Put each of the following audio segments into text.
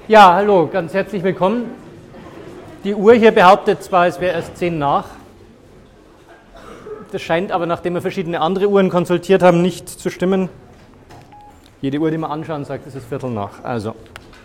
Ja, hallo, ganz herzlich willkommen. Die Uhr hier behauptet zwar, es wäre erst 10 nach. Das scheint aber, nachdem wir verschiedene andere Uhren konsultiert haben, nicht zu stimmen. Jede Uhr, die wir anschauen, sagt, es ist Viertel nach. Also.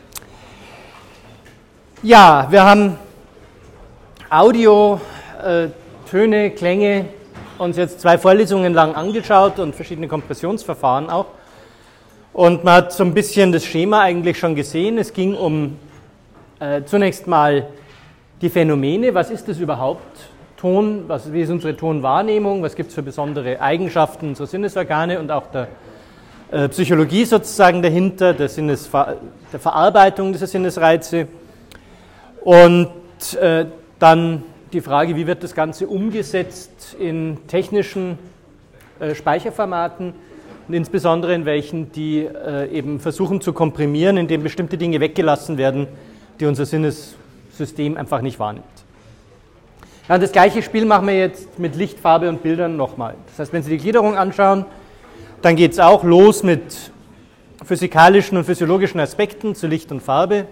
Ja, wir haben Audio, Töne, Klänge uns jetzt 2 Vorlesungen lang angeschaut und verschiedene Kompressionsverfahren auch. Und man hat so ein bisschen das Schema eigentlich schon gesehen. Es ging um zunächst mal die Phänomene. Was ist das überhaupt? Ton, wie ist unsere Tonwahrnehmung? Was gibt es für besondere Eigenschaften unserer Sinnesorgane und auch der Psychologie sozusagen dahinter, der Verarbeitung dieser Sinnesreize? Und dann die Frage, wie wird das Ganze umgesetzt in technischen Speicherformaten und insbesondere in welchen, die eben versuchen zu komprimieren, indem bestimmte Dinge weggelassen werden, die unser Sinnessystem einfach nicht wahrnimmt. Ja, das gleiche Spiel machen wir jetzt mit Licht, Farbe und Bildern nochmal. Das heißt, wenn Sie die Gliederung anschauen, dann geht es auch los mit physikalischen und physiologischen Aspekten zu Licht und Farbe.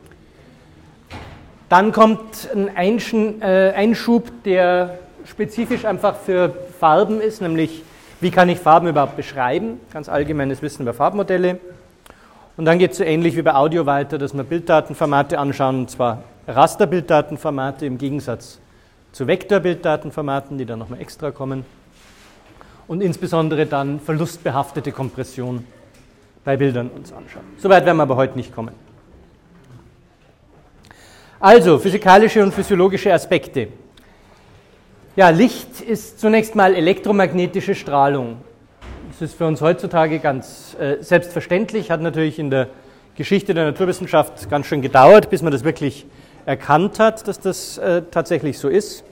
Dann kommt ein Einschub, der spezifisch einfach für Farben ist, nämlich wie kann ich Farben überhaupt beschreiben, ganz allgemeines Wissen über Farbmodelle. Und dann geht es so ähnlich wie bei Audio weiter, dass wir Bilddatenformate anschauen, und zwar Rasterbilddatenformate im Gegensatz zu Vektorbilddatenformaten, die dann nochmal extra kommen. Und insbesondere dann verlustbehaftete Kompression bei Bildern uns anschauen. Soweit werden wir aber heute nicht kommen. Also, physikalische und physiologische Aspekte. Ja, Licht ist zunächst mal elektromagnetische Strahlung. Das ist für uns heutzutage ganz selbstverständlich, hat natürlich in der Geschichte der Naturwissenschaft ganz schön gedauert, bis man das wirklich erkannt hat, dass das tatsächlich so ist.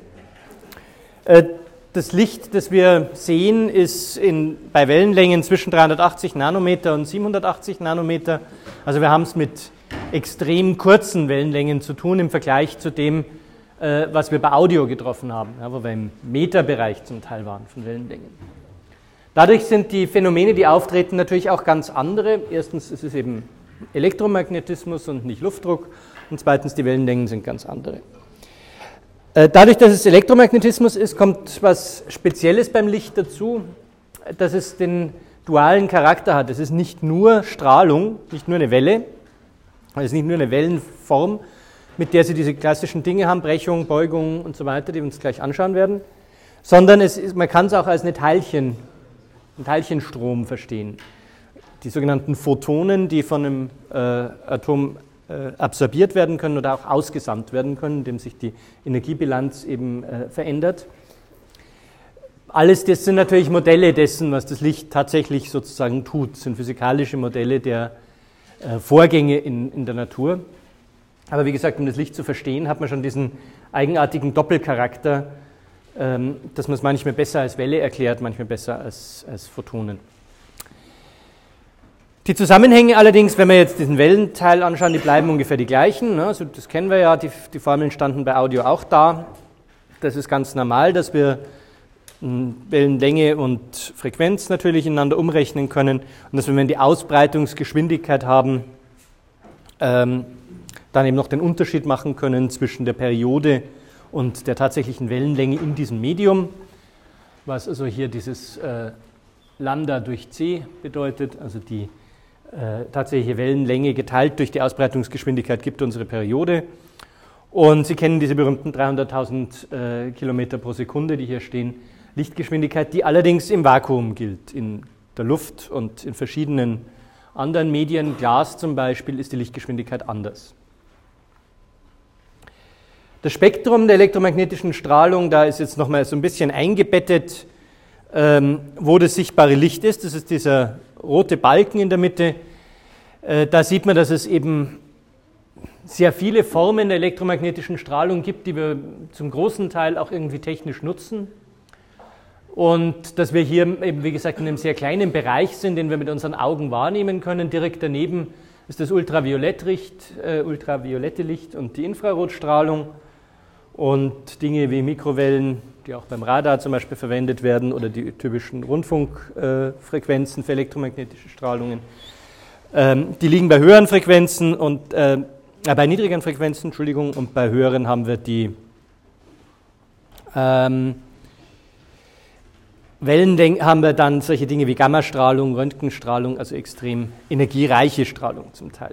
Das Licht, das wir sehen, ist bei Wellenlängen zwischen 380 Nanometer und 780 Nanometer. Also wir haben es mit extrem kurzen Wellenlängen zu tun im Vergleich zu dem, was wir bei Audio getroffen haben, ja, wo wir im Meterbereich zum Teil waren von Wellenlängen. Dadurch sind die Phänomene, die auftreten, natürlich auch ganz andere. Erstens ist es eben Elektromagnetismus und nicht Luftdruck und zweitens die Wellenlängen sind ganz andere. Dadurch, dass es Elektromagnetismus ist, kommt was Spezielles beim Licht dazu, dass es den dualen Charakter hat. Es ist nicht nur Strahlung, nicht nur eine Welle, es ist nicht nur eine Wellenform, mit der Sie diese klassischen Dinge haben, Brechung, Beugung und so weiter, die wir uns gleich anschauen werden, sondern man kann es auch als einen Teilchenstrom verstehen. Die sogenannten Photonen, die von einem Atom absorbiert werden können oder auch ausgesandt werden können, indem sich die Energiebilanz eben verändert. Alles das sind natürlich Modelle dessen, was das Licht tatsächlich sozusagen tut. Das sind physikalische Modelle der Vorgänge in der Natur. Aber wie gesagt, um das Licht zu verstehen, hat man schon diesen eigenartigen Doppelcharakter, dass man es manchmal besser als Welle erklärt, manchmal besser als Photonen. Die Zusammenhänge allerdings, wenn wir jetzt diesen Wellenteil anschauen, die bleiben ungefähr die gleichen. Also das kennen wir ja, die Formeln standen bei Audio auch da. Das ist ganz normal, dass wir Wellenlänge und Frequenz natürlich ineinander umrechnen können und dass wir, wenn die Ausbreitungsgeschwindigkeit haben, dann eben noch den Unterschied machen können zwischen der Periode und der tatsächlichen Wellenlänge in diesem Medium, was also hier dieses Lambda durch C bedeutet, also die tatsächliche Wellenlänge geteilt durch die Ausbreitungsgeschwindigkeit gibt unsere Periode. Und Sie kennen diese berühmten 300.000 Kilometer pro Sekunde, die hier stehen, Lichtgeschwindigkeit, die allerdings im Vakuum gilt. In der Luft und in verschiedenen anderen Medien, Glas zum Beispiel, ist die Lichtgeschwindigkeit anders. Das Spektrum der elektromagnetischen Strahlung, da ist jetzt nochmal so ein bisschen eingebettet, wo das sichtbare Licht ist. Das ist dieser rote Balken in der Mitte. Da sieht man, dass es eben sehr viele Formen der elektromagnetischen Strahlung gibt, die wir zum großen Teil auch irgendwie technisch nutzen. Und dass wir hier eben, wie gesagt, in einem sehr kleinen Bereich sind, den wir mit unseren Augen wahrnehmen können. Direkt daneben ist das ultraviolette Licht und die Infrarotstrahlung und Dinge wie Mikrowellen, die auch beim Radar zum Beispiel verwendet werden, oder die typischen Rundfunkfrequenzen für elektromagnetische Strahlungen. Die liegen bei höheren Frequenzen und bei niedrigeren Frequenzen, Entschuldigung, und bei höheren haben wir die Wellenlängen, haben wir dann solche Dinge wie Gammastrahlung, Röntgenstrahlung, also extrem energiereiche Strahlung zum Teil.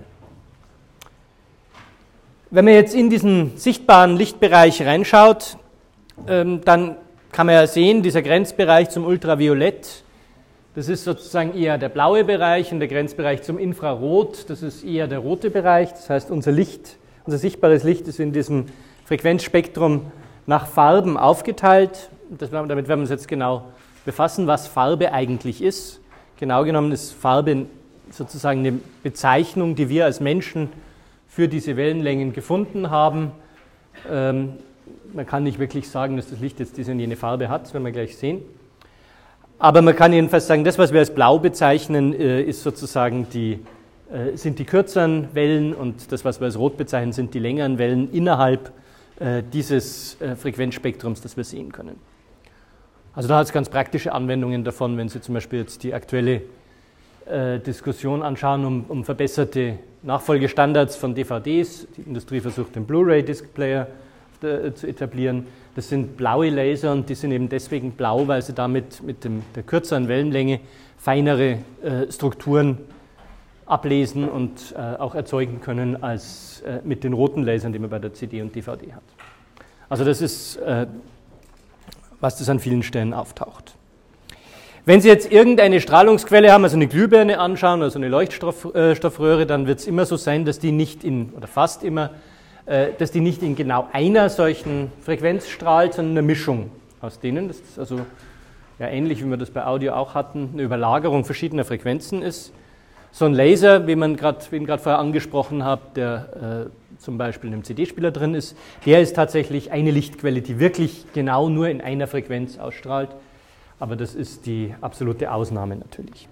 Wenn man jetzt in diesen sichtbaren Lichtbereich reinschaut, dann kann man ja sehen, dieser Grenzbereich zum Ultraviolett, das ist sozusagen eher der blaue Bereich, und der Grenzbereich zum Infrarot, das ist eher der rote Bereich. Das heißt, unser sichtbares Licht ist in diesem Frequenzspektrum nach Farben aufgeteilt. Damit werden wir uns jetzt genau befassen, was Farbe eigentlich ist. Genau genommen ist Farbe sozusagen eine Bezeichnung, die wir als Menschen für diese Wellenlängen gefunden haben. Man kann nicht wirklich sagen, dass das Licht jetzt diese und jene Farbe hat, das werden wir gleich sehen. Aber man kann jedenfalls sagen, das, was wir als blau bezeichnen, ist sozusagen sind die kürzeren Wellen, und das, was wir als rot bezeichnen, sind die längeren Wellen innerhalb dieses Frequenzspektrums, das wir sehen können. Also da hat es ganz praktische Anwendungen davon, wenn Sie zum Beispiel jetzt die aktuelle Diskussion anschauen um verbesserte Nachfolgestandards von DVDs. Die Industrie versucht, den Blu-ray-Disc-Player zu etablieren. Das sind blaue Laser, und die sind eben deswegen blau, weil sie damit mit der kürzeren Wellenlänge feinere Strukturen ablesen und auch erzeugen können als mit den roten Lasern, die man bei der CD und DVD hat. Also das ist, was das an vielen Stellen auftaucht. Wenn Sie jetzt irgendeine Strahlungsquelle haben, also eine Glühbirne anschauen, also eine Leuchtstoffröhre, dann wird es immer so sein, dass die nicht fast immer, dass die nicht in genau einer solchen Frequenz strahlt, sondern eine Mischung aus denen. Das ist also ja ähnlich, wie wir das bei Audio auch hatten, eine Überlagerung verschiedener Frequenzen ist. So ein Laser, wie ich ihn gerade vorher angesprochen habe, der zum Beispiel in einem CD-Spieler drin ist, der ist tatsächlich eine Lichtquelle, die wirklich genau nur in einer Frequenz ausstrahlt. Aber das ist die absolute Ausnahme natürlich.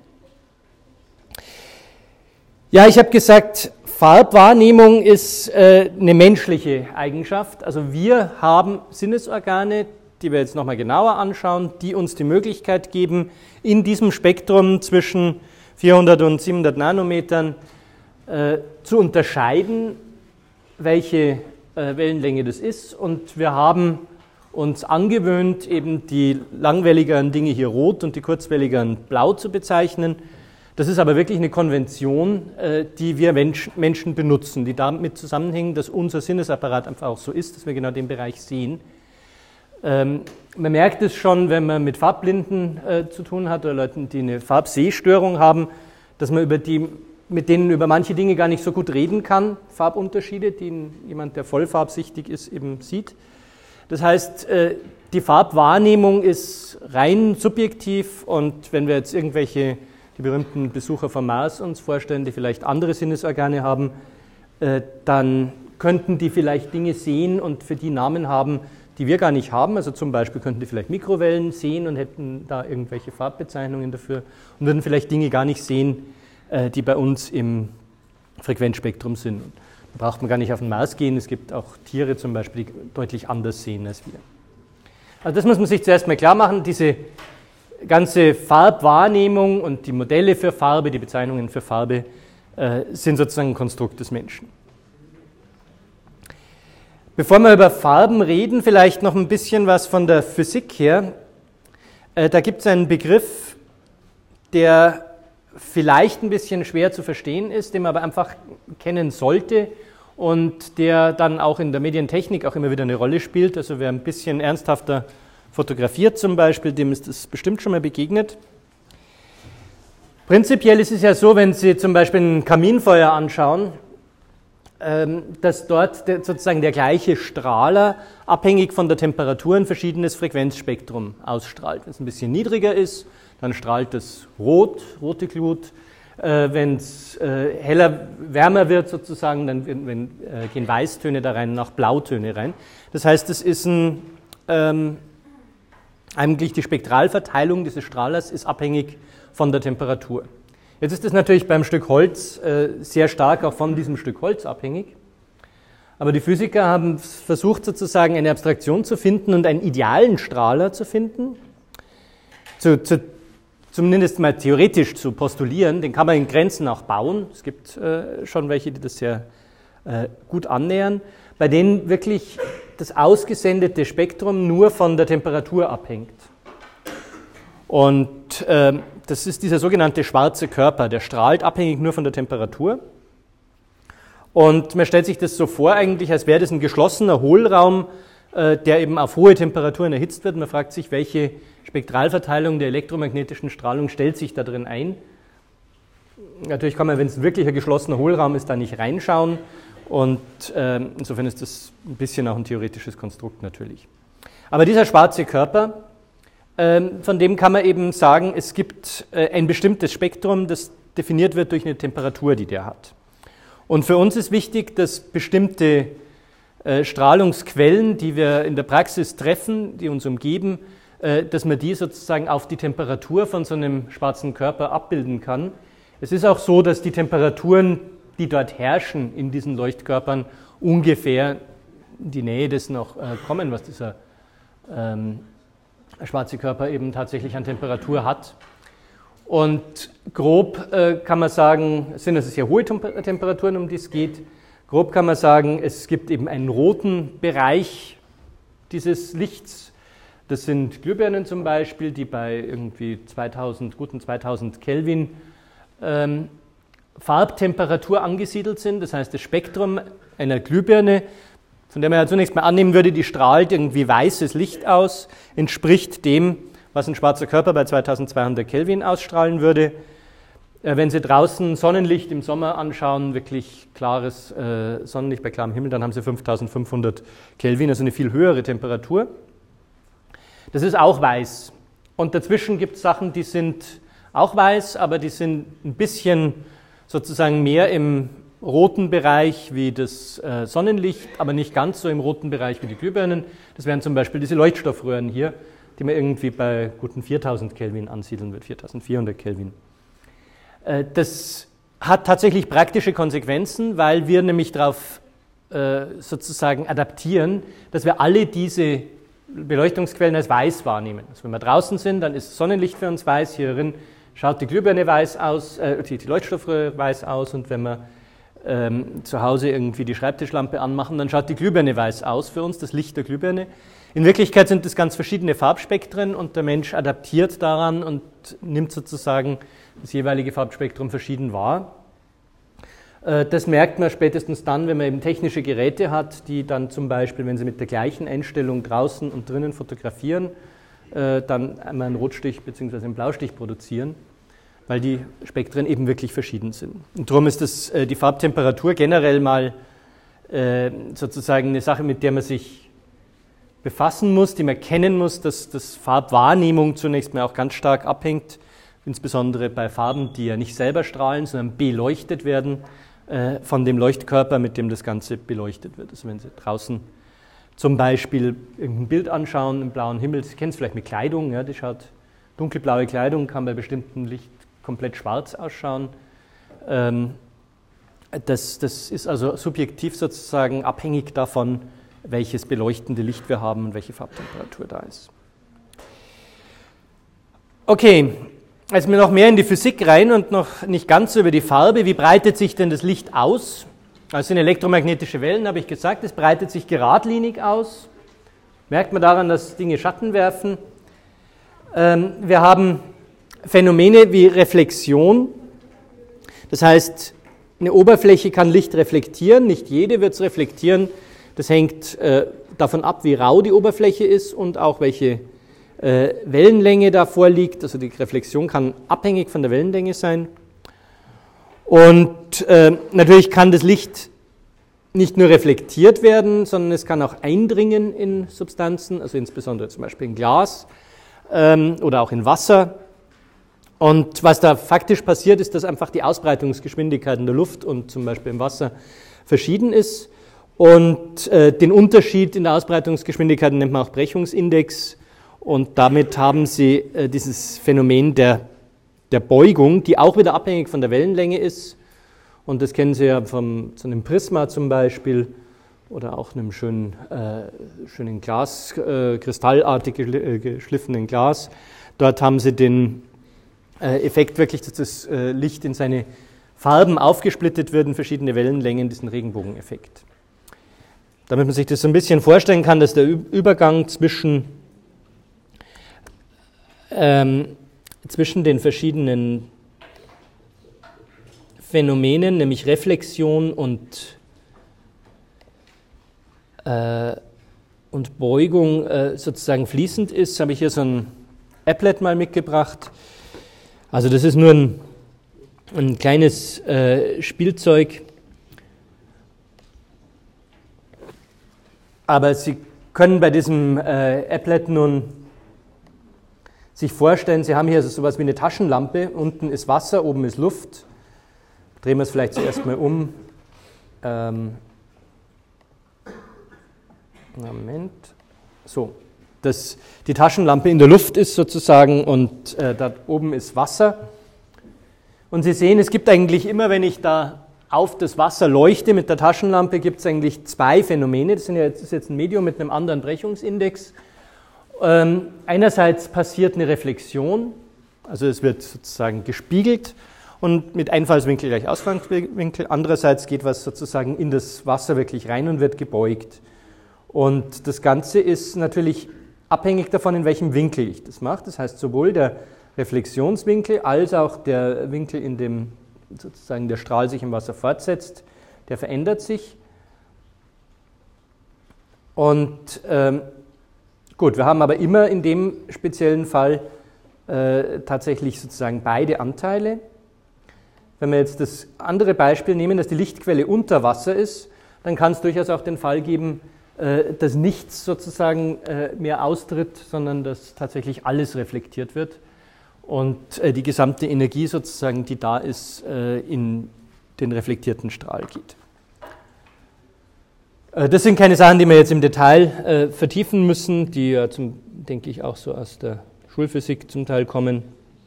Ja, ich habe gesagt, Farbwahrnehmung ist eine menschliche Eigenschaft. Also wir haben Sinnesorgane, die wir jetzt nochmal genauer anschauen, die uns die Möglichkeit geben, in diesem Spektrum zwischen 400 und 700 Nanometern zu unterscheiden, welche Wellenlänge das ist. Und wir haben uns angewöhnt, eben die langwelligeren Dinge hier rot und die kurzwelligeren blau zu bezeichnen. Das ist aber wirklich eine Konvention, die wir Menschen benutzen, die damit zusammenhängen, dass unser Sinnesapparat einfach auch so ist, dass wir genau den Bereich sehen. Man merkt es schon, wenn man mit Farbblinden zu tun hat oder Leuten, die eine Farbsehstörung haben, dass man mit denen über manche Dinge gar nicht so gut reden kann, Farbunterschiede, die jemand, der vollfarbsichtig ist, eben sieht. Das heißt, die Farbwahrnehmung ist rein subjektiv, und wenn wir jetzt die berühmten Besucher vom Mars uns vorstellen, die vielleicht andere Sinnesorgane haben, dann könnten die vielleicht Dinge sehen und für die Namen haben, die wir gar nicht haben. Also zum Beispiel könnten die vielleicht Mikrowellen sehen und hätten da irgendwelche Farbbezeichnungen dafür und würden vielleicht Dinge gar nicht sehen, die bei uns im Frequenzspektrum sind. Da braucht man gar nicht auf den Mars gehen, es gibt auch Tiere zum Beispiel, die deutlich anders sehen als wir. Also das muss man sich zuerst mal klar machen, diese ganze Farbwahrnehmung und die Modelle für Farbe, die Bezeichnungen für Farbe, sind sozusagen ein Konstrukt des Menschen. Bevor wir über Farben reden, vielleicht noch ein bisschen was von der Physik her. Da gibt es einen Begriff, der vielleicht ein bisschen schwer zu verstehen ist, den man aber einfach kennen sollte und der dann auch in der Medientechnik auch immer wieder eine Rolle spielt. Also wer ein bisschen ernsthafter fotografiert zum Beispiel, dem ist das bestimmt schon mal begegnet. Prinzipiell ist es ja so, wenn Sie zum Beispiel ein Kaminfeuer anschauen, dass dort sozusagen der gleiche Strahler abhängig von der Temperatur ein verschiedenes Frequenzspektrum ausstrahlt. Wenn es ein bisschen niedriger ist, dann strahlt es rote Glut. Wenn es wärmer wird sozusagen, dann gehen Weißtöne da rein und auch Blautöne rein. Das heißt, es ist eigentlich die Spektralverteilung dieses Strahlers ist abhängig von der Temperatur. Jetzt ist es natürlich beim Stück Holz sehr stark auch von diesem Stück Holz abhängig. Aber die Physiker haben versucht, sozusagen eine Abstraktion zu finden und einen idealen Strahler zu finden, zumindest mal theoretisch zu postulieren. Den kann man in Grenzen auch bauen. Es gibt schon welche, die das sehr gut annähern, bei denen wirklich das ausgesendete Spektrum nur von der Temperatur abhängt. Und das ist dieser sogenannte schwarze Körper, der strahlt abhängig nur von der Temperatur. Und man stellt sich das so vor eigentlich, als wäre das ein geschlossener Hohlraum, der eben auf hohe Temperaturen erhitzt wird. Man fragt sich, welche Spektralverteilung der elektromagnetischen Strahlung stellt sich da drin ein. Natürlich kann man, wenn es wirklich ein geschlossener Hohlraum ist, da nicht reinschauen. Und insofern ist das ein bisschen auch ein theoretisches Konstrukt natürlich. Aber dieser schwarze Körper, von dem kann man eben sagen, es gibt ein bestimmtes Spektrum, das definiert wird durch eine Temperatur, die der hat. Und für uns ist wichtig, dass bestimmte Strahlungsquellen, die wir in der Praxis treffen, die uns umgeben, dass man die sozusagen auf die Temperatur von so einem schwarzen Körper abbilden kann. Es ist auch so, dass die Temperaturen, die dort herrschen in diesen Leuchtkörpern, ungefähr in die Nähe dessen auch kommen, was dieser schwarze Körper eben tatsächlich an Temperatur hat. Und grob kann man sagen, es sind also sehr hohe Temperaturen, um die es geht. Grob kann man sagen, es gibt eben einen roten Bereich dieses Lichts. Das sind Glühbirnen zum Beispiel, die bei irgendwie guten 2000 Kelvin Farbtemperatur angesiedelt sind. Das heißt, das Spektrum einer Glühbirne, von der man ja zunächst mal annehmen würde, die strahlt irgendwie weißes Licht aus, entspricht dem, was ein schwarzer Körper bei 2200 Kelvin ausstrahlen würde. Wenn Sie draußen Sonnenlicht im Sommer anschauen, wirklich klares Sonnenlicht bei klarem Himmel, dann haben Sie 5500 Kelvin, also eine viel höhere Temperatur. Das ist auch weiß. Und dazwischen gibt es Sachen, die sind auch weiß, aber die sind ein bisschen sozusagen mehr im roten Bereich wie das Sonnenlicht, aber nicht ganz so im roten Bereich wie die Glühbirnen. Das wären zum Beispiel diese Leuchtstoffröhren hier, die man irgendwie bei guten 4000 Kelvin ansiedeln wird, 4400 Kelvin. Das hat tatsächlich praktische Konsequenzen, weil wir nämlich darauf sozusagen adaptieren, dass wir alle diese Beleuchtungsquellen als weiß wahrnehmen. Also wenn wir draußen sind, dann ist Sonnenlicht für uns weiß, hier drin schaut die Glühbirne weiß aus, die Leuchtstoffröhre weiß aus, und wenn wir zu Hause irgendwie die Schreibtischlampe anmachen, dann schaut die Glühbirne weiß aus für uns, das Licht der Glühbirne. In Wirklichkeit sind das ganz verschiedene Farbspektren und der Mensch adaptiert daran und nimmt sozusagen das jeweilige Farbspektrum verschieden wahr. Das merkt man spätestens dann, wenn man eben technische Geräte hat, die dann zum Beispiel, wenn sie mit der gleichen Einstellung draußen und drinnen fotografieren, dann einmal einen Rotstich bzw. einen Blaustich produzieren, weil die Spektren eben wirklich verschieden sind. Und darum ist das, die Farbtemperatur generell mal sozusagen eine Sache, mit der man sich befassen muss, die man kennen muss, dass das Farbwahrnehmung zunächst mal auch ganz stark abhängt, insbesondere bei Farben, die ja nicht selber strahlen, sondern beleuchtet werden von dem Leuchtkörper, mit dem das Ganze beleuchtet wird. Also wenn Sie draußen zum Beispiel irgendein Bild anschauen im blauen Himmel, Sie kennen es vielleicht mit Kleidung, ja, die schaut, dunkelblaue Kleidung kann bei bestimmtem Licht komplett schwarz ausschauen. Das ist also subjektiv sozusagen abhängig davon, welches beleuchtende Licht wir haben und welche Farbtemperatur da ist. Okay, jetzt noch mehr in die Physik rein und noch nicht ganz so über die Farbe. Wie breitet sich denn das Licht aus? Das sind elektromagnetische Wellen, habe ich gesagt. Es breitet sich geradlinig aus. Merkt man daran, dass Dinge Schatten werfen. Wir haben Phänomene wie Reflexion. Das heißt, eine Oberfläche kann Licht reflektieren. Nicht jede wird es reflektieren. Das hängt davon ab, wie rau die Oberfläche ist und auch welche Wellenlänge da vorliegt. Also die Reflexion kann abhängig von der Wellenlänge sein. Und natürlich kann das Licht nicht nur reflektiert werden, sondern es kann auch eindringen in Substanzen, also insbesondere zum Beispiel in Glas oder auch in Wasser. Und was da faktisch passiert, ist, dass einfach die Ausbreitungsgeschwindigkeit in der Luft und zum Beispiel im Wasser verschieden ist. Und den Unterschied in der Ausbreitungsgeschwindigkeit nennt man auch Brechungsindex. Und damit haben Sie dieses Phänomen der Beugung, die auch wieder abhängig von der Wellenlänge ist. Und das kennen Sie ja von so einem Prisma zum Beispiel oder auch einem schönen Glas, kristallartig geschliffenen Glas. Dort haben Sie den Effekt wirklich, dass das Licht in seine Farben aufgesplittet wird in verschiedene Wellenlängen, diesen Regenbogeneffekt. Damit man sich das so ein bisschen vorstellen kann, dass der Übergang zwischen den verschiedenen Phänomenen, nämlich Reflexion und Beugung sozusagen fließend ist, habe ich hier so ein Applet mal mitgebracht. Also das ist nur ein kleines Spielzeug, aber Sie können bei diesem Applet nun sich vorstellen, Sie haben hier so etwas wie eine Taschenlampe, unten ist Wasser, oben ist Luft. Drehen wir es vielleicht zuerst mal um. Moment. So, die Taschenlampe in der Luft ist sozusagen und da oben ist Wasser. Und Sie sehen, es gibt eigentlich immer, wenn ich da auf das Wasser leuchte mit der Taschenlampe, gibt es eigentlich zwei Phänomene. Das ist jetzt ein Medium mit einem anderen Brechungsindex. Einerseits passiert eine Reflexion, also es wird sozusagen gespiegelt und mit Einfallswinkel gleich Ausgangswinkel. Andererseits geht was sozusagen in das Wasser wirklich rein und wird gebeugt. Und das Ganze ist natürlich abhängig davon, in welchem Winkel ich das mache. Das heißt, sowohl der Reflexionswinkel als auch der Winkel, in dem sozusagen der Strahl sich im Wasser fortsetzt, der verändert sich. Und gut, wir haben aber immer in dem speziellen Fall tatsächlich sozusagen beide Anteile. Wenn wir jetzt das andere Beispiel nehmen, dass die Lichtquelle unter Wasser ist, dann kann es durchaus auch den Fall geben, dass nichts sozusagen mehr austritt, sondern dass tatsächlich alles reflektiert wird und die gesamte Energie sozusagen, die da ist, in den reflektierten Strahl geht. Das sind keine Sachen, die wir jetzt im Detail vertiefen müssen, die ja, denke ich, auch so aus der Schulphysik zum Teil kommen.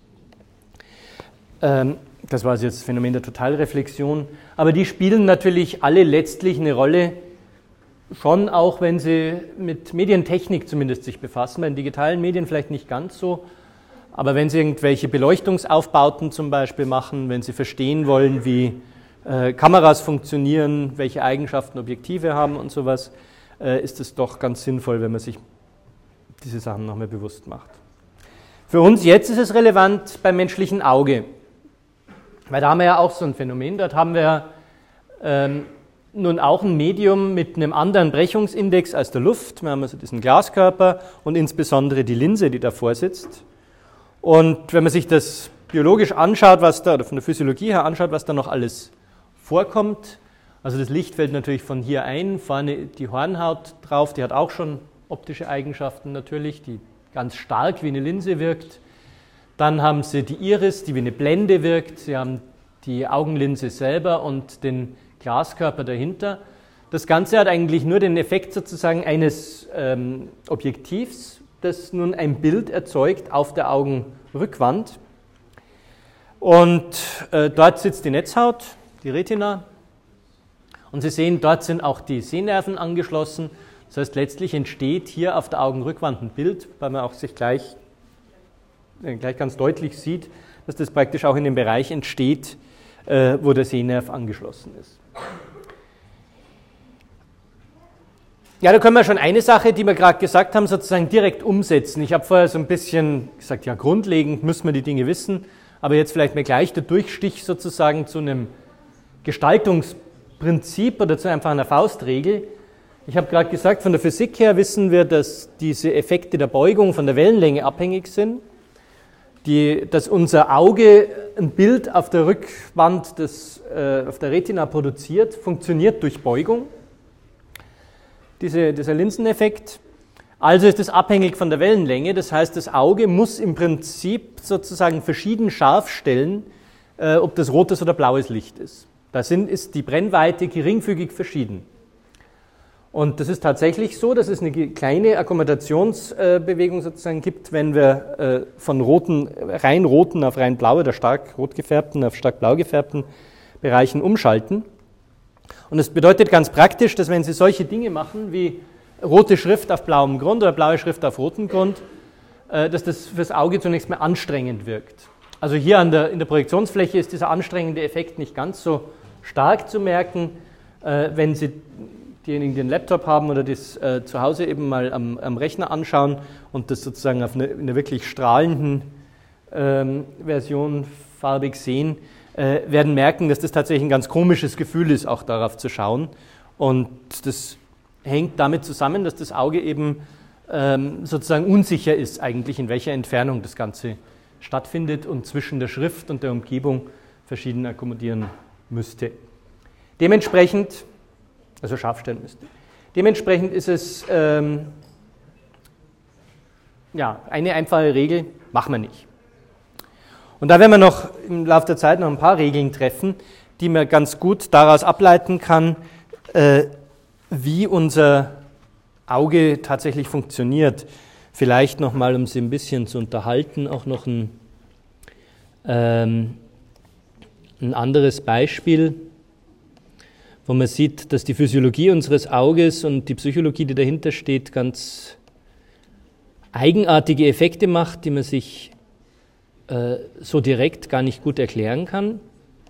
Das war jetzt das Phänomen der Totalreflexion, aber die spielen natürlich alle letztlich eine Rolle, schon auch, wenn Sie mit Medientechnik zumindest sich befassen, bei den digitalen Medien vielleicht nicht ganz so, aber wenn Sie irgendwelche Beleuchtungsaufbauten zum Beispiel machen, wenn Sie verstehen wollen, wie Kameras funktionieren, welche Eigenschaften Objektive haben und sowas, ist es doch ganz sinnvoll, wenn man sich diese Sachen nochmal bewusst macht. Für uns jetzt ist es relevant beim menschlichen Auge, weil da haben wir ja auch so ein Phänomen, dort haben wir nun auch ein Medium mit einem anderen Brechungsindex als der Luft. Wir haben also diesen Glaskörper und insbesondere die Linse, die davor sitzt. Und wenn man sich das biologisch anschaut, oder von der Physiologie her anschaut, was da noch alles vorkommt, also das Licht fällt natürlich von hier ein, vorne die Hornhaut drauf, die hat auch schon optische Eigenschaften natürlich, die ganz stark wie eine Linse wirkt. Dann haben Sie die Iris, die wie eine Blende wirkt. Sie haben die Augenlinse selber und den Glaskörper dahinter. Das Ganze hat eigentlich nur den Effekt sozusagen eines Objektivs, das nun ein Bild erzeugt auf der Augenrückwand. Und dort sitzt die Netzhaut, die Retina. Und Sie sehen, dort sind auch die Sehnerven angeschlossen. Das heißt, letztlich entsteht hier auf der Augenrückwand ein Bild, weil man auch sich gleich ganz deutlich sieht, dass das praktisch auch in dem Bereich entsteht, wo der Sehnerv angeschlossen ist. Ja, da können wir schon eine Sache, die wir gerade gesagt haben, sozusagen direkt umsetzen. Ich habe vorher so ein bisschen gesagt, ja, grundlegend müssen wir die Dinge wissen, aber jetzt vielleicht mal gleich der Durchstich sozusagen zu einem Gestaltungsprinzip oder zu einfach einer Faustregel. Ich habe gerade gesagt, von der Physik her wissen wir, dass diese Effekte der Beugung von der Wellenlänge abhängig sind, dass unser Auge ein Bild auf der Rückwand, auf der Retina produziert, funktioniert durch Beugung. Dieser Linseneffekt. Also ist es abhängig von der Wellenlänge, das heißt, das Auge muss im Prinzip sozusagen verschieden scharf stellen, ob das rotes oder blaues Licht ist. Da ist die Brennweite geringfügig verschieden. Und das ist tatsächlich so, dass es eine kleine Akkommodationsbewegung sozusagen gibt, wenn wir von rein roten auf rein blau oder stark rot gefärbten auf stark blau gefärbten Bereichen umschalten. Und das bedeutet ganz praktisch, dass wenn Sie solche Dinge machen wie rote Schrift auf blauem Grund oder blaue Schrift auf rotem Grund, dass das fürs Auge zunächst mal anstrengend wirkt. Also hier in der Projektionsfläche ist dieser anstrengende Effekt nicht ganz so stark zu merken. Wenn Sie diejenigen, die einen Laptop haben oder das zu Hause eben mal am Rechner anschauen und das sozusagen auf einer wirklich strahlenden Version farbig sehen, werden merken, dass das tatsächlich ein ganz komisches Gefühl ist, auch darauf zu schauen. Und das hängt damit zusammen, dass das Auge eben sozusagen unsicher ist eigentlich, in welcher Entfernung das Ganze stattfindet und zwischen der Schrift und der Umgebung verschieden akkommodieren müsste. Dementsprechend, also scharf stellen müsste. Dementsprechend ist es eine einfache Regel, machen wir nicht. Und da werden wir noch im Laufe der Zeit noch ein paar Regeln treffen, die man ganz gut daraus ableiten kann, wie unser Auge tatsächlich funktioniert. Vielleicht nochmal, um Sie ein bisschen zu unterhalten, auch noch ein anderes Beispiel, wo man sieht, dass die Physiologie unseres Auges und die Psychologie, die dahinter steht, ganz eigenartige Effekte macht, die man sich so direkt gar nicht gut erklären kann.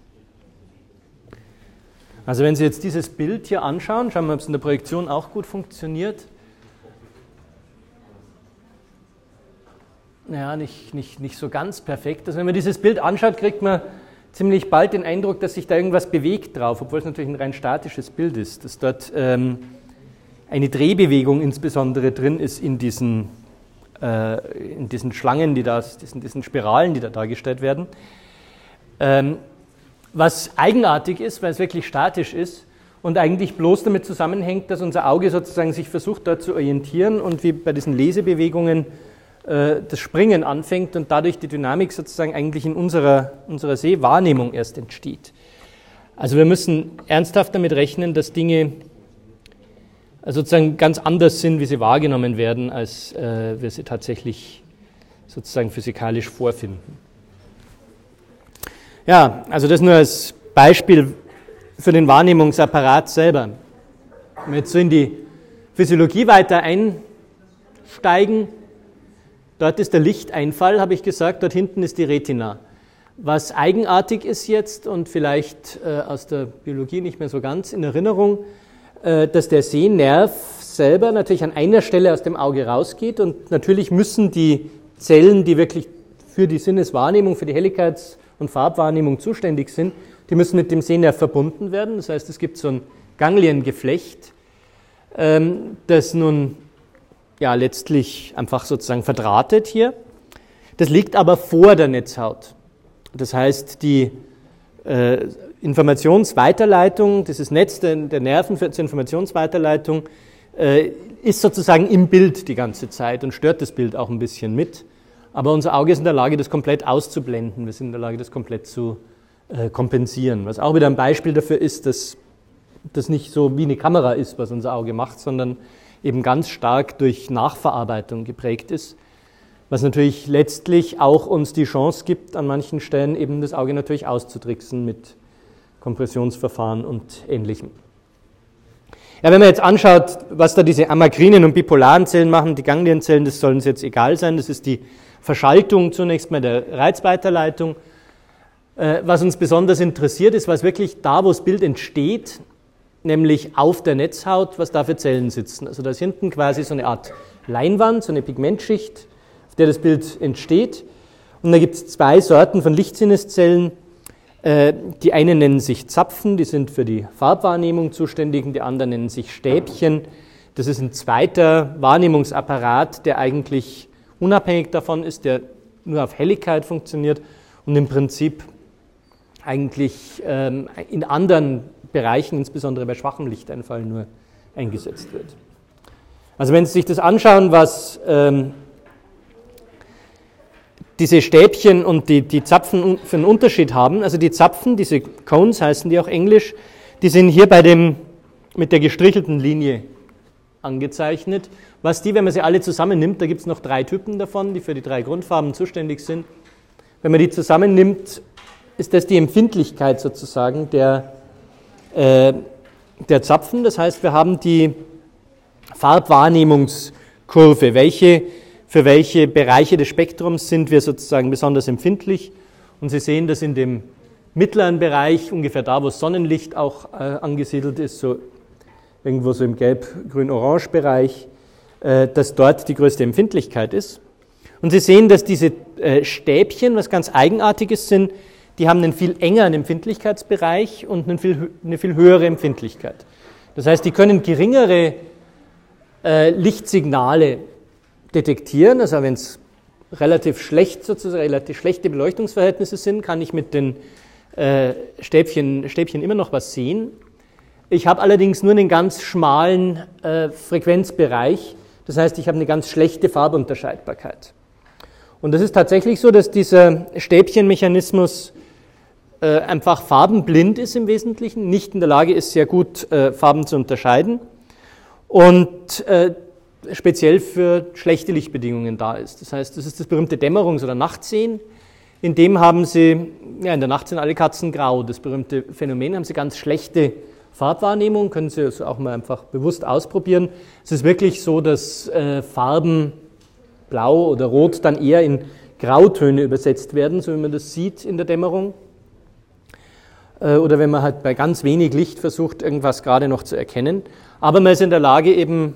Also wenn Sie jetzt dieses Bild hier anschauen, schauen wir, ob es in der Projektion auch gut funktioniert. Ja, nicht so ganz perfekt. Also wenn man dieses Bild anschaut, kriegt man ziemlich bald den Eindruck, dass sich da irgendwas bewegt drauf, obwohl es natürlich ein rein statisches Bild ist, dass dort eine Drehbewegung insbesondere drin ist in diesen Schlangen, diesen Spiralen, die da dargestellt werden. Was eigenartig ist, weil es wirklich statisch ist und eigentlich bloß damit zusammenhängt, dass unser Auge sozusagen sich versucht, dort zu orientieren und wie bei diesen Lesebewegungen das Springen anfängt und dadurch die Dynamik sozusagen eigentlich in unserer Sehwahrnehmung erst entsteht. Also wir müssen ernsthaft damit rechnen, dass Dinge sozusagen ganz anders sind, wie sie wahrgenommen werden, als wir sie tatsächlich sozusagen physikalisch vorfinden. Ja, also das nur als Beispiel für den Wahrnehmungsapparat selber. Wenn wir jetzt so in die Physiologie weiter einsteigen, dort ist der Lichteinfall, habe ich gesagt, dort hinten ist die Retina. Was eigenartig ist jetzt und vielleicht aus der Biologie nicht mehr so ganz in Erinnerung, dass der Sehnerv selber natürlich an einer Stelle aus dem Auge rausgeht und natürlich müssen die Zellen, die wirklich für die Sinneswahrnehmung, für die Helligkeits- und Farbwahrnehmung zuständig sind, die müssen mit dem Sehnerv verbunden werden. Das heißt, es gibt so ein Gangliengeflecht, das nun letztlich einfach sozusagen verdrahtet hier. Das liegt aber vor der Netzhaut. Das heißt, die Informationsweiterleitung, dieses Netz der Nerven zur Informationsweiterleitung ist sozusagen im Bild die ganze Zeit und stört das Bild auch ein bisschen mit. Aber unser Auge ist in der Lage, das komplett auszublenden. Wir sind in der Lage, das komplett zu kompensieren. Was auch wieder ein Beispiel dafür ist, dass das nicht so wie eine Kamera ist, was unser Auge macht, sondern eben ganz stark durch Nachverarbeitung geprägt ist. Was natürlich letztlich auch uns die Chance gibt, an manchen Stellen eben das Auge natürlich auszutricksen mit Kompressionsverfahren und Ähnlichem. Ja, wenn man jetzt anschaut, was da diese amakrinen und bipolaren Zellen machen, die Ganglienzellen, das soll uns jetzt egal sein, das ist die Verschaltung zunächst mal der Reizweiterleitung. Was uns besonders interessiert, ist, was wirklich da, wo das Bild entsteht, nämlich auf der Netzhaut, was da für Zellen sitzen. Also da ist hinten quasi so eine Art Leinwand, so eine Pigmentschicht, auf der das Bild entsteht. Und da gibt es zwei Sorten von Lichtsinneszellen. Die einen nennen sich Zapfen, die sind für die Farbwahrnehmung zuständig, und die anderen nennen sich Stäbchen. Das ist ein zweiter Wahrnehmungsapparat, der eigentlich unabhängig davon ist, der nur auf Helligkeit funktioniert und im Prinzip eigentlich in anderen Bereichen, insbesondere bei schwachem Lichteinfall, nur eingesetzt wird. Also wenn Sie sich das anschauen, was diese Stäbchen und die Zapfen für einen Unterschied haben, also die Zapfen, diese Cones heißen die auch englisch, die sind hier mit der gestrichelten Linie angezeichnet. Was die, wenn man sie alle zusammennimmt, da gibt es noch 3 Typen davon, die für die 3 Grundfarben zuständig sind. Wenn man die zusammennimmt, ist das die Empfindlichkeit sozusagen der Zapfen. Das heißt, wir haben die Farbwahrnehmungskurve, für welche Bereiche des Spektrums sind wir sozusagen besonders empfindlich Und Sie sehen, dass in dem mittleren Bereich, ungefähr da, wo Sonnenlicht auch angesiedelt ist, so irgendwo so im Gelb-Grün-Orange-Bereich, dass dort die größte Empfindlichkeit ist. Und Sie sehen, dass diese Stäbchen, was ganz Eigenartiges sind, die haben einen viel engeren Empfindlichkeitsbereich und eine viel höhere Empfindlichkeit. Das heißt, die können geringere Lichtsignale detektieren. Also wenn es relativ schlechte Beleuchtungsverhältnisse sind, kann ich mit den Stäbchen immer noch was sehen. Ich habe allerdings nur einen ganz schmalen Frequenzbereich. Das heißt, ich habe eine ganz schlechte Farbunterscheidbarkeit. Und das ist tatsächlich so, dass dieser Stäbchenmechanismus einfach farbenblind ist im Wesentlichen, nicht in der Lage ist, sehr gut Farben zu unterscheiden und speziell für schlechte Lichtbedingungen da ist. Das heißt, das ist das berühmte Dämmerungs- oder Nachtsehen. In dem haben Sie, ja, in der Nacht sind alle Katzen grau, das berühmte Phänomen, haben Sie ganz schlechte Farbwahrnehmung, können Sie also auch mal einfach bewusst ausprobieren. Es ist wirklich so, dass Farben blau oder rot dann eher in Grautöne übersetzt werden, so wie man das sieht in der Dämmerung. Oder wenn man halt bei ganz wenig Licht versucht, irgendwas gerade noch zu erkennen. Aber man ist in der Lage, eben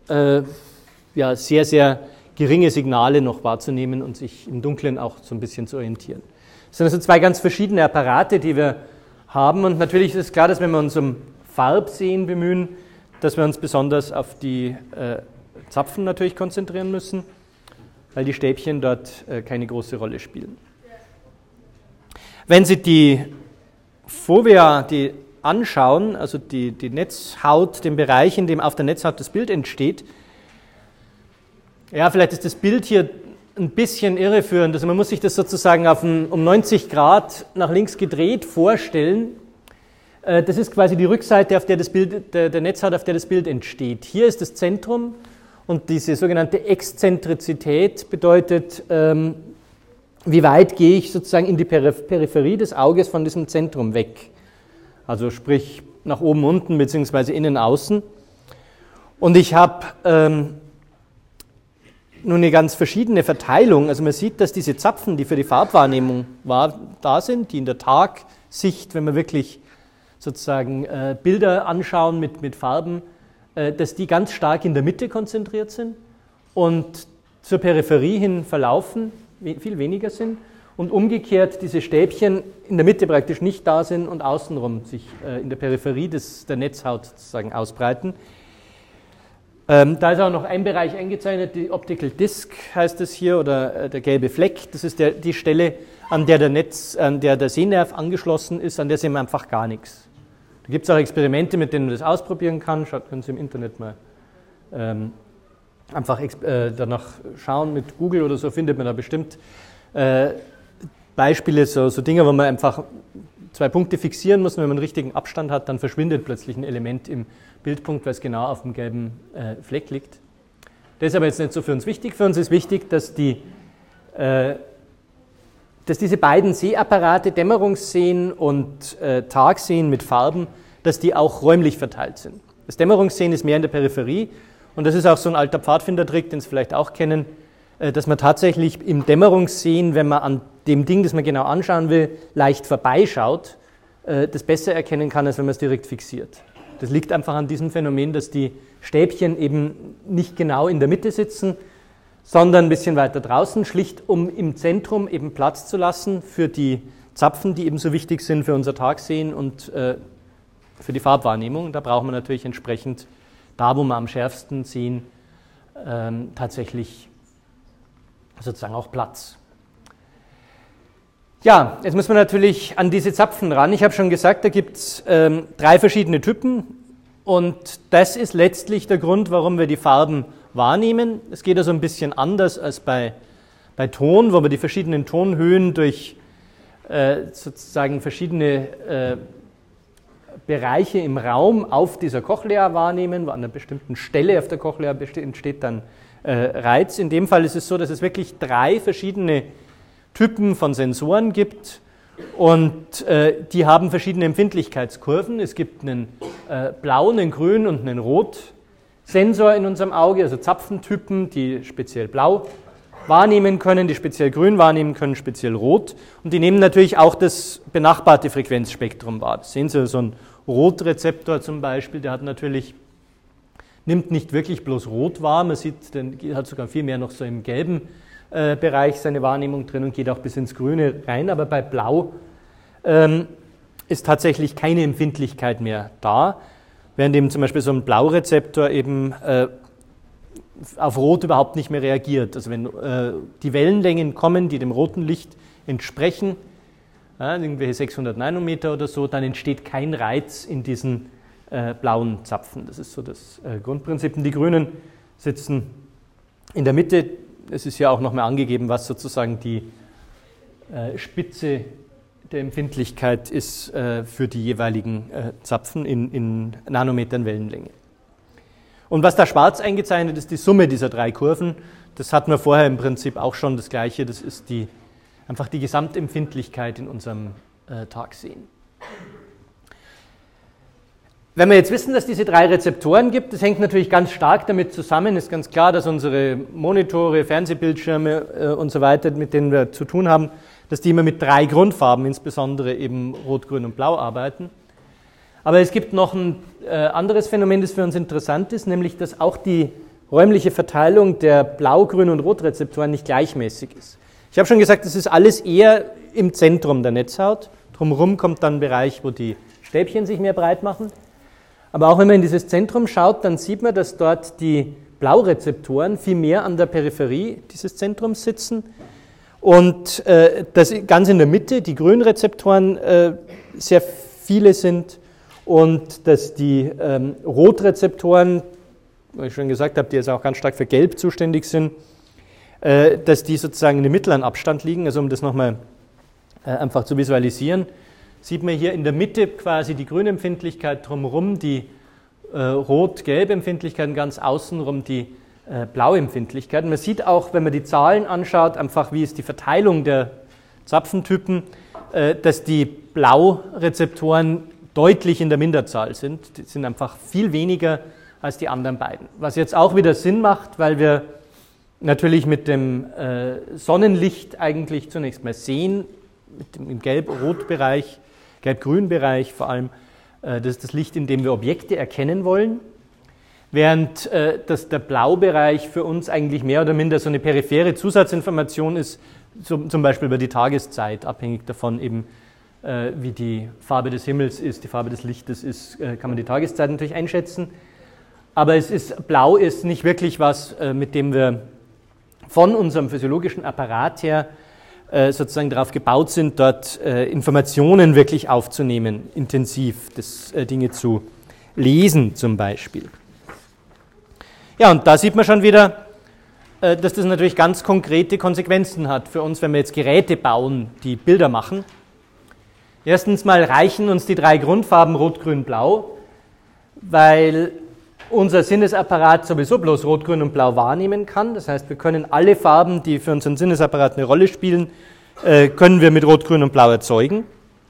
sehr, sehr geringe Signale noch wahrzunehmen und sich im Dunkeln auch so ein bisschen zu orientieren. Das sind also zwei ganz verschiedene Apparate, die wir haben. Und natürlich ist es klar, dass wenn wir uns um Farbsehen bemühen, dass wir uns besonders auf die Zapfen natürlich konzentrieren müssen, weil die Stäbchen dort keine große Rolle spielen. Wenn Sie die Fovea anschauen, also die Netzhaut, den Bereich, in dem auf der Netzhaut das Bild entsteht, ja, vielleicht ist das Bild hier ein bisschen irreführend. Also man muss sich das sozusagen um 90 Grad nach links gedreht vorstellen. Das ist quasi die Rückseite, auf der das Bild, der Netzhaut, auf der das Bild entsteht. Hier ist das Zentrum und diese sogenannte Exzentrizität bedeutet, wie weit gehe ich sozusagen in die Peripherie des Auges von diesem Zentrum weg. Also sprich nach oben, unten beziehungsweise innen, außen. Und ich habe nun eine ganz verschiedene Verteilung. Also man sieht, dass diese Zapfen, die für die Farbwahrnehmung da sind, die in der Tagsicht, wenn wir wirklich sozusagen Bilder anschauen mit Farben, dass die ganz stark in der Mitte konzentriert sind und zur Peripherie hin verlaufen, viel weniger sind. Und umgekehrt diese Stäbchen in der Mitte praktisch nicht da sind und außenrum sich in der Peripherie der Netzhaut sozusagen ausbreiten. Da ist auch noch ein Bereich eingezeichnet, die Optical Disc heißt es hier, oder der gelbe Fleck. Das ist die Stelle, an der der Sehnerv angeschlossen ist, an der sehen wir einfach gar nichts. Da gibt es auch Experimente, mit denen man das ausprobieren kann. Können Sie im Internet mal einfach danach schauen, mit Google oder so findet man da bestimmt Beispiele, so Dinge, wo man einfach 2 Punkte fixieren muss, und wenn man einen richtigen Abstand hat, dann verschwindet plötzlich ein Element im Bildpunkt, weil es genau auf dem gelben Fleck liegt. Das ist aber jetzt nicht so für uns wichtig. Für uns ist wichtig, dass diese beiden Sehapparate, Dämmerungssehen und Tagsehen mit Farben, dass die auch räumlich verteilt sind. Das Dämmerungssehen ist mehr in der Peripherie und das ist auch so ein alter Pfadfindertrick, den Sie vielleicht auch kennen, dass man tatsächlich im Dämmerungssehen, wenn man an dem Ding, das man genau anschauen will, leicht vorbeischaut, das besser erkennen kann, als wenn man es direkt fixiert. Das liegt einfach an diesem Phänomen, dass die Stäbchen eben nicht genau in der Mitte sitzen, sondern ein bisschen weiter draußen, schlicht um im Zentrum eben Platz zu lassen für die Zapfen, die eben so wichtig sind für unser Tagsehen und für die Farbwahrnehmung. Da brauchen wir natürlich entsprechend, da wo wir am schärfsten sehen, tatsächlich sozusagen auch Platz. Ja, jetzt muss man natürlich an diese Zapfen ran. Ich habe schon gesagt, da gibt es 3 verschiedene Typen und das ist letztlich der Grund, warum wir die Farben wahrnehmen. Es geht also ein bisschen anders als bei Ton, wo wir die verschiedenen Tonhöhen durch sozusagen verschiedene Bereiche im Raum auf dieser Cochlea wahrnehmen, wo an einer bestimmten Stelle auf der Cochlea entsteht dann Reiz. In dem Fall ist es so, dass es wirklich 3 verschiedene Typen von Sensoren gibt und die haben verschiedene Empfindlichkeitskurven. Es gibt einen blauen, einen grünen und einen rot Sensor in unserem Auge, also Zapfentypen, die speziell blau wahrnehmen können, die speziell grün wahrnehmen können, speziell rot. Und die nehmen natürlich auch das benachbarte Frequenzspektrum wahr. Das sehen Sie, so ein Rotrezeptor zum Beispiel, der nimmt nicht wirklich bloß rot wahr, man sieht, der hat sogar viel mehr noch so im gelben Bereich seine Wahrnehmung drin und geht auch bis ins Grüne rein, aber bei Blau ist tatsächlich keine Empfindlichkeit mehr da, während eben zum Beispiel so ein Blaurezeptor eben auf Rot überhaupt nicht mehr reagiert. Also wenn die Wellenlängen kommen, die dem roten Licht entsprechen, irgendwelche 600 Nanometer oder so, dann entsteht kein Reiz in diesen blauen Zapfen. Das ist so das Grundprinzip. Und die Grünen sitzen in der Mitte. Es ist ja auch nochmal angegeben, was sozusagen die Spitze der Empfindlichkeit ist für die jeweiligen Zapfen in Nanometern Wellenlänge. Und was da schwarz eingezeichnet ist, die Summe dieser drei Kurven. Das hatten wir vorher im Prinzip auch schon das Gleiche. Das ist einfach die Gesamtempfindlichkeit in unserem Tagsehen. Wenn wir jetzt wissen, dass es diese drei Rezeptoren gibt, das hängt natürlich ganz stark damit zusammen, ist ganz klar, dass unsere Monitore, Fernsehbildschirme und so weiter, mit denen wir zu tun haben, dass die immer mit drei Grundfarben, insbesondere eben Rot, Grün und Blau arbeiten. Aber es gibt noch ein anderes Phänomen, das für uns interessant ist, nämlich dass auch die räumliche Verteilung der Blau-, Grün- und Rotrezeptoren nicht gleichmäßig ist. Ich habe schon gesagt, das ist alles eher im Zentrum der Netzhaut. Drumherum kommt dann ein Bereich, wo die Stäbchen sich mehr breit machen. Aber auch wenn man in dieses Zentrum schaut, dann sieht man, dass dort die Blaurezeptoren viel mehr an der Peripherie dieses Zentrums sitzen und dass ganz in der Mitte die Grünrezeptoren sehr viele sind und dass die Rotrezeptoren, wie ich schon gesagt habe, die jetzt auch ganz stark für Gelb zuständig sind, dass die sozusagen in einem mittleren Abstand liegen. Also um das nochmal einfach zu visualisieren, sieht man hier in der Mitte quasi die Grünempfindlichkeit, drumherum die Rot-Gelb-Empfindlichkeit und ganz außenrum die Blauempfindlichkeit. Man sieht auch, wenn man die Zahlen anschaut, einfach wie ist die Verteilung der Zapfentypen, dass die Blaurezeptoren deutlich in der Minderzahl sind. Die sind einfach viel weniger als die anderen beiden. Was jetzt auch wieder Sinn macht, weil wir natürlich mit dem Sonnenlicht eigentlich zunächst mal sehen, im Gelb-Rot-Bereich, Gelb-Grün-Bereich vor allem, das ist das Licht, in dem wir Objekte erkennen wollen, während der Blaubereich für uns eigentlich mehr oder minder so eine periphere Zusatzinformation ist, zum Beispiel über die Tageszeit, abhängig davon eben, wie die Farbe des Himmels ist, die Farbe des Lichtes ist, kann man die Tageszeit natürlich einschätzen. Aber Blau ist nicht wirklich was, mit dem wir von unserem physiologischen Apparat her sozusagen darauf gebaut sind, dort Informationen wirklich aufzunehmen, intensiv, Dinge zu lesen zum Beispiel. Ja, und da sieht man schon wieder, dass das natürlich ganz konkrete Konsequenzen hat für uns, wenn wir jetzt Geräte bauen, die Bilder machen. Erstens mal reichen uns die drei Grundfarben Rot, Grün, Blau, weil unser Sinnesapparat sowieso bloß Rot, Grün und Blau wahrnehmen kann. Das heißt, wir können alle Farben, die für unseren Sinnesapparat eine Rolle spielen, können wir mit Rot, Grün und Blau erzeugen.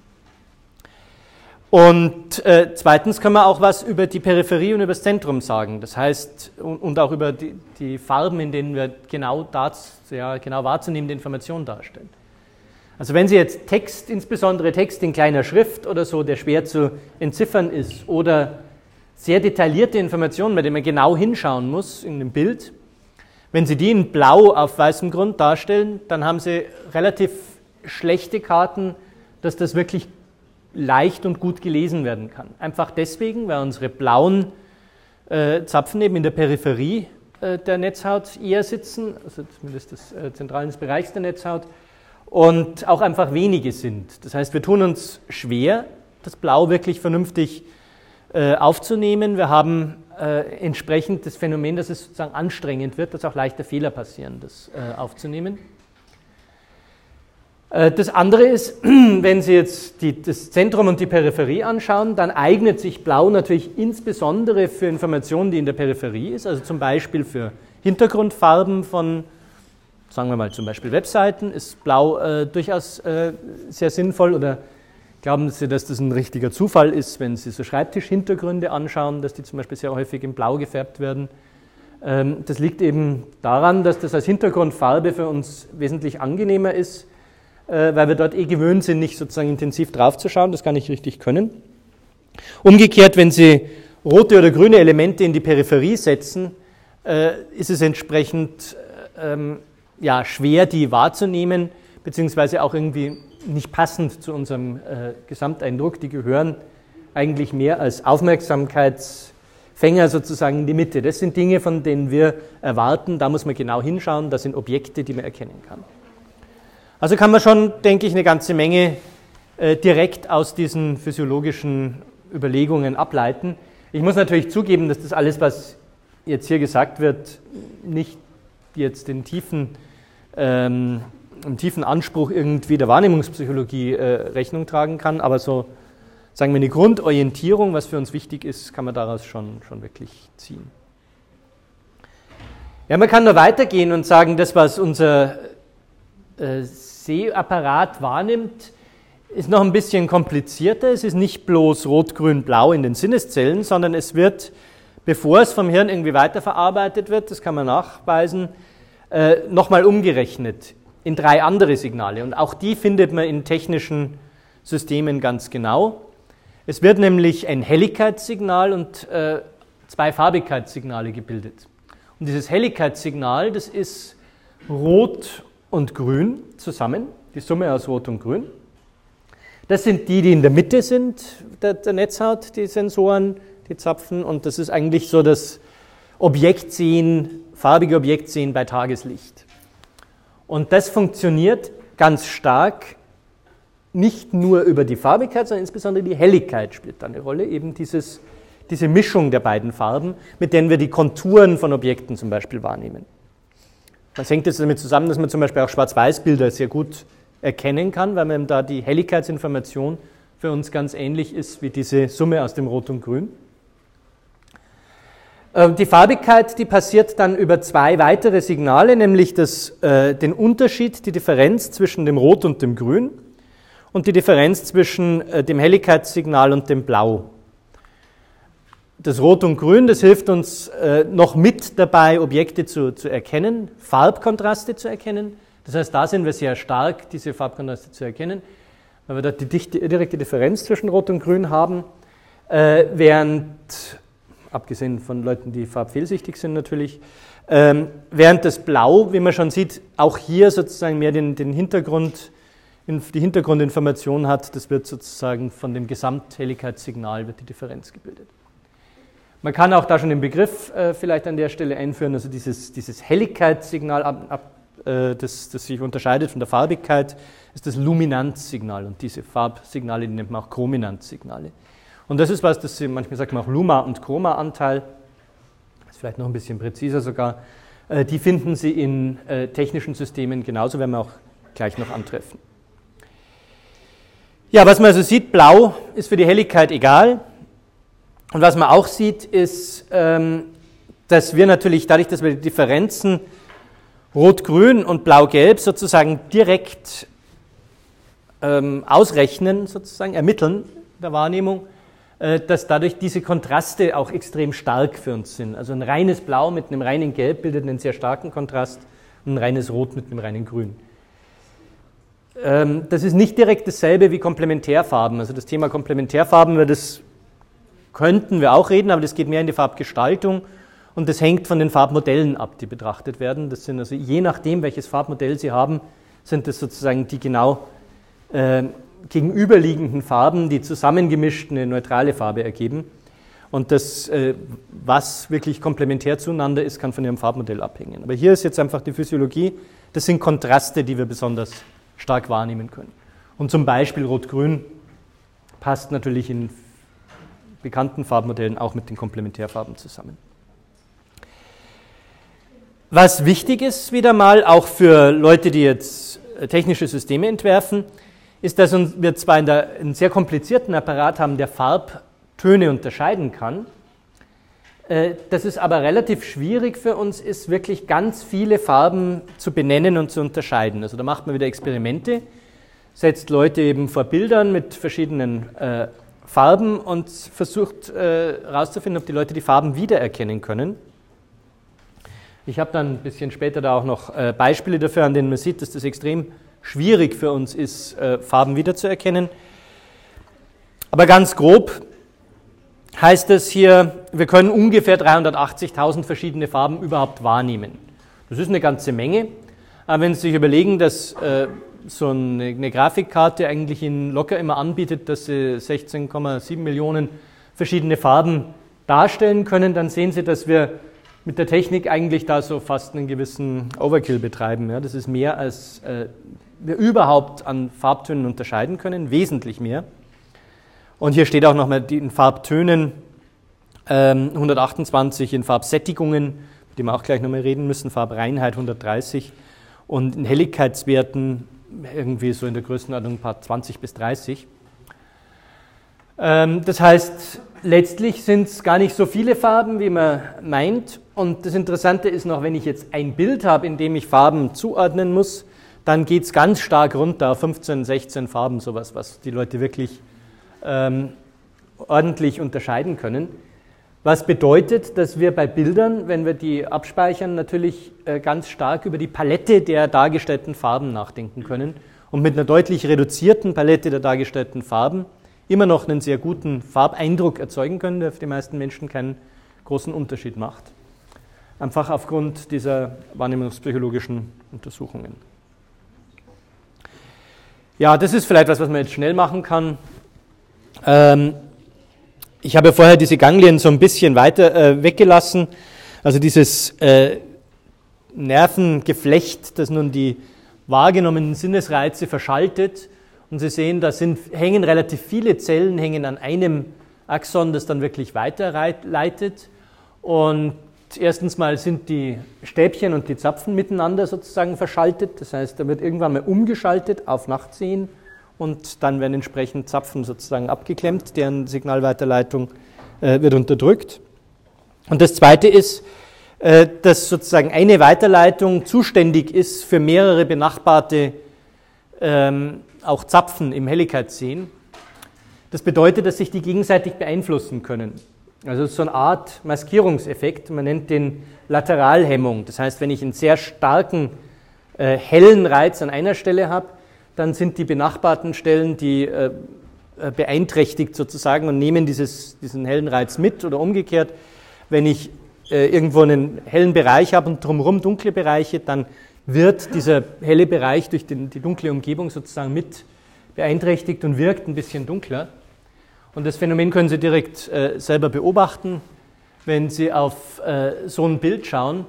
Und zweitens können wir auch was über die Peripherie und über das Zentrum sagen. Das heißt, und auch über die Farben, in denen wir genau wahrzunehmende Informationen darstellen. Also wenn Sie jetzt Text, insbesondere Text in kleiner Schrift oder so, der schwer zu entziffern ist, oder sehr detaillierte Informationen, bei denen man genau hinschauen muss in einem Bild, wenn Sie die in Blau auf weißem Grund darstellen, dann haben Sie relativ schlechte Karten, dass das wirklich leicht und gut gelesen werden kann. Einfach deswegen, weil unsere blauen Zapfen eben in der Peripherie der Netzhaut eher sitzen, also zumindest des zentralen Bereichs der Netzhaut, und auch einfach wenige sind. Das heißt, wir tun uns schwer, das Blau wirklich vernünftig aufzunehmen. Wir haben entsprechend das Phänomen, dass es sozusagen anstrengend wird, dass auch leichter Fehler passieren, das aufzunehmen. Das andere ist, wenn Sie jetzt das Zentrum und die Peripherie anschauen, dann eignet sich Blau natürlich insbesondere für Informationen, die in der Peripherie ist, also zum Beispiel für Hintergrundfarben von, sagen wir mal zum Beispiel Webseiten, ist Blau durchaus sehr sinnvoll. Oder glauben Sie, dass das ein richtiger Zufall ist, wenn Sie so Schreibtischhintergründe anschauen, dass die zum Beispiel sehr häufig in Blau gefärbt werden? Das liegt eben daran, dass das als Hintergrundfarbe für uns wesentlich angenehmer ist, weil wir dort gewöhnt sind, nicht sozusagen intensiv drauf zu schauen, das gar nicht richtig können. Umgekehrt, wenn Sie rote oder grüne Elemente in die Peripherie setzen, ist es entsprechend schwer, die wahrzunehmen, beziehungsweise auch irgendwie nicht passend zu unserem Gesamteindruck. Die gehören eigentlich mehr als Aufmerksamkeitsfänger sozusagen in die Mitte. Das sind Dinge, von denen wir erwarten, da muss man genau hinschauen, das sind Objekte, die man erkennen kann. Also kann man schon, denke ich, eine ganze Menge direkt aus diesen physiologischen Überlegungen ableiten. Ich muss natürlich zugeben, dass das alles, was jetzt hier gesagt wird, nicht jetzt den tiefen Anspruch irgendwie der Wahrnehmungspsychologie Rechnung tragen kann, aber so, sagen wir, eine Grundorientierung, was für uns wichtig ist, kann man daraus schon wirklich ziehen. Ja, man kann nur weitergehen und sagen, das, was unser Sehapparat wahrnimmt, ist noch ein bisschen komplizierter. Es ist nicht bloß rot, grün, blau in den Sinneszellen, sondern es wird, bevor es vom Hirn irgendwie weiterverarbeitet wird, das kann man nachweisen, nochmal umgerechnet in 3 andere Signale. Und auch die findet man in technischen Systemen ganz genau. Es wird nämlich ein Helligkeitssignal und 2 Farbigkeitssignale gebildet. Und dieses Helligkeitssignal, das ist Rot und Grün zusammen, die Summe aus Rot und Grün. Das sind die in der Mitte sind, der Netzhaut, die Sensoren, die Zapfen, und das ist eigentlich so das Objektsehen, farbige Objektsehen bei Tageslicht. Und das funktioniert ganz stark, nicht nur über die Farbigkeit, sondern insbesondere die Helligkeit spielt da eine Rolle, eben diese Mischung der beiden Farben, mit denen wir die Konturen von Objekten zum Beispiel wahrnehmen. Das hängt jetzt damit zusammen, dass man zum Beispiel auch Schwarz-Weiß-Bilder sehr gut erkennen kann, weil man da die Helligkeitsinformation für uns ganz ähnlich ist wie diese Summe aus dem Rot und Grün. Die Farbigkeit, die passiert dann über 2 weitere Signale, nämlich den Unterschied, die Differenz zwischen dem Rot und dem Grün und die Differenz zwischen dem Helligkeitssignal und dem Blau. Das Rot und Grün, das hilft uns noch mit dabei, Objekte zu erkennen, Farbkontraste zu erkennen. Das heißt, da sind wir sehr stark, diese Farbkontraste zu erkennen, weil wir dort die direkte Differenz zwischen Rot und Grün haben, während, abgesehen von Leuten, die farbfehlsichtig sind natürlich, während das Blau, wie man schon sieht, auch hier sozusagen mehr den Hintergrund, die Hintergrundinformation hat, das wird sozusagen von dem Gesamthelligkeitssignal wird die Differenz gebildet. Man kann auch da schon den Begriff vielleicht an der Stelle einführen, also dieses Helligkeitssignal, das sich unterscheidet von der Farbigkeit, ist das Luminanzsignal, und diese Farbsignale, die nennt man auch Chrominanzsignale. Und das ist was, das manchmal sagt man auch Luma- und Chroma-Anteil, das ist vielleicht noch ein bisschen präziser sogar, die finden Sie in technischen Systemen genauso, werden wir auch gleich noch antreffen. Ja, was man also sieht, blau ist für die Helligkeit egal. Und was man auch sieht, ist, dass wir natürlich dadurch, dass wir die Differenzen Rot-Grün und Blau-Gelb sozusagen direkt ausrechnen, sozusagen ermitteln der Wahrnehmung, dass dadurch diese Kontraste auch extrem stark für uns sind. Also ein reines Blau mit einem reinen Gelb bildet einen sehr starken Kontrast und ein reines Rot mit einem reinen Grün. Das ist nicht direkt dasselbe wie Komplementärfarben. Also das Thema Komplementärfarben, das könnten wir auch reden, aber das geht mehr in die Farbgestaltung und das hängt von den Farbmodellen ab, die betrachtet werden. Das sind also je nachdem, welches Farbmodell Sie haben, sind das sozusagen die genau gegenüberliegenden Farben, die zusammengemischt eine neutrale Farbe ergeben. Und das, was wirklich komplementär zueinander ist, kann von Ihrem Farbmodell abhängen. Aber hier ist jetzt einfach die Physiologie, das sind Kontraste, die wir besonders stark wahrnehmen können. Und zum Beispiel Rot-Grün passt natürlich in bekannten Farbmodellen auch mit den Komplementärfarben zusammen. Was wichtig ist, wieder mal, auch für Leute, die jetzt technische Systeme entwerfen, ist, dass wir zwar einen sehr komplizierten Apparat haben, der Farbtöne unterscheiden kann, dass es aber relativ schwierig für uns ist, wirklich ganz viele Farben zu benennen und zu unterscheiden. Also da macht man wieder Experimente, setzt Leute eben vor Bildern mit verschiedenen Farben und versucht herauszufinden, ob die Leute die Farben wiedererkennen können. Ich habe dann ein bisschen später da auch noch Beispiele dafür, an denen man sieht, dass das extrem schwierig für uns ist, Farben wiederzuerkennen. Aber ganz grob heißt es hier, wir können ungefähr 380.000 verschiedene Farben überhaupt wahrnehmen. Das ist eine ganze Menge, aber wenn Sie sich überlegen, dass so eine Grafikkarte eigentlich Ihnen locker immer anbietet, dass Sie 16,7 Millionen verschiedene Farben darstellen können, dann sehen Sie, dass wir mit der Technik eigentlich da so fast einen gewissen Overkill betreiben. Ja, das ist mehr, als wir überhaupt an Farbtönen unterscheiden können, wesentlich mehr. Und hier steht auch nochmal in Farbtönen 128, in Farbsättigungen, mit denen wir auch gleich nochmal reden müssen, Farbreinheit 130 und in Helligkeitswerten irgendwie so in der Größenordnung ein paar 20 bis 30. Das heißt, letztlich sind es gar nicht so viele Farben, wie man meint. Und das Interessante ist noch, wenn ich jetzt ein Bild habe, in dem ich Farben zuordnen muss, dann geht es ganz stark runter auf 15, 16 Farben, sowas, was die Leute wirklich ordentlich unterscheiden können. Was bedeutet, dass wir bei Bildern, wenn wir die abspeichern, natürlich ganz stark über die Palette der dargestellten Farben nachdenken können und mit einer deutlich reduzierten Palette der dargestellten Farben immer noch einen sehr guten Farbeindruck erzeugen können, der für die meisten Menschen keinen großen Unterschied macht. Einfach aufgrund dieser wahrnehmungspsychologischen Untersuchungen. Ja, das ist vielleicht was man jetzt schnell machen kann. Ich habe vorher diese Ganglien so ein bisschen weiter weggelassen, also dieses Nervengeflecht, das nun die wahrgenommenen Sinnesreize verschaltet. Und Sie sehen, da hängen relativ viele Zellen hängen an einem Axon, das dann wirklich weiterleitet. Und erstens mal sind die Stäbchen und die Zapfen miteinander sozusagen verschaltet. Das heißt, da wird irgendwann mal umgeschaltet auf Nachtsehen. Und dann werden entsprechend Zapfen sozusagen abgeklemmt, deren Signalweiterleitung wird unterdrückt. Und das Zweite ist, dass sozusagen eine Weiterleitung zuständig ist für mehrere benachbarte auch Zapfen im Helligkeitssehen. Das bedeutet, dass sich die gegenseitig beeinflussen können. Also so eine Art Maskierungseffekt, man nennt den Lateralhemmung. Das heißt, wenn ich einen sehr starken hellen Reiz an einer Stelle habe, dann sind die benachbarten Stellen, die beeinträchtigt sozusagen und nehmen diesen hellen Reiz mit oder umgekehrt. Wenn ich irgendwo einen hellen Bereich habe und drumherum dunkle Bereiche, dann wird dieser helle Bereich durch die dunkle Umgebung sozusagen mit beeinträchtigt und wirkt ein bisschen dunkler. Und das Phänomen können Sie direkt selber beobachten, wenn Sie auf so ein Bild schauen.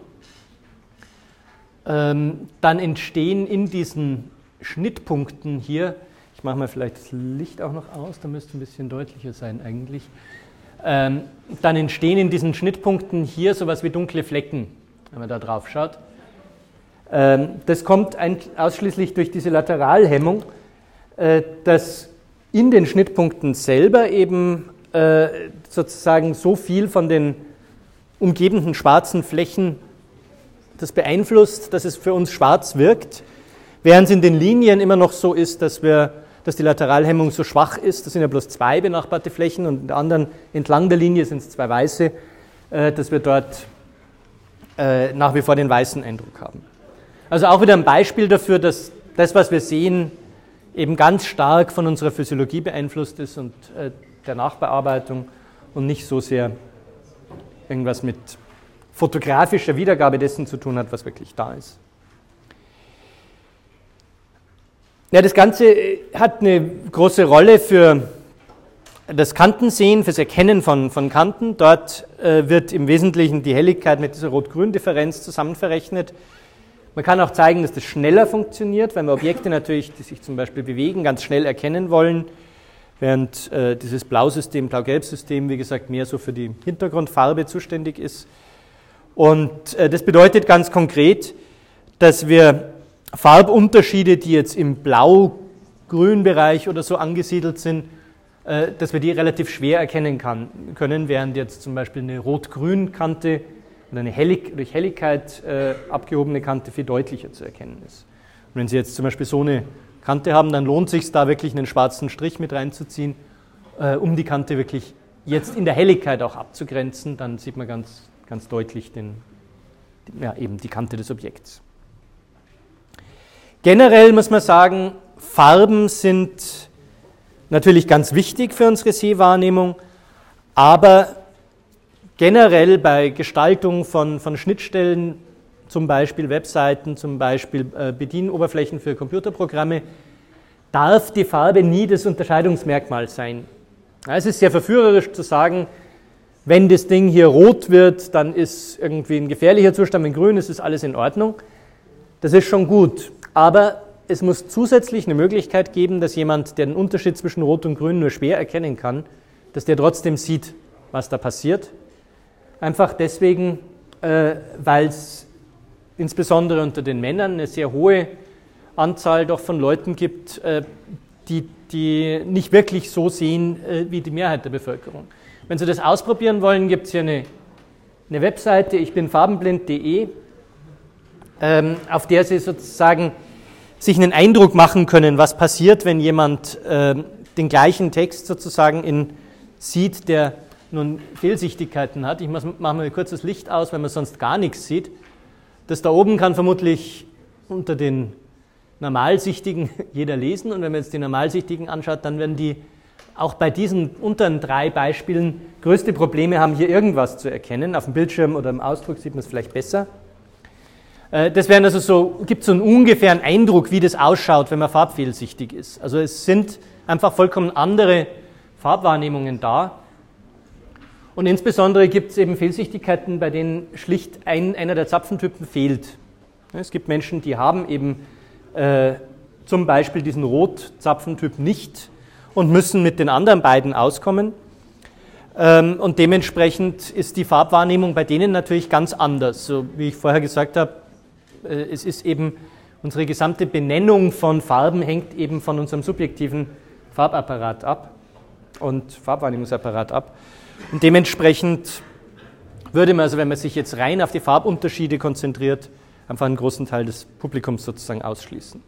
Dann entstehen in diesen Schnittpunkten hier, ich mache mal vielleicht das Licht auch noch aus, da müsste ein bisschen deutlicher sein eigentlich, dann entstehen in diesen Schnittpunkten hier sowas wie dunkle Flecken, wenn man da drauf schaut. Das kommt ausschließlich durch diese Lateralhemmung, dass in den Schnittpunkten selber eben sozusagen so viel von den umgebenden schwarzen Flächen das beeinflusst, dass es für uns schwarz wirkt, während es in den Linien immer noch so ist, dass die Lateralhemmung so schwach ist, das sind ja bloß 2 benachbarte Flächen und in der anderen entlang der Linie sind es 2 weiße, dass wir dort nach wie vor den weißen Eindruck haben. Also auch wieder ein Beispiel dafür, dass das, was wir sehen, eben ganz stark von unserer Physiologie beeinflusst ist und der Nachbearbeitung und nicht so sehr irgendwas mit fotografischer Wiedergabe dessen zu tun hat, was wirklich da ist. Ja, das Ganze hat eine große Rolle für das Kantensehen, fürs Erkennen von Kanten. Dort wird im Wesentlichen die Helligkeit mit dieser Rot-Grün-Differenz zusammen verrechnet. Man kann auch zeigen, dass das schneller funktioniert, weil wir Objekte natürlich, die sich zum Beispiel bewegen, ganz schnell erkennen wollen, während dieses Blausystem, Blau-Gelb-System, wie gesagt, mehr so für die Hintergrundfarbe zuständig ist. Und das bedeutet ganz konkret, dass wir Farbunterschiede, die jetzt im Blau-Grün-Bereich oder so angesiedelt sind, dass wir die relativ schwer erkennen können, während jetzt zum Beispiel eine Rot-Grün-Kante oder eine durch Helligkeit abgehobene Kante viel deutlicher zu erkennen ist. Und wenn Sie jetzt zum Beispiel so eine Kante haben, dann lohnt es sich da wirklich einen schwarzen Strich mit reinzuziehen, um die Kante wirklich jetzt in der Helligkeit auch abzugrenzen, dann sieht man ganz deutlich ja, eben die Kante des Objekts. Generell muss man sagen, Farben sind natürlich ganz wichtig für unsere Sehwahrnehmung, aber generell bei Gestaltung von Schnittstellen, zum Beispiel Webseiten, zum Beispiel Bedienoberflächen für Computerprogramme, darf die Farbe nie das Unterscheidungsmerkmal sein. Ja, es ist sehr verführerisch zu sagen, wenn das Ding hier rot wird, dann ist irgendwie ein gefährlicher Zustand, wenn grün ist, ist alles in Ordnung. Das ist schon gut, aber es muss zusätzlich eine Möglichkeit geben, dass jemand, der den Unterschied zwischen Rot und Grün nur schwer erkennen kann, dass der trotzdem sieht, was da passiert. Einfach deswegen, weil es insbesondere unter den Männern eine sehr hohe Anzahl doch von Leuten gibt, die nicht wirklich so sehen wie die Mehrheit der Bevölkerung. Wenn Sie das ausprobieren wollen, gibt es hier eine Webseite, ich bin farbenblind.de, auf der Sie sozusagen sich einen Eindruck machen können, was passiert, wenn jemand den gleichen Text sozusagen sieht, der nun Fehlsichtigkeiten hat. Ich mache mal kurz das Licht aus, weil man sonst gar nichts sieht. Das da oben kann vermutlich unter den Normalsichtigen jeder lesen, und wenn man jetzt die Normalsichtigen anschaut, dann werden die auch bei diesen unteren 3 Beispielen größte Probleme haben, hier irgendwas zu erkennen. Auf dem Bildschirm oder im Ausdruck sieht man es vielleicht besser. Das wären also so, gibt so einen ungefähren Eindruck, wie das ausschaut, wenn man farbfehlsichtig ist. Also es sind einfach vollkommen andere Farbwahrnehmungen da. Und insbesondere gibt es eben Fehlsichtigkeiten, bei denen schlicht einer der Zapfentypen fehlt. Es gibt Menschen, die haben eben zum Beispiel diesen Rotzapfentyp nicht und müssen mit den anderen beiden auskommen. Und dementsprechend ist die Farbwahrnehmung bei denen natürlich ganz anders. So wie ich vorher gesagt habe, es ist eben, unsere gesamte Benennung von Farben hängt eben von unserem subjektiven Farbapparat ab und Farbwahrnehmungsapparat ab. Und dementsprechend würde man, also wenn man sich jetzt rein auf die Farbunterschiede konzentriert, einfach einen großen Teil des Publikums sozusagen ausschließen.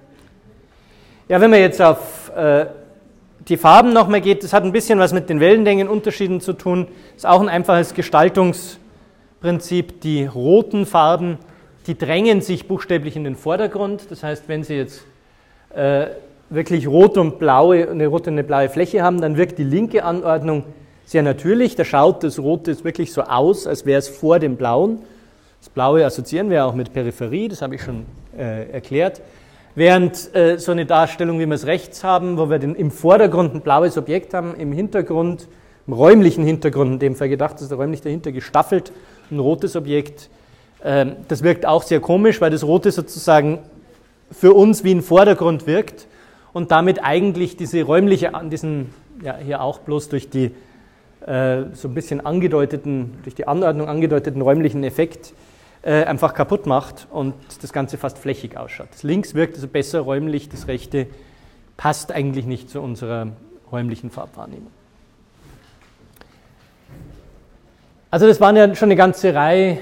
Ja, wenn man jetzt auf die Farben nochmal geht, das hat ein bisschen was mit den Wellenlängenunterschieden zu tun, ist auch ein einfaches Gestaltungsprinzip. Die roten Farben, die drängen sich buchstäblich in den Vordergrund. Das heißt, wenn Sie jetzt wirklich rot und blaue, eine rote und eine blaue Fläche haben, dann wirkt die linke Anordnung sehr natürlich. Da schaut das Rote wirklich so aus, als wäre es vor dem Blauen. Das Blaue assoziieren wir auch mit Peripherie, das habe ich schon erklärt. Während so eine Darstellung, wie wir es rechts haben, wo wir im Vordergrund ein blaues Objekt haben, im Hintergrund, im räumlichen Hintergrund, in dem Fall gedacht, ist räumlich dahinter gestaffelt, ein rotes Objekt. Das wirkt auch sehr komisch, weil das Rote sozusagen für uns wie ein Vordergrund wirkt und damit eigentlich diese räumliche, ja hier auch bloß durch die so ein bisschen durch die Anordnung angedeuteten räumlichen Effekt einfach kaputt macht und das Ganze fast flächig ausschaut. Das links wirkt also besser räumlich, das rechte passt eigentlich nicht zu unserer räumlichen Farbwahrnehmung. Also das waren ja schon eine ganze Reihe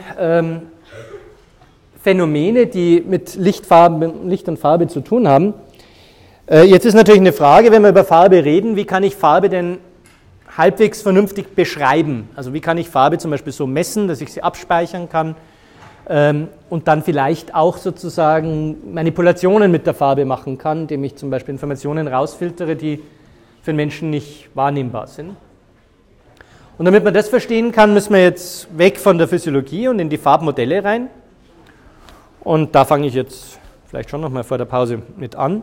Phänomene, die mit Licht und Farbe zu tun haben. Jetzt ist natürlich eine Frage, wenn wir über Farbe reden, wie kann ich Farbe denn halbwegs vernünftig beschreiben? Also wie kann ich Farbe zum Beispiel so messen, dass ich sie abspeichern kann und dann vielleicht auch sozusagen Manipulationen mit der Farbe machen kann, indem ich zum Beispiel Informationen rausfiltere, die für den Menschen nicht wahrnehmbar sind. Und damit man das verstehen kann, müssen wir jetzt weg von der Physiologie und in die Farbmodelle rein. Und da fange ich jetzt vielleicht schon nochmal vor der Pause mit an.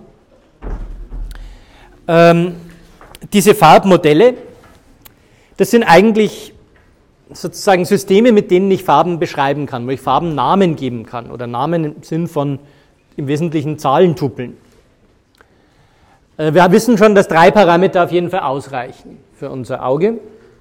Diese Farbmodelle, das sind eigentlich sozusagen Systeme, mit denen ich Farben beschreiben kann, wo ich Farben Namen geben kann oder Namen im Sinn von im Wesentlichen Zahlentupeln. Wir wissen schon, dass 3 Parameter auf jeden Fall ausreichen für unser Auge.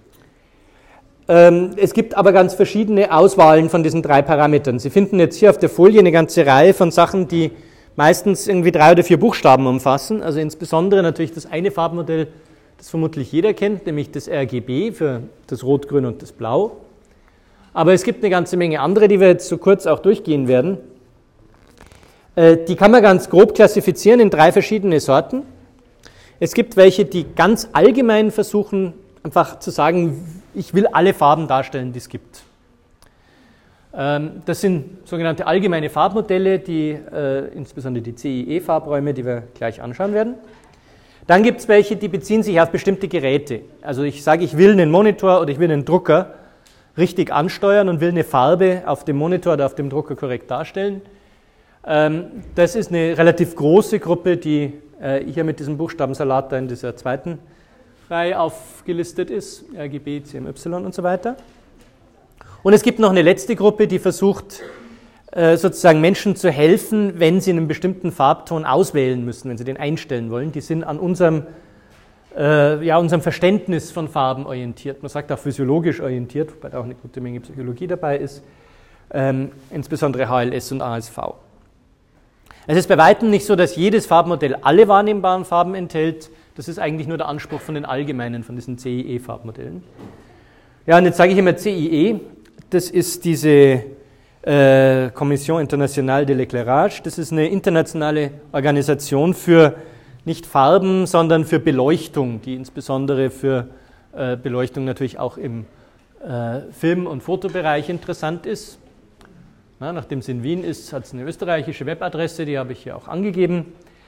Es gibt aber ganz verschiedene Auswahlen von diesen 3 Parametern. Sie finden jetzt hier auf der Folie eine ganze Reihe von Sachen, die meistens irgendwie 3 oder 4 Buchstaben umfassen. Also insbesondere natürlich das eine Farbmodell, das vermutlich jeder kennt, nämlich das RGB für das Rot, Grün und das Blau. Aber es gibt eine ganze Menge andere, die wir jetzt so kurz auch durchgehen werden. Die kann man ganz grob klassifizieren in 3 verschiedene Sorten. Es gibt welche, die ganz allgemein versuchen, einfach zu sagen, ich will alle Farben darstellen, die es gibt. Das sind sogenannte allgemeine Farbmodelle, die insbesondere die CIE-Farbräume, die wir gleich anschauen werden. Dann gibt es welche, die beziehen sich auf bestimmte Geräte. Also ich sage, ich will einen Monitor oder ich will einen Drucker richtig ansteuern und will eine Farbe auf dem Monitor oder auf dem Drucker korrekt darstellen. Das ist eine relativ große Gruppe, die hier mit diesem Buchstabensalat da in dieser zweiten Reihe aufgelistet ist, RGB, CMY und so weiter. Und es gibt noch eine letzte Gruppe, die versucht, sozusagen Menschen zu helfen, wenn sie einen bestimmten Farbton auswählen müssen, wenn sie den einstellen wollen. Die sind an unserem Verständnis von Farben orientiert. Man sagt auch physiologisch orientiert, wobei da auch eine gute Menge Psychologie dabei ist, insbesondere HLS und ASV. Es ist bei weitem nicht so, dass jedes Farbmodell alle wahrnehmbaren Farben enthält. Das ist eigentlich nur der Anspruch von den allgemeinen, von diesen CIE-Farbmodellen. Ja, und jetzt sage ich immer CIE. Das ist diese Commission Internationale de l'Éclairage. Das ist eine internationale Organisation für nicht Farben, sondern für Beleuchtung, die insbesondere für Beleuchtung natürlich auch im Film- und Fotobereich interessant ist. Na, nachdem es in Wien ist, hat es eine österreichische Webadresse, die habe ich hier auch angegeben.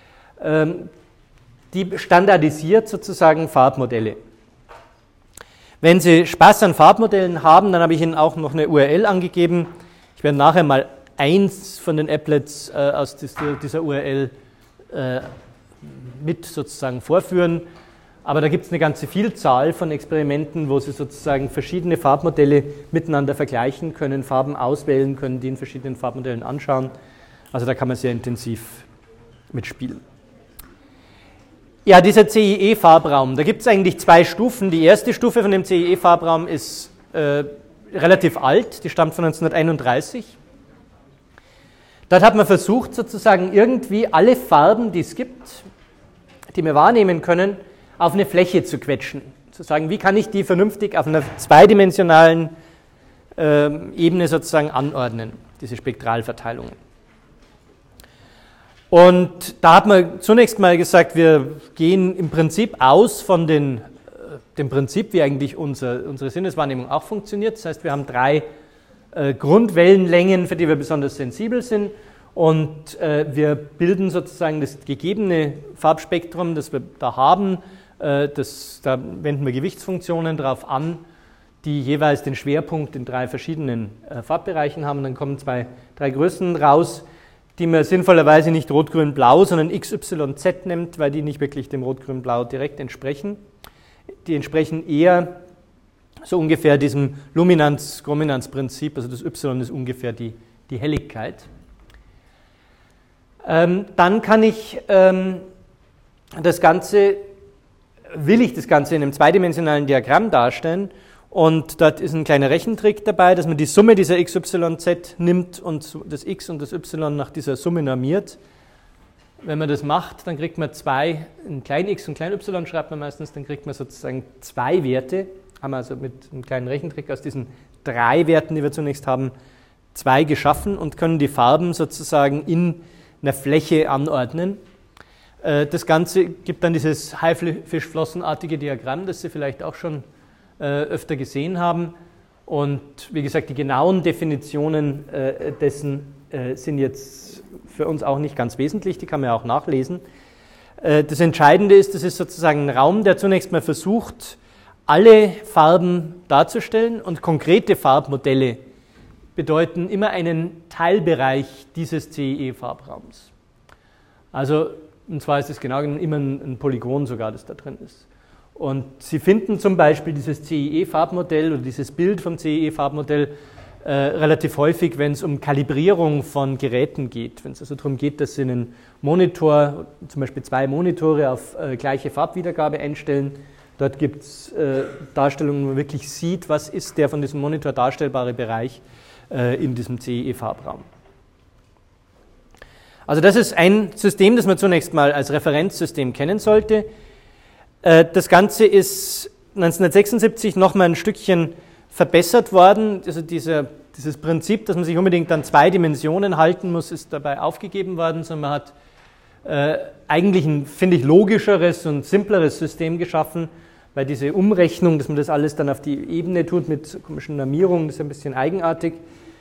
Die standardisiert sozusagen Farbmodelle. Wenn Sie Spaß an Farbmodellen haben, dann habe ich Ihnen auch noch eine URL angegeben. Ich werde nachher mal eins von den Applets aus dieser URL mit sozusagen vorführen. Aber da gibt es eine ganze Vielzahl von Experimenten, wo Sie sozusagen verschiedene Farbmodelle miteinander vergleichen können, Farben auswählen können, die in verschiedenen Farbmodellen anschauen. Also da kann man sehr intensiv mitspielen. Ja, dieser CIE-Farbraum, da gibt es eigentlich zwei Stufen. Die erste Stufe von dem CIE-Farbraum ist relativ alt, die stammt von 1931. Dort hat man versucht, sozusagen irgendwie alle Farben, die es gibt, die wir wahrnehmen können, auf eine Fläche zu quetschen. Zu sagen, wie kann ich die vernünftig auf einer zweidimensionalen Ebene sozusagen anordnen, diese Spektralverteilungen. Und da hat man zunächst mal gesagt, wir gehen im Prinzip aus von dem Prinzip, wie eigentlich unsere Sinneswahrnehmung auch funktioniert. Das heißt, wir haben drei Grundwellenlängen, für die wir besonders sensibel sind. Und wir bilden sozusagen das gegebene Farbspektrum, das wir da haben. Da wenden wir Gewichtsfunktionen drauf an, die jeweils den Schwerpunkt in drei verschiedenen Farbbereichen haben. Dann kommen drei Größen raus, die man sinnvollerweise nicht Rot-Grün-Blau, sondern XYZ nimmt, weil die nicht wirklich dem Rot-Grün-Blau direkt entsprechen. Die entsprechen eher so ungefähr diesem Luminanz-Chrominanz-Prinzip, also das Y ist ungefähr die Helligkeit. Dann kann ich das Ganze in einem zweidimensionalen Diagramm darstellen und dort ist ein kleiner Rechentrick dabei, dass man die Summe dieser XYZ nimmt und das X und das Y nach dieser Summe normiert. Wenn man das macht, dann kriegt man ein klein x und klein y schreibt man meistens, dann kriegt man sozusagen zwei Werte, haben wir also mit einem kleinen Rechentrick aus diesen drei Werten, die wir zunächst haben, zwei geschaffen und können die Farben sozusagen in einer Fläche anordnen. Das Ganze gibt dann dieses Haifischflossenartige Diagramm, das Sie vielleicht auch schon öfter gesehen haben. Und wie gesagt, die genauen Definitionen dessen sind jetzt für uns auch nicht ganz wesentlich, die kann man ja auch nachlesen. Das Entscheidende ist, das ist sozusagen ein Raum, der zunächst mal versucht, alle Farben darzustellen und konkrete Farbmodelle bedeuten immer einen Teilbereich dieses CIE-Farbraums. Also, und zwar ist es genau genommen immer ein Polygon sogar, das da drin ist. Und Sie finden zum Beispiel dieses CIE-Farbmodell oder dieses Bild vom CIE-Farbmodell relativ häufig, wenn es um Kalibrierung von Geräten geht. Wenn es also darum geht, dass Sie einen Monitor, zum Beispiel zwei Monitore auf gleiche Farbwiedergabe einstellen. Dort gibt es Darstellungen, wo man wirklich sieht, was ist der von diesem Monitor darstellbare Bereich in diesem CIE-Farbraum. Also das ist ein System, das man zunächst mal als Referenzsystem kennen sollte. Das Ganze ist 1976 nochmal ein Stückchen verbessert worden. Also dieses Prinzip, dass man sich unbedingt an zwei Dimensionen halten muss, ist dabei aufgegeben worden, sondern man hat eigentlich ein, finde ich, logischeres und simpleres System geschaffen, weil diese Umrechnung, dass man das alles dann auf die Ebene tut mit komischen Normierungen, das ist ein bisschen eigenartig.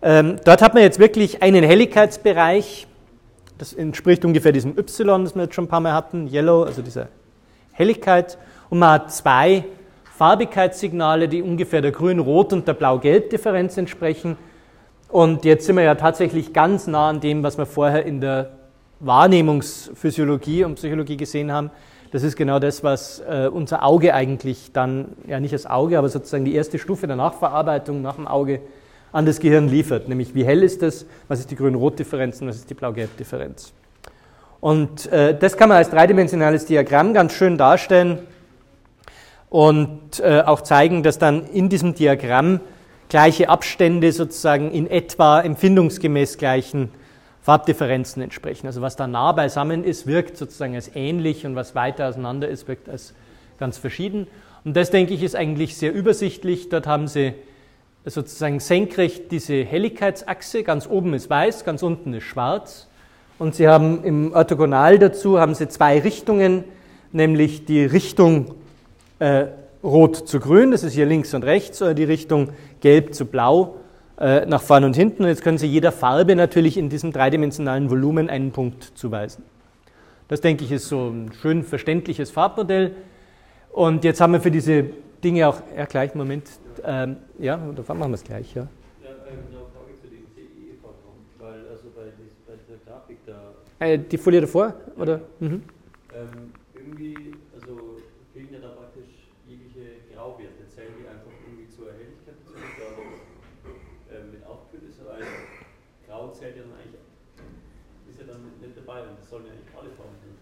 Dort hat man jetzt wirklich einen Helligkeitsbereich, das entspricht ungefähr diesem Y, das wir jetzt schon ein paar Mal hatten, Yellow, also dieser Helligkeit, und man hat zwei Farbigkeitssignale, die ungefähr der Grün-Rot- und der Blau-Gelb-Differenz entsprechen. Und jetzt sind wir ja tatsächlich ganz nah an dem, was wir vorher in der Wahrnehmungsphysiologie und Psychologie gesehen haben. Das ist genau das, was unser Auge eigentlich dann, ja nicht das Auge, aber sozusagen die erste Stufe der Nachverarbeitung nach dem Auge an das Gehirn liefert. Nämlich wie hell ist das, was ist die Grün-Rot-Differenz und was ist die Blau-Gelb-Differenz. Und das kann man als dreidimensionales Diagramm ganz schön darstellen und auch zeigen, dass dann in diesem Diagramm gleiche Abstände sozusagen in etwa empfindungsgemäß gleichen Farbdifferenzen entsprechen. Also was da nah beisammen ist, wirkt sozusagen als ähnlich und was weiter auseinander ist, wirkt als ganz verschieden. Und das, denke ich, ist eigentlich sehr übersichtlich. Dort haben Sie sozusagen senkrecht diese Helligkeitsachse, ganz oben ist weiß, ganz unten ist schwarz. Und Sie haben im Orthogonal dazu haben Sie zwei Richtungen, nämlich die Richtung Rot zu Grün, das ist hier links und rechts, oder die Richtung Gelb zu Blau nach vorne und hinten. Und jetzt können Sie jeder Farbe natürlich in diesem dreidimensionalen Volumen einen Punkt zuweisen. Das, denke ich, ist so ein schön verständliches Farbmodell. Und jetzt haben wir für diese Dinge auch, ja gleich, Moment, ja, da machen wir es gleich, ja. Ja, eine Frage zu dem CEE-Farbraum, weil also bei dieser Grafik da... Die Folie davor, oder? Mhm. Irgendwie, also fehlen ja da praktisch jegliche Grauwerte, zählen die einfach irgendwie zur Helligkeit, da mit aufgeführt ist, weil Grau zählt ja dann eigentlich, ist ja dann nicht dabei und das sollen ja eigentlich alle Farben drin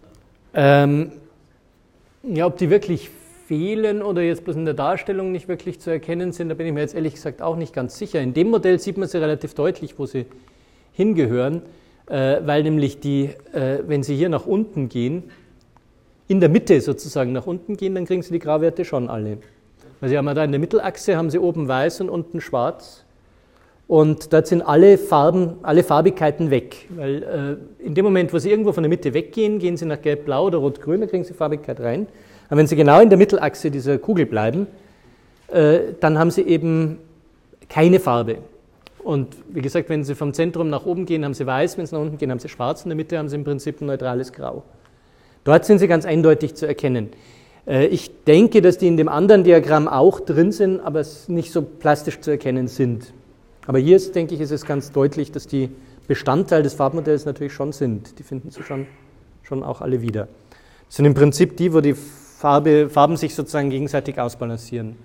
sein. Ja, ob die wirklich fehlen oder jetzt bloß in der Darstellung nicht wirklich zu erkennen sind, da bin ich mir jetzt ehrlich gesagt auch nicht ganz sicher. In dem Modell sieht man sie relativ deutlich, wo sie hingehören, weil nämlich die, wenn Sie hier nach unten gehen, in der Mitte sozusagen nach unten gehen, dann kriegen Sie die Grauwerte schon alle. Also Sie haben da in der Mittelachse haben Sie oben weiß und unten schwarz und dort sind alle Farben, alle Farbigkeiten weg, weil in dem Moment, wo Sie irgendwo von der Mitte weggehen, gehen Sie nach gelb-blau oder rot-grün, dann kriegen Sie Farbigkeit rein. Aber wenn Sie genau in der Mittelachse dieser Kugel bleiben, dann haben Sie eben keine Farbe. Und wie gesagt, wenn Sie vom Zentrum nach oben gehen, haben Sie weiß, wenn Sie nach unten gehen, haben Sie schwarz, in der Mitte haben Sie im Prinzip ein neutrales Grau. Dort sind sie ganz eindeutig zu erkennen. Ich denke, dass die in dem anderen Diagramm auch drin sind, aber es nicht so plastisch zu erkennen sind. Aber hier ist, denke ich, ist es ganz deutlich, dass die Bestandteil des Farbmodells natürlich schon sind. Die finden Sie schon auch alle wieder. Das sind im Prinzip die, wo die Farben sich sozusagen gegenseitig ausbalancieren.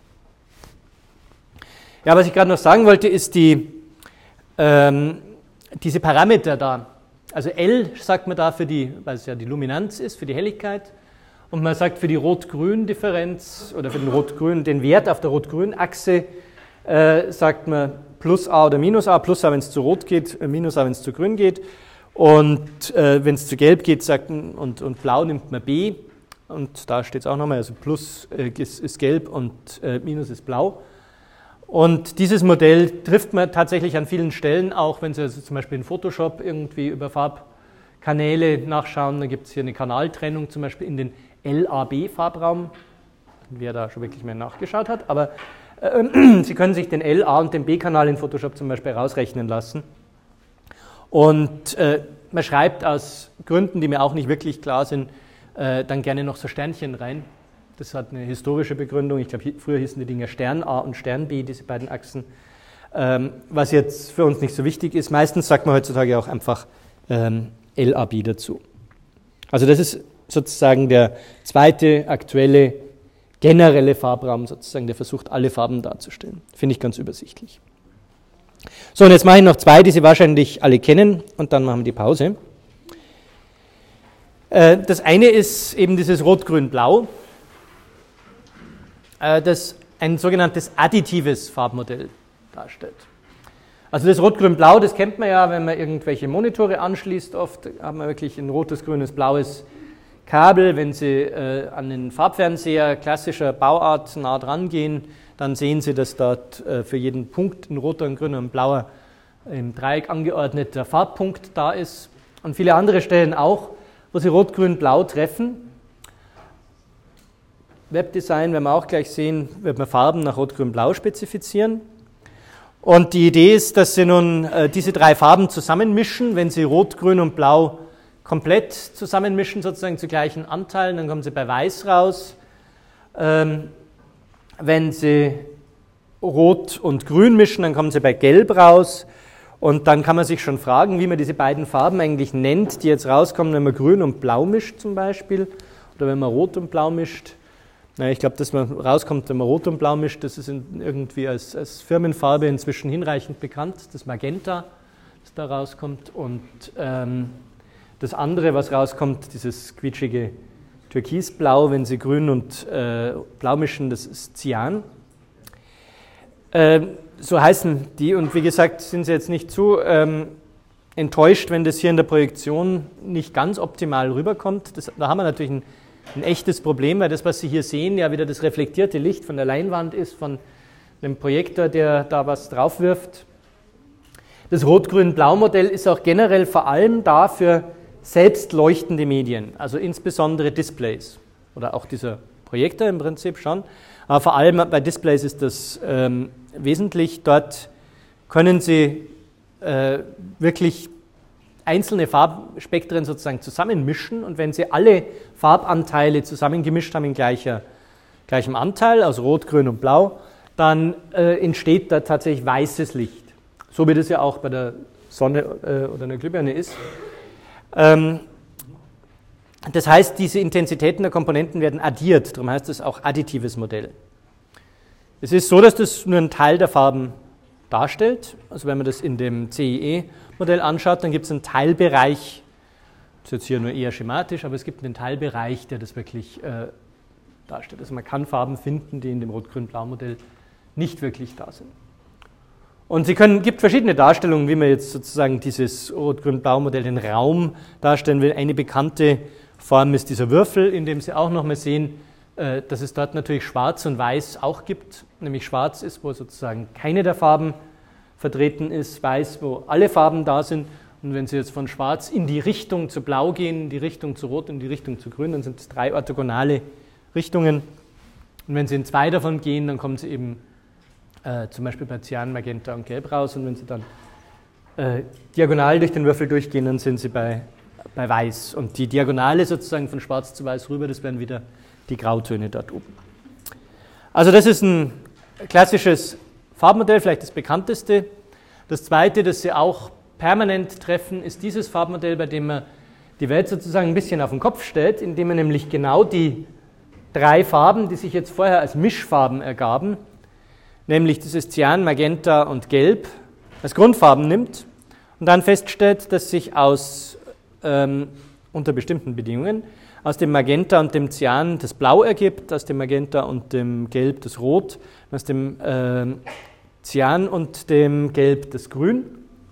Ja, was ich gerade noch sagen wollte, ist diese Parameter da. Also L sagt man da weil es ja die Luminanz ist, für die Helligkeit. Und man sagt für die Rot-Grün-Differenz oder für den Wert auf der Rot-Grün-Achse sagt man plus A oder minus A. Plus A, wenn es zu Rot geht, minus A, wenn es zu Grün geht. Und wenn es zu Gelb geht und Blau nimmt man B. Und da steht es auch nochmal, also plus ist Gelb und minus ist Blau. Und dieses Modell trifft man tatsächlich an vielen Stellen, auch wenn Sie also zum Beispiel in Photoshop irgendwie über Farbkanäle nachschauen, dann gibt es hier eine Kanaltrennung, zum Beispiel in den LAB-Farbraum, wer da schon wirklich mehr nachgeschaut hat, aber Sie können sich den LA und den B-Kanal in Photoshop zum Beispiel rausrechnen lassen. Und man schreibt aus Gründen, die mir auch nicht wirklich klar sind, dann gerne noch so Sternchen rein. Das hat eine historische Begründung. Ich glaube, früher hießen die Dinger Stern A und Stern B, diese beiden Achsen. Was jetzt für uns nicht so wichtig ist. Meistens sagt man heutzutage auch einfach LAB dazu. Also das ist sozusagen der zweite aktuelle generelle Farbraum, sozusagen, der versucht, alle Farben darzustellen. Finde ich ganz übersichtlich. So, und jetzt mache ich noch zwei, die Sie wahrscheinlich alle kennen, und dann machen wir die Pause. Das eine ist eben dieses Rot-Grün-Blau. Das ein sogenanntes additives Farbmodell darstellt. Also das Rot-Grün-Blau, das kennt man ja, wenn man irgendwelche Monitore anschließt. Oft haben wir wirklich ein rotes, grünes, blaues Kabel. Wenn Sie an den Farbfernseher klassischer Bauart nah dran gehen, dann sehen Sie, dass dort für jeden Punkt ein roter, ein grüner und ein blauer im Dreieck angeordneter Farbpunkt da ist. Und viele andere Stellen auch, wo Sie Rot, Grün, Blau treffen. Webdesign, werden wir auch gleich sehen, wird man Farben nach Rot, Grün, Blau spezifizieren. Und die Idee ist, dass Sie nun diese drei Farben zusammenmischen. Wenn Sie Rot, Grün und Blau komplett zusammenmischen, sozusagen zu gleichen Anteilen, dann kommen Sie bei Weiß raus. Wenn Sie Rot und Grün mischen, dann kommen Sie bei Gelb raus. Und dann kann man sich schon fragen, wie man diese beiden Farben eigentlich nennt, die jetzt rauskommen, wenn man Grün und Blau mischt zum Beispiel, oder wenn man Rot und Blau mischt. Ich glaube, dass man rauskommt, wenn man Rot und Blau mischt, das ist irgendwie als Firmenfarbe inzwischen hinreichend bekannt, das Magenta, das da rauskommt. Und das andere, was rauskommt, dieses quietschige Türkisblau, wenn Sie Grün und Blau mischen, das ist Cyan. So heißen die, und wie gesagt, sind Sie jetzt nicht zu enttäuscht, wenn das hier in der Projektion nicht ganz optimal rüberkommt. Da haben wir natürlich ein echtes Problem, weil das, was Sie hier sehen, ja wieder das reflektierte Licht von der Leinwand ist, von einem Projektor, der da was drauf wirft. Das Rot-Grün-Blau-Modell ist auch generell vor allem da für selbstleuchtende Medien, also insbesondere Displays oder auch dieser Projektor im Prinzip schon. Aber vor allem bei Displays ist das wesentlich. Dort können Sie wirklich einzelne Farbspektren sozusagen zusammenmischen, und wenn Sie alle Farbanteile zusammengemischt haben in gleichem Anteil, also Rot, Grün und Blau, dann entsteht da tatsächlich weißes Licht. So wie das ja auch bei der Sonne oder einer Glühbirne ist. Das heißt, diese Intensitäten der Komponenten werden addiert, darum heißt es auch additives Modell. Es ist so, dass das nur einen Teil der Farben darstellt. Also wenn man das in dem CIE-Modell anschaut, dann gibt es einen Teilbereich, das ist jetzt hier nur eher schematisch, aber es gibt einen Teilbereich, der das wirklich darstellt. Also man kann Farben finden, die in dem Rot-Grün-Blau-Modell nicht wirklich da sind. Und gibt verschiedene Darstellungen, wie man jetzt sozusagen dieses Rot-Grün-Blau-Modell, den Raum darstellen will. Eine bekannte Form ist dieser Würfel, in dem Sie auch nochmal sehen, dass es dort natürlich Schwarz und Weiß auch gibt. Nämlich Schwarz ist, wo sozusagen keine der Farben vertreten ist, Weiß, wo alle Farben da sind. Und wenn Sie jetzt von Schwarz in die Richtung zu Blau gehen, in die Richtung zu Rot und in die Richtung zu Grün, dann sind es 3 orthogonale Richtungen. Und wenn Sie in 2 davon gehen, dann kommen Sie eben zum Beispiel bei Cyan, Magenta und Gelb raus, und wenn Sie dann diagonal durch den Würfel durchgehen, dann sind Sie bei Weiß. Und die Diagonale sozusagen von Schwarz zu Weiß rüber, das wären wieder die Grautöne dort oben. Also das ist ein klassisches Farbmodell, vielleicht das bekannteste. Das zweite, das Sie auch permanent treffen, ist dieses Farbmodell, bei dem man die Welt sozusagen ein bisschen auf den Kopf stellt, indem man nämlich genau die 3 Farben, die sich jetzt vorher als Mischfarben ergaben, nämlich dieses Cyan, Magenta und Gelb, als Grundfarben nimmt und dann feststellt, dass sich unter bestimmten Bedingungen aus dem Magenta und dem Cyan das Blau ergibt, aus dem Magenta und dem Gelb das Rot, aus dem Cyan und dem Gelb das Grün.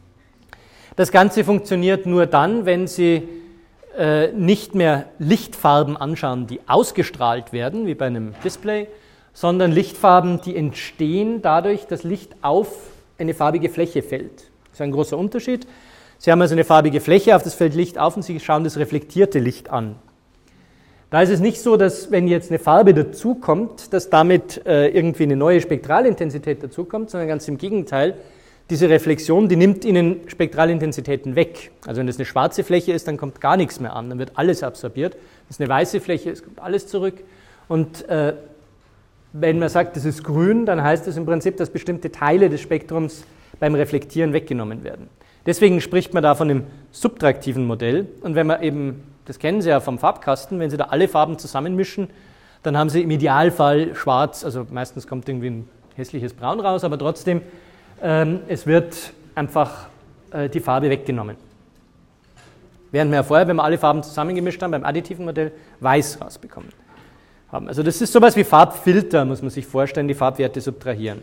Das Ganze funktioniert nur dann, wenn Sie nicht mehr Lichtfarben anschauen, die ausgestrahlt werden, wie bei einem Display, sondern Lichtfarben, die entstehen dadurch, dass Licht auf eine farbige Fläche fällt. Das ist ein großer Unterschied. Sie haben also eine farbige Fläche, auf das fällt Licht auf, und Sie schauen das reflektierte Licht an. Da ist es nicht so, dass wenn jetzt eine Farbe dazukommt, dass damit irgendwie eine neue Spektralintensität dazukommt, sondern ganz im Gegenteil. Diese Reflexion, die nimmt Ihnen Spektralintensitäten weg. Also wenn das eine schwarze Fläche ist, dann kommt gar nichts mehr an, dann wird alles absorbiert. Wenn es eine weiße Fläche ist, kommt alles zurück. Und wenn man sagt, das ist grün, dann heißt das im Prinzip, dass bestimmte Teile des Spektrums beim Reflektieren weggenommen werden. Deswegen spricht man da von einem subtraktiven Modell. Und wenn man eben, das kennen Sie ja vom Farbkasten, wenn Sie da alle Farben zusammenmischen, dann haben Sie im Idealfall schwarz, also meistens kommt irgendwie ein hässliches Braun raus, aber trotzdem, es wird einfach die Farbe weggenommen. Während wir ja vorher, wenn wir alle Farben zusammengemischt haben, beim additiven Modell weiß rausbekommen haben. Also das ist sowas wie Farbfilter, muss man sich vorstellen, die Farbwerte subtrahieren.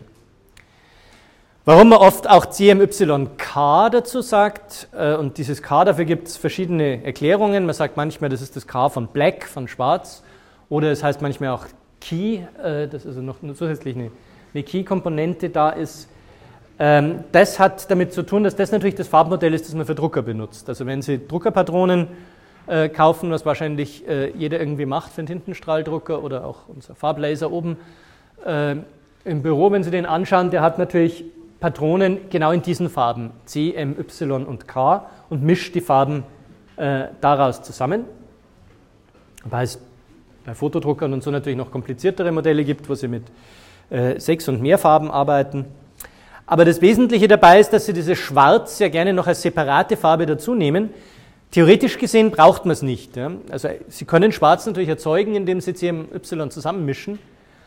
Warum man oft auch CMYK dazu sagt, und dieses K, dafür gibt es verschiedene Erklärungen. Man sagt manchmal, das ist das K von Black, von Schwarz, oder es heißt manchmal auch Key, dass also noch zusätzlich eine Key-Komponente da ist. Das hat damit zu tun, dass das natürlich das Farbmodell ist, das man für Drucker benutzt. Also wenn Sie Druckerpatronen kaufen, was wahrscheinlich jeder irgendwie macht für einen Tintenstrahldrucker oder auch unser Farblaser oben im Büro, wenn Sie den anschauen, der hat natürlich Patronen genau in diesen Farben, C, M, Y und K, und mischt die Farben daraus zusammen. Wobei es bei Fotodruckern und so natürlich noch kompliziertere Modelle gibt, wo sie mit 6 und mehr Farben arbeiten. Aber das Wesentliche dabei ist, dass Sie dieses Schwarz sehr gerne noch als separate Farbe dazu nehmen. Theoretisch gesehen braucht man es nicht. Ja? Also Sie können Schwarz natürlich erzeugen, indem Sie CMY zusammenmischen.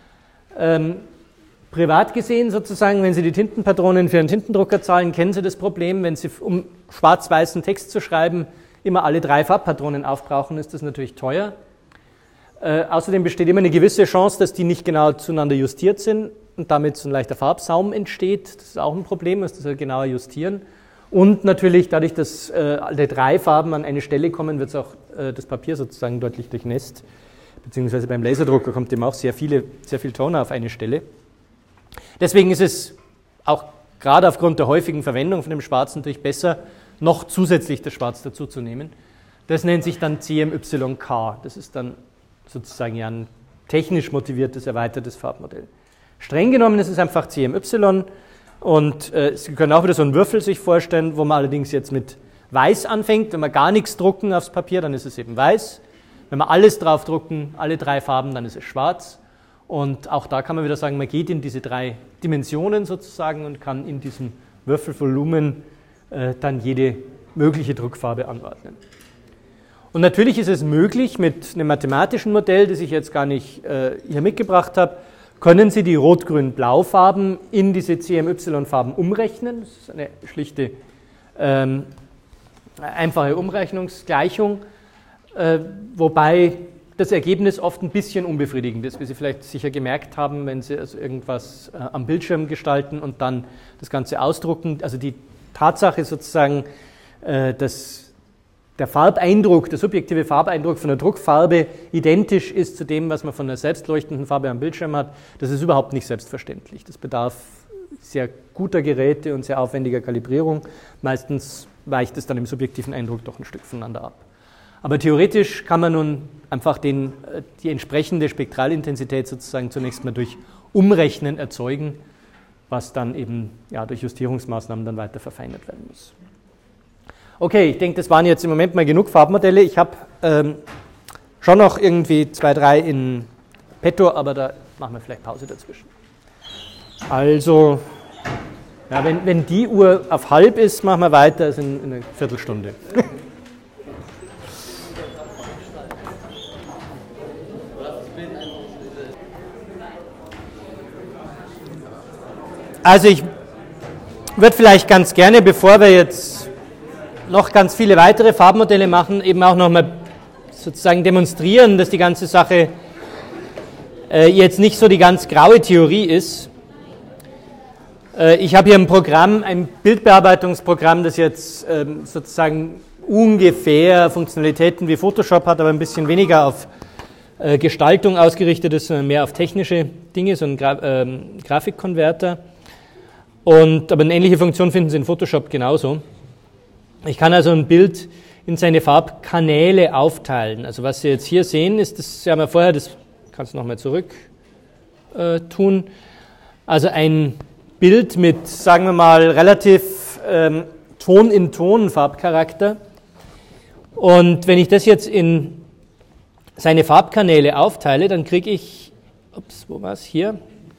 Privat gesehen sozusagen, wenn Sie die Tintenpatronen für einen Tintendrucker zahlen, kennen Sie das Problem, wenn Sie, um schwarz-weißen Text zu schreiben, immer alle 3 Farbpatronen aufbrauchen, ist das natürlich teuer. Außerdem besteht immer eine gewisse Chance, dass die nicht genau zueinander justiert sind und damit so ein leichter Farbsaum entsteht. Das ist auch ein Problem, dass das halt genauer justieren. Und natürlich dadurch, dass alle 3 Farben an eine Stelle kommen, wird auch das Papier sozusagen deutlich durchnässt. Beziehungsweise beim Laserdrucker kommt eben auch sehr viel Toner auf eine Stelle. Deswegen ist es auch gerade aufgrund der häufigen Verwendung von dem Schwarz natürlich besser, noch zusätzlich das Schwarz dazu zu nehmen. Das nennt sich dann CMYK. Das ist dann sozusagen ja ein technisch motiviertes, erweitertes Farbmodell. Streng genommen ist es einfach CMY und Sie können auch wieder so einen Würfel sich vorstellen, wo man allerdings jetzt mit Weiß anfängt. Wenn wir gar nichts drucken aufs Papier, dann ist es eben Weiß. Wenn wir alles drauf drucken, alle 3 Farben, dann ist es Schwarz. Und auch da kann man wieder sagen, man geht in diese 3 Dimensionen sozusagen und kann in diesem Würfelvolumen dann jede mögliche Druckfarbe anordnen. Und natürlich ist es möglich, mit einem mathematischen Modell, das ich jetzt gar nicht hier mitgebracht habe, können Sie die Rot-Grün-Blau-Farben in diese CMY-Farben umrechnen. Das ist eine schlichte, einfache Umrechnungsgleichung, wobei das Ergebnis oft ein bisschen unbefriedigend ist, wie Sie vielleicht sicher gemerkt haben, wenn Sie also irgendwas am Bildschirm gestalten und dann das Ganze ausdrucken. Also die Tatsache sozusagen, dass der Farbeindruck, der subjektive Farbeindruck von der Druckfarbe identisch ist zu dem, was man von der selbstleuchtenden Farbe am Bildschirm hat, das ist überhaupt nicht selbstverständlich. Das bedarf sehr guter Geräte und sehr aufwendiger Kalibrierung. Meistens weicht es dann im subjektiven Eindruck doch ein Stück voneinander ab. Aber theoretisch kann man nun einfach die entsprechende Spektralintensität sozusagen zunächst mal durch Umrechnen erzeugen, was dann eben ja, durch Justierungsmaßnahmen dann weiter verfeinert werden muss. Okay, ich denke, das waren jetzt im Moment mal genug Farbmodelle. Ich habe schon noch irgendwie 2, 3 in petto, aber da machen wir vielleicht Pause dazwischen. Also, ja, wenn die Uhr auf halb ist, machen wir weiter, also in einer Viertelstunde. Also ich würde vielleicht ganz gerne, bevor wir jetzt noch ganz viele weitere Farbmodelle machen, eben auch nochmal sozusagen demonstrieren, dass die ganze Sache jetzt nicht so die ganz graue Theorie ist. Ich habe hier ein Programm, ein Bildbearbeitungsprogramm, das jetzt sozusagen ungefähr Funktionalitäten wie Photoshop hat, aber ein bisschen weniger auf Gestaltung ausgerichtet ist, sondern mehr auf technische Dinge, so ein Grafikkonverter. Aber eine ähnliche Funktion finden Sie in Photoshop genauso. Ich kann also ein Bild in seine Farbkanäle aufteilen. Also was Sie jetzt hier sehen, ist, das haben wir vorher, das kannst du nochmal zurück tun. Also ein Bild mit, sagen wir mal, relativ Ton-in-Ton-Farbcharakter. Und wenn ich das jetzt in seine Farbkanäle aufteile, dann kriege ich, wo war es hier?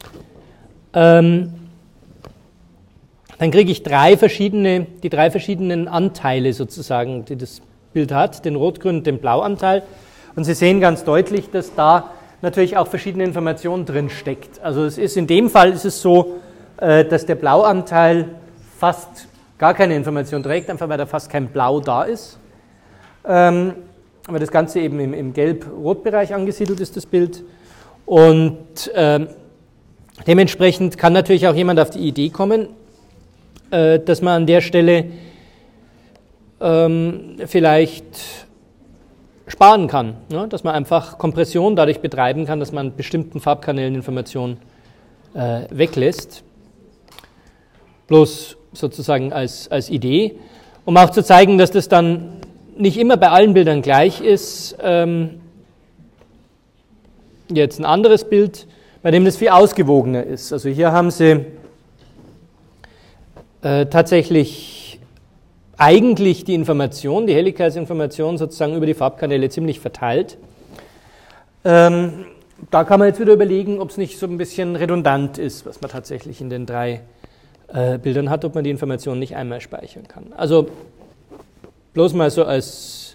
Dann kriege ich die drei verschiedenen Anteile sozusagen, die das Bild hat, den Rot-Grün- und den Blauanteil. Und Sie sehen ganz deutlich, dass da natürlich auch verschiedene Informationen drin steckt. Also in dem Fall ist es so, dass der Blauanteil fast gar keine Information trägt, einfach weil da fast kein Blau da ist. Aber das Ganze eben im Gelb-Rot-Bereich angesiedelt ist, das Bild. Und dementsprechend kann natürlich auch jemand auf die Idee kommen, dass man an der Stelle vielleicht sparen kann, ne? Dass man einfach Kompression dadurch betreiben kann, dass man bestimmten Farbkanälen Informationen weglässt. Bloß sozusagen als Idee, um auch zu zeigen, dass das dann nicht immer bei allen Bildern gleich ist. Jetzt ein anderes Bild, bei dem das viel ausgewogener ist. Also hier haben Sie tatsächlich eigentlich die Information, die Helligkeitsinformation sozusagen über die Farbkanäle ziemlich verteilt. Da kann man jetzt wieder überlegen, ob es nicht so ein bisschen redundant ist, was man tatsächlich in den 3 Bildern hat, ob man die Information nicht einmal speichern kann. Also bloß mal so als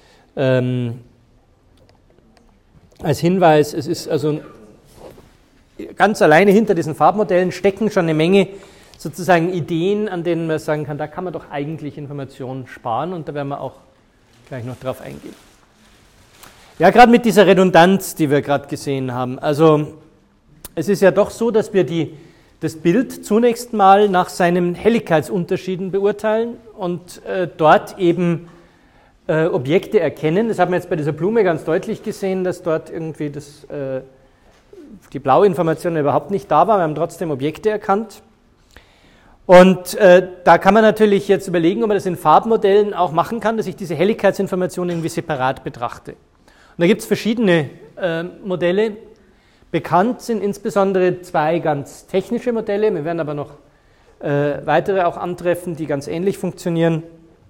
Hinweis, es ist also ganz alleine hinter diesen Farbmodellen stecken schon eine Menge sozusagen Ideen, an denen man sagen kann, da kann man doch eigentlich Informationen sparen, und da werden wir auch gleich noch drauf eingehen. Ja, gerade mit dieser Redundanz, die wir gerade gesehen haben. Also es ist ja doch so, dass wir das Bild zunächst mal nach seinen Helligkeitsunterschieden beurteilen und dort eben Objekte erkennen. Das haben wir jetzt bei dieser Blume ganz deutlich gesehen, dass dort irgendwie die blaue Information überhaupt nicht da war. Wir haben trotzdem Objekte erkannt. Und da kann man natürlich jetzt überlegen, ob man das in Farbmodellen auch machen kann, dass ich diese Helligkeitsinformation irgendwie separat betrachte. Und da gibt es verschiedene Modelle. Bekannt sind insbesondere 2 ganz technische Modelle. Wir werden aber noch weitere auch antreffen, die ganz ähnlich funktionieren.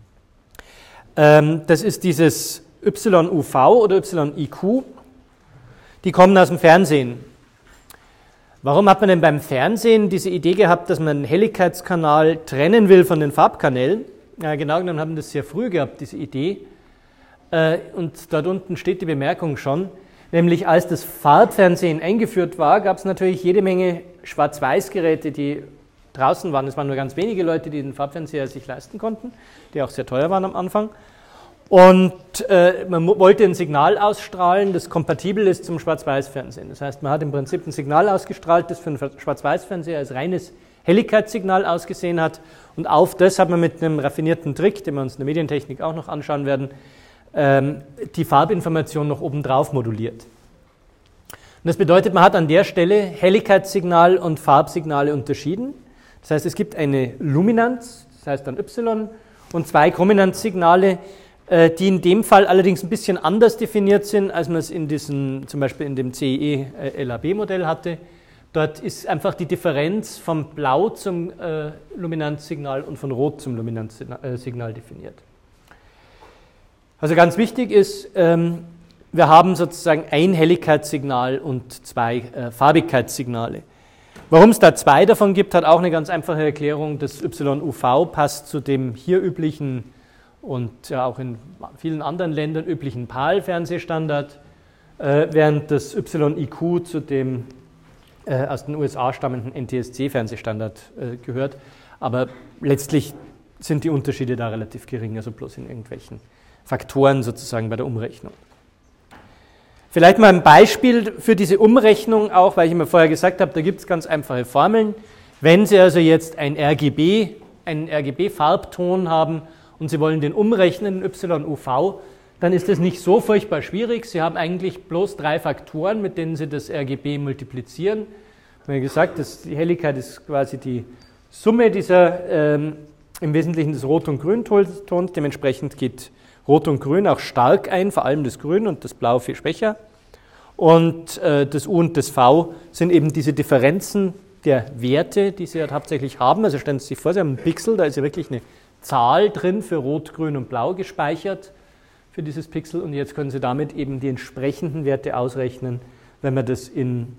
Das ist dieses YUV oder YIQ. Die kommen aus dem Fernsehen. Warum hat man denn beim Fernsehen diese Idee gehabt, dass man einen Helligkeitskanal trennen will von den Farbkanälen? Ja, genau genommen haben wir das sehr früh gehabt, diese Idee. Und dort unten steht die Bemerkung schon, nämlich als das Farbfernsehen eingeführt war, gab es natürlich jede Menge Schwarz-Weiß-Geräte, die draußen waren. Es waren nur ganz wenige Leute, die den Farbfernseher sich leisten konnten, die auch sehr teuer waren am Anfang. Und man wollte ein Signal ausstrahlen, das kompatibel ist zum Schwarz-Weiß-Fernsehen. Das heißt, man hat im Prinzip ein Signal ausgestrahlt, das für einen Schwarz-Weiß-Fernseher als reines Helligkeitssignal ausgesehen hat. Und auf das hat man mit einem raffinierten Trick, den wir uns in der Medientechnik auch noch anschauen werden, die Farbinformation noch obendrauf moduliert. Und das bedeutet, man hat an der Stelle Helligkeitssignal und Farbsignale unterschieden. Das heißt, es gibt eine Luminanz, das heißt dann Y, und 2 Chrominanzsignale, die in dem Fall allerdings ein bisschen anders definiert sind, als man es zum Beispiel in dem CE-LAB-Modell hatte. Dort ist einfach die Differenz von Blau zum Luminanzsignal und von Rot zum Luminanzsignal definiert. Also ganz wichtig ist, wir haben sozusagen ein Helligkeitssignal und 2 Farbigkeitssignale. Warum es da 2 davon gibt, hat auch eine ganz einfache Erklärung. Das YUV passt zu dem hier üblichen und ja auch in vielen anderen Ländern üblichen PAL-Fernsehstandard, während das YIQ zu dem aus den USA stammenden NTSC-Fernsehstandard gehört. Aber letztlich sind die Unterschiede da relativ gering, also bloß in irgendwelchen Faktoren sozusagen bei der Umrechnung. Vielleicht mal ein Beispiel für diese Umrechnung auch, weil ich immer vorher gesagt habe, da gibt es ganz einfache Formeln. Wenn Sie also jetzt einen RGB-Farbton haben und Sie wollen den umrechnen in YUV, dann ist das nicht so furchtbar schwierig. Sie haben eigentlich bloß 3 Faktoren, mit denen Sie das RGB multiplizieren. Wie gesagt, die Helligkeit ist quasi die Summe dieser im Wesentlichen des Rot- und Grüntons. Dementsprechend geht Rot und Grün auch stark ein, vor allem das Grün und das Blau viel schwächer. Und das U und das V sind eben diese Differenzen der Werte, die Sie halt hauptsächlich haben. Also stellen Sie sich vor, Sie haben einen Pixel, da ist ja wirklich eine Zahl drin für Rot, Grün und Blau gespeichert für dieses Pixel. Und jetzt können Sie damit eben die entsprechenden Werte ausrechnen, wenn man das in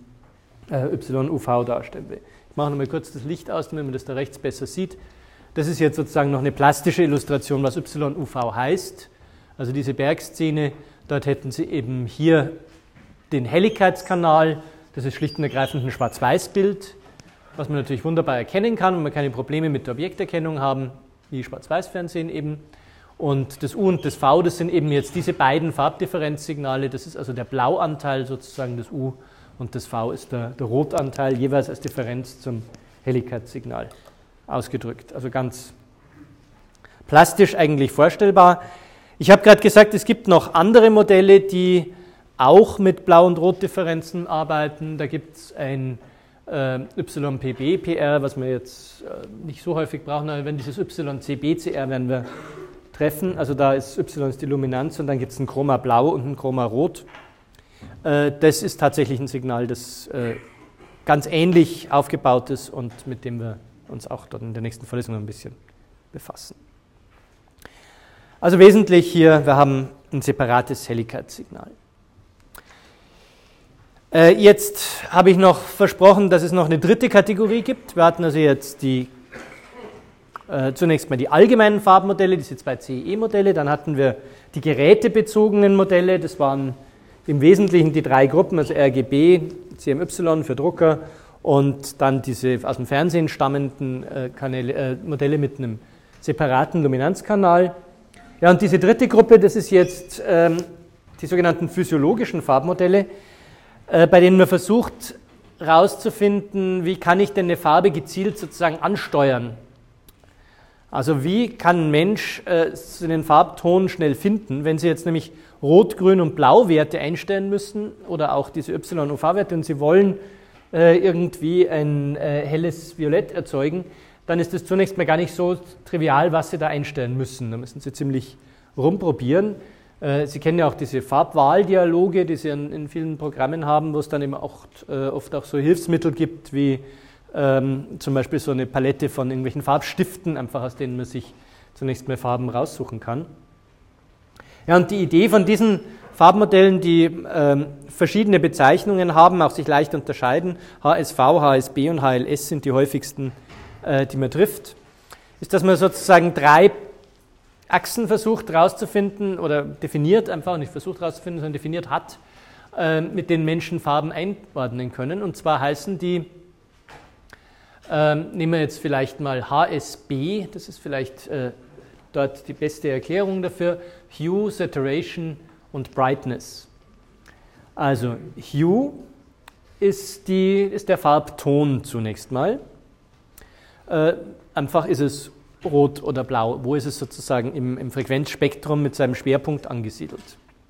YUV darstellen will. Ich mache nochmal kurz das Licht aus, damit man das da rechts besser sieht. Das ist jetzt sozusagen noch eine plastische Illustration, was YUV heißt. Also diese Bergszene, dort hätten Sie eben hier den Helligkeitskanal. Das ist schlicht und ergreifend ein Schwarz-Weiß-Bild, was man natürlich wunderbar erkennen kann, wenn wir keine Probleme mit der Objekterkennung haben, wie Schwarz-Weiß-Fernsehen eben. Und das U und das V, das sind eben jetzt diese beiden Farbdifferenzsignale. Das ist also der Blauanteil sozusagen des U und das V ist der Rotanteil, jeweils als Differenz zum Helligkeitssignal ausgedrückt. Also ganz plastisch eigentlich vorstellbar. Ich habe gerade gesagt, es gibt noch andere Modelle, die auch mit Blau- und Rotdifferenzen arbeiten. Da gibt es ein YPB-PR, was wir jetzt nicht so häufig brauchen, aber wenn dieses YCB-CR werden wir treffen. Also da ist Y ist die Luminanz und dann gibt es ein Chroma Blau und ein Chroma Rot. Das ist tatsächlich ein Signal, das ganz ähnlich aufgebaut ist und mit dem wir uns auch dort in der nächsten Vorlesung noch ein bisschen befassen. Also wesentlich hier, wir haben ein separates Helligkeitssignal. Jetzt habe ich noch versprochen, dass es noch eine dritte Kategorie gibt. Wir hatten also jetzt zunächst mal die allgemeinen Farbmodelle, diese 2 CE-Modelle, dann hatten wir die gerätebezogenen Modelle, das waren im Wesentlichen die 3 Gruppen, also RGB, CMY für Drucker und dann diese aus dem Fernsehen stammenden Modelle mit einem separaten Luminanzkanal. Ja, und diese dritte Gruppe, das ist jetzt die sogenannten physiologischen Farbmodelle, bei denen man versucht herauszufinden, wie kann ich denn eine Farbe gezielt sozusagen ansteuern. Also wie kann ein Mensch einen Farbton schnell finden, wenn Sie jetzt nämlich Rot, Grün und Blau-Werte einstellen müssen oder auch diese Y- und UV-Werte und Sie wollen irgendwie ein helles Violett erzeugen, dann ist es zunächst mal gar nicht so trivial, was Sie da einstellen müssen. Da müssen Sie ziemlich rumprobieren. Sie kennen ja auch diese Farbwahldialoge, die Sie in vielen Programmen haben, wo es dann eben auch oft auch so Hilfsmittel gibt, wie zum Beispiel so eine Palette von irgendwelchen Farbstiften, einfach aus denen man sich zunächst mal Farben raussuchen kann. Ja, und die Idee von diesen Farbmodellen, die verschiedene Bezeichnungen haben, auch sich leicht unterscheiden, HSV, HSB und HLS sind die häufigsten, die man trifft, ist, dass man sozusagen 3 Achsen versucht herauszufinden oder definiert einfach, nicht versucht herauszufinden, sondern definiert hat, mit denen Menschen Farben einordnen können. Und zwar heißen die, nehmen wir jetzt vielleicht mal HSB, das ist vielleicht dort die beste Erklärung dafür, Hue, Saturation und Brightness. Also Hue ist der Farbton zunächst mal. Einfach ist es Rot oder Blau. Wo ist es sozusagen im Frequenzspektrum mit seinem Schwerpunkt angesiedelt?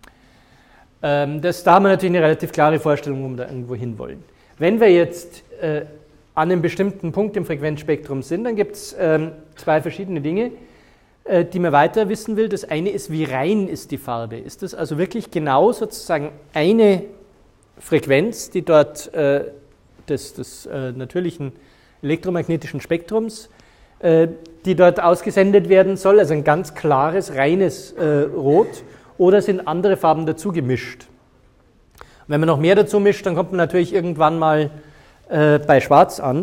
Da haben wir natürlich eine relativ klare Vorstellung, wo wir da irgendwo hinwollen. Wenn wir jetzt an einem bestimmten Punkt im Frequenzspektrum sind, dann gibt es 2 verschiedene Dinge, die man weiter wissen will. Das eine ist, wie rein ist die Farbe? Ist das also wirklich genau sozusagen eine Frequenz, die dort des natürlichen elektromagnetischen Spektrums, die dort ausgesendet werden soll, also ein ganz klares, reines Rot, oder sind andere Farben dazu gemischt? Wenn man noch mehr dazu mischt, dann kommt man natürlich irgendwann mal bei Schwarz an.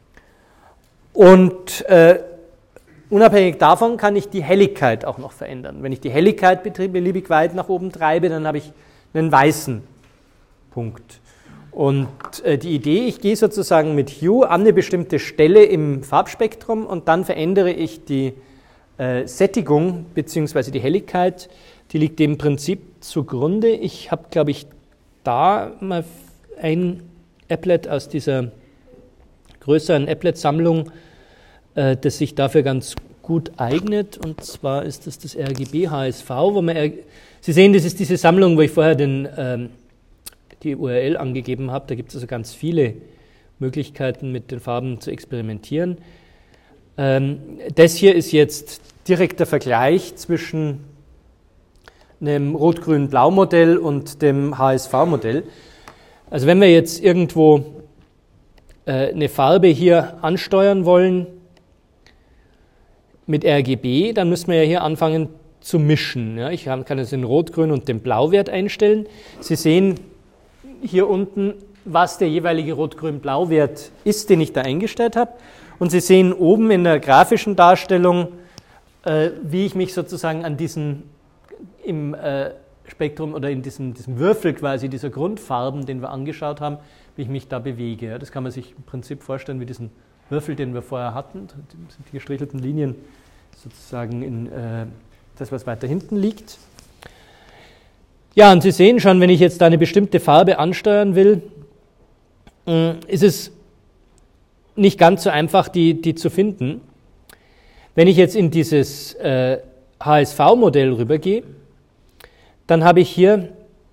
Und unabhängig davon kann ich die Helligkeit auch noch verändern. Wenn ich die Helligkeit beliebig weit nach oben treibe, dann habe ich einen weißen Punkt. Und die Idee, ich gehe sozusagen mit Hue an eine bestimmte Stelle im Farbspektrum und dann verändere ich die Sättigung bzw. die Helligkeit, die liegt dem Prinzip zugrunde. Ich habe, glaube ich, da mal ein Applet aus dieser größeren Applet-Sammlung, das sich dafür ganz gut eignet, und zwar ist das RGB HSV, wo man, Sie sehen, das ist diese Sammlung, wo ich vorher die URL angegeben habe. Da gibt es also ganz viele Möglichkeiten, mit den Farben zu experimentieren. Das hier ist jetzt direkter Vergleich zwischen einem Rot-Grün-Blau-Modell und dem HSV-Modell. Also wenn wir jetzt irgendwo eine Farbe hier ansteuern wollen mit RGB, dann müssen wir ja hier anfangen zu mischen. Ja, ich kann jetzt den Rot-Grün und den Blauwert einstellen. Sie sehen hier unten, was der jeweilige Rot-Grün-Blau-Wert ist, den ich da eingestellt habe. Und Sie sehen oben in der grafischen Darstellung, wie ich mich sozusagen an diesen im Spektrum oder in diesem Würfel quasi dieser Grundfarben, den wir angeschaut haben, wie ich mich da bewege. Ja, das kann man sich im Prinzip vorstellen wie diesen Würfel, den wir vorher hatten. Das sind die gestrichelten Linien sozusagen in das, was weiter hinten liegt. Ja, und Sie sehen schon, wenn ich jetzt da eine bestimmte Farbe ansteuern will, ist es nicht ganz so einfach, die zu finden. Wenn ich jetzt in dieses HSV-Modell rübergehe, dann habe ich hier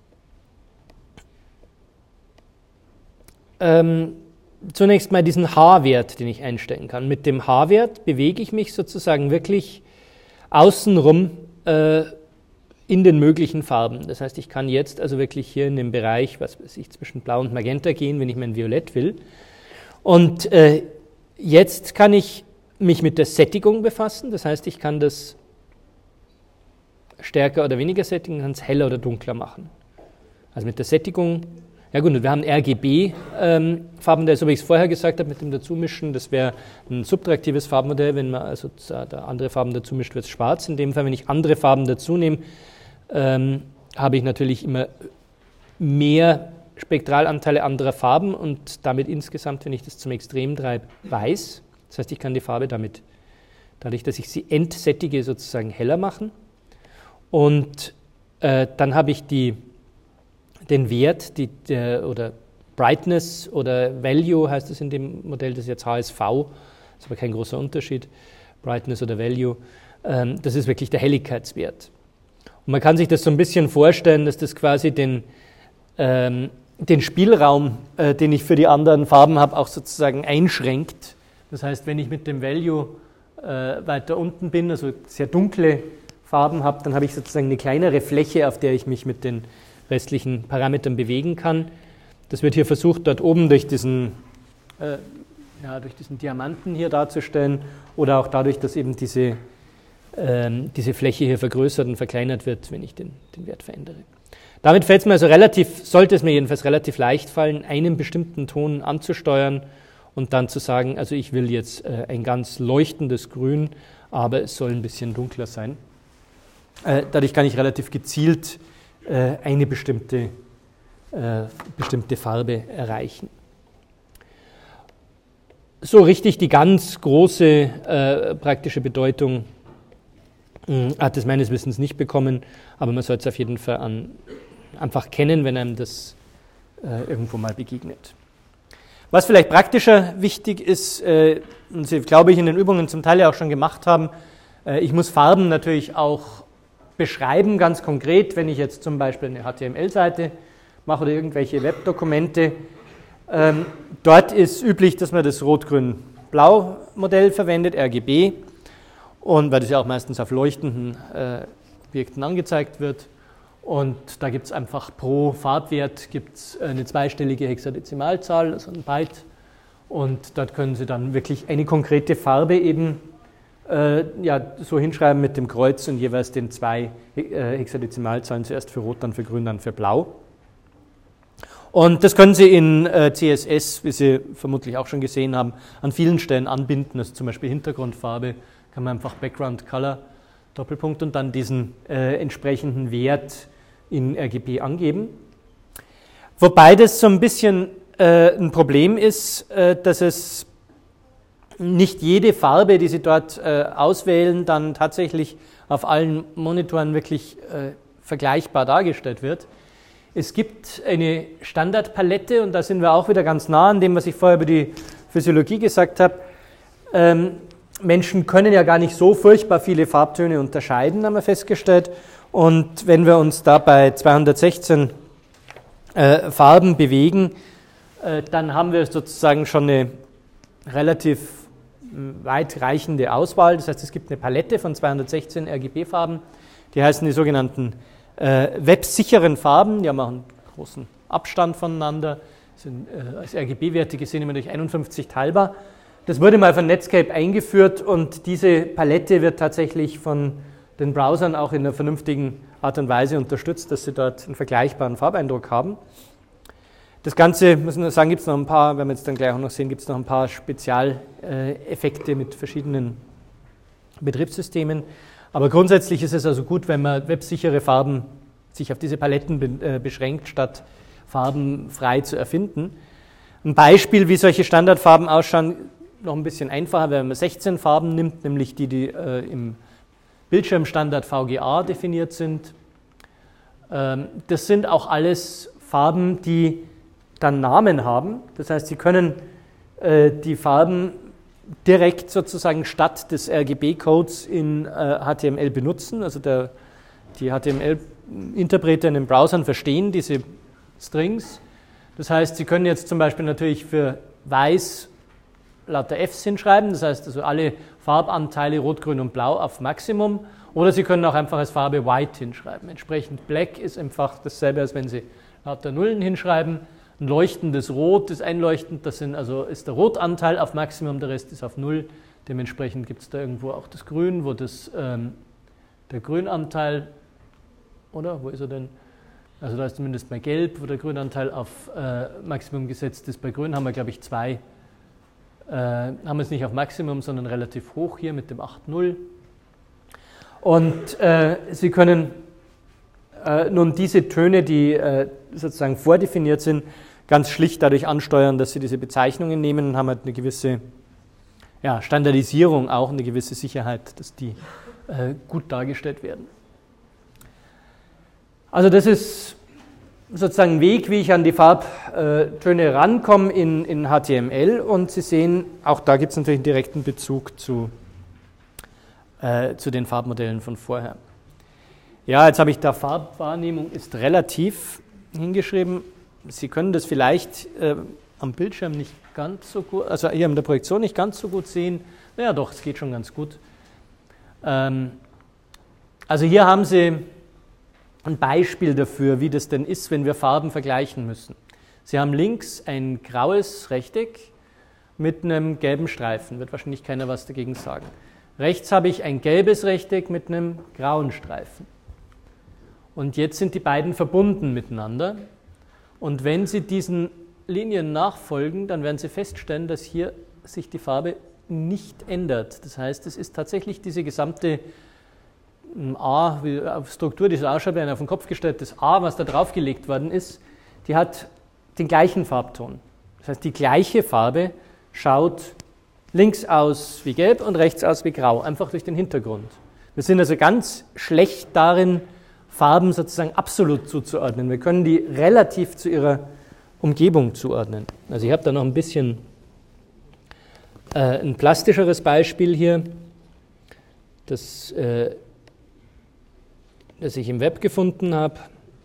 zunächst mal diesen H-Wert, den ich einstellen kann. Mit dem H-Wert bewege ich mich sozusagen wirklich außenrum in den möglichen Farben. Das heißt, ich kann jetzt also wirklich hier in dem Bereich, was weiß ich, zwischen Blau und Magenta gehen, wenn ich mein Violett will. Und jetzt kann ich mich mit der Sättigung befassen, das heißt, ich kann das stärker oder weniger sättigen, kann es heller oder dunkler machen. Also mit der Sättigung, ja gut, und wir haben RGB-Farbmodell, so wie ich es vorher gesagt habe, mit dem Dazumischen, das wäre ein subtraktives Farbmodell, wenn man also da andere Farben dazu mischt, wird es schwarz. In dem Fall, wenn ich andere Farben dazu nehme, habe ich natürlich immer mehr Spektralanteile anderer Farben und damit insgesamt, wenn ich das zum Extrem treibe, weiß. Das heißt, ich kann die Farbe damit, dadurch, dass ich sie entsättige, sozusagen heller machen. Und dann habe ich den Wert, oder Brightness oder Value heißt es in dem Modell, das ist jetzt HSV, ist aber kein großer Unterschied, Brightness oder Value, das ist wirklich der Helligkeitswert. Und man kann sich das so ein bisschen vorstellen, dass das quasi den Spielraum, den ich für die anderen Farben habe, auch sozusagen einschränkt. Das heißt, wenn ich mit dem Value weiter unten bin, also sehr dunkle Farben habe, dann habe ich sozusagen eine kleinere Fläche, auf der ich mich mit den restlichen Parametern bewegen kann. Das wird hier versucht, dort oben durch diesen Diamanten hier darzustellen oder auch dadurch, dass eben diese Fläche hier vergrößert und verkleinert wird, wenn ich den Wert verändere. Damit fällt es mir also sollte es mir jedenfalls relativ leicht fallen, einen bestimmten Ton anzusteuern und dann zu sagen, also ich will jetzt ein ganz leuchtendes Grün, aber es soll ein bisschen dunkler sein. Dadurch kann ich relativ gezielt eine bestimmte Farbe erreichen. So richtig die ganz große praktische Bedeutung hat es meines Wissens nicht bekommen, aber man sollte es auf jeden Fall einfach kennen, wenn einem das irgendwo mal begegnet. Was vielleicht praktischer wichtig ist, und Sie, glaube ich, in den Übungen zum Teil ja auch schon gemacht haben, ich muss Farben natürlich auch beschreiben, ganz konkret, wenn ich jetzt zum Beispiel eine HTML-Seite mache oder irgendwelche Webdokumente. Dort ist üblich, dass man das Rot-Grün-Blau-Modell verwendet, RGB, und weil das ja auch meistens auf leuchtenden Objekten angezeigt wird. Und da gibt es einfach pro Farbwert gibt's eine zweistellige Hexadezimalzahl, also ein Byte. Und dort können Sie dann wirklich eine konkrete Farbe eben so hinschreiben mit dem Kreuz und jeweils den 2 Hexadezimalzahlen, zuerst für Rot, dann für Grün, dann für Blau. Und das können Sie in CSS, wie Sie vermutlich auch schon gesehen haben, an vielen Stellen anbinden, also zum Beispiel Hintergrundfarbe, kann man einfach Background Color, Doppelpunkt und dann diesen entsprechenden Wert in RGB angeben. Wobei das so ein bisschen ein Problem ist, dass es nicht jede Farbe, die Sie dort auswählen, dann tatsächlich auf allen Monitoren wirklich vergleichbar dargestellt wird. Es gibt eine Standardpalette und da sind wir auch wieder ganz nah an dem, was ich vorher über die Physiologie gesagt habe. Menschen können ja gar nicht so furchtbar viele Farbtöne unterscheiden, haben wir festgestellt. Und wenn wir uns da bei 216 Farben bewegen, dann haben wir sozusagen schon eine relativ weitreichende Auswahl. Das heißt, es gibt eine Palette von 216 RGB-Farben. Die heißen die sogenannten websicheren Farben. Die haben auch einen großen Abstand voneinander. Sind als RGB-Werte gesehen immer durch 51 teilbar. Das wurde mal von Netscape eingeführt und diese Palette wird tatsächlich von den Browsern auch in einer vernünftigen Art und Weise unterstützt, dass sie dort einen vergleichbaren Farbeindruck haben. Das Ganze, muss man sagen, gibt es noch ein paar, werden wir jetzt dann gleich auch noch sehen, gibt es noch ein paar Spezialeffekte mit verschiedenen Betriebssystemen. Aber grundsätzlich ist es also gut, wenn man websichere Farben sich auf diese Paletten beschränkt, statt Farben frei zu erfinden. Ein Beispiel, wie solche Standardfarben ausschauen, noch ein bisschen einfacher, wenn man 16 Farben nimmt, nämlich die im Bildschirmstandard VGA definiert sind. Das sind auch alles Farben, die dann Namen haben. Das heißt, Sie können die Farben direkt sozusagen statt des RGB-Codes in HTML benutzen. Also die HTML-Interpreter in den Browsern verstehen diese Strings. Das heißt, Sie können jetzt zum Beispiel natürlich für Weiß lauter Fs hinschreiben, das heißt also alle Farbanteile Rot, Grün und Blau auf Maximum, oder Sie können auch einfach als Farbe White hinschreiben. Entsprechend Black ist einfach dasselbe, als wenn Sie lauter Nullen hinschreiben. ein leuchtendes Rot ist einleuchtend, ist der Rotanteil auf Maximum, der Rest ist auf 0. Dementsprechend gibt es da irgendwo auch das Grün, wo der Grünanteil, oder wo ist er denn? Also da ist zumindest bei Gelb, wo der Grünanteil auf Maximum gesetzt ist. Bei Grün haben wir, glaube ich, haben wir es nicht auf Maximum, sondern relativ hoch hier mit dem 8,0. Und Sie können nun diese Töne, die sozusagen vordefiniert sind, ganz schlicht dadurch ansteuern, dass Sie diese Bezeichnungen nehmen und haben halt eine gewisse Standardisierung, auch eine gewisse Sicherheit, dass die gut dargestellt werden. Also das ist sozusagen ein Weg, wie ich an die Farbtöne rankomme in HTML, und Sie sehen, auch da gibt es natürlich einen direkten Bezug zu den Farbmodellen von vorher. Ja, jetzt habe ich da Farbwahrnehmung ist relativ hingeschrieben. Sie können das vielleicht am Bildschirm nicht ganz so gut, also hier in der Projektion nicht ganz so gut sehen. Naja, doch, es geht schon ganz gut. Also hier haben Sie ein Beispiel dafür, wie das denn ist, wenn wir Farben vergleichen müssen. Sie haben links ein graues Rechteck mit einem gelben Streifen, wird wahrscheinlich keiner was dagegen sagen. Rechts habe ich ein gelbes Rechteck mit einem grauen Streifen. Und jetzt sind die beiden verbunden miteinander. Und wenn Sie diesen Linien nachfolgen, dann werden Sie feststellen, dass hier sich die Farbe nicht ändert. Das heißt, es ist tatsächlich diese gesamte Struktur, die so ausschaut, wie ein auf den Kopf gestelltes A, was da draufgelegt worden ist, die hat den gleichen Farbton. Das heißt, die gleiche Farbe schaut links aus wie gelb und rechts aus wie grau, einfach durch den Hintergrund. Wir sind also ganz schlecht darin, Farben sozusagen absolut zuzuordnen. Wir können die relativ zu ihrer Umgebung zuordnen. Also ich habe da noch ein bisschen ein plastischeres Beispiel hier, das ich im Web gefunden habe.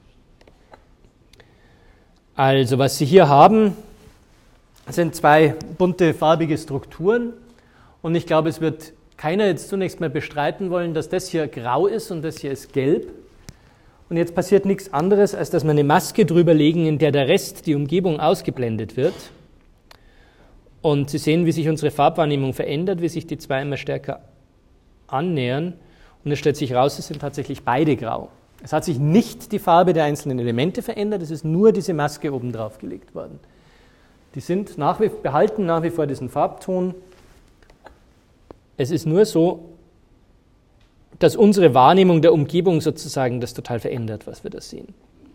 Also was Sie hier haben, sind zwei bunte farbige Strukturen, und ich glaube, es wird keiner jetzt zunächst mal bestreiten wollen, dass das hier grau ist und das hier ist gelb. Und jetzt passiert nichts anderes, als dass wir eine Maske drüber legen, in der der Rest, die Umgebung, ausgeblendet wird. Und Sie sehen, wie sich unsere Farbwahrnehmung verändert, wie sich die zwei immer stärker annähern. Und es stellt sich raus, es sind tatsächlich beide grau. Es hat sich nicht die Farbe der einzelnen Elemente verändert, es ist nur diese Maske oben drauf gelegt worden. Die behalten nach wie vor diesen Farbton. Es ist nur so, dass unsere Wahrnehmung der Umgebung sozusagen das total verändert, was wir da sehen.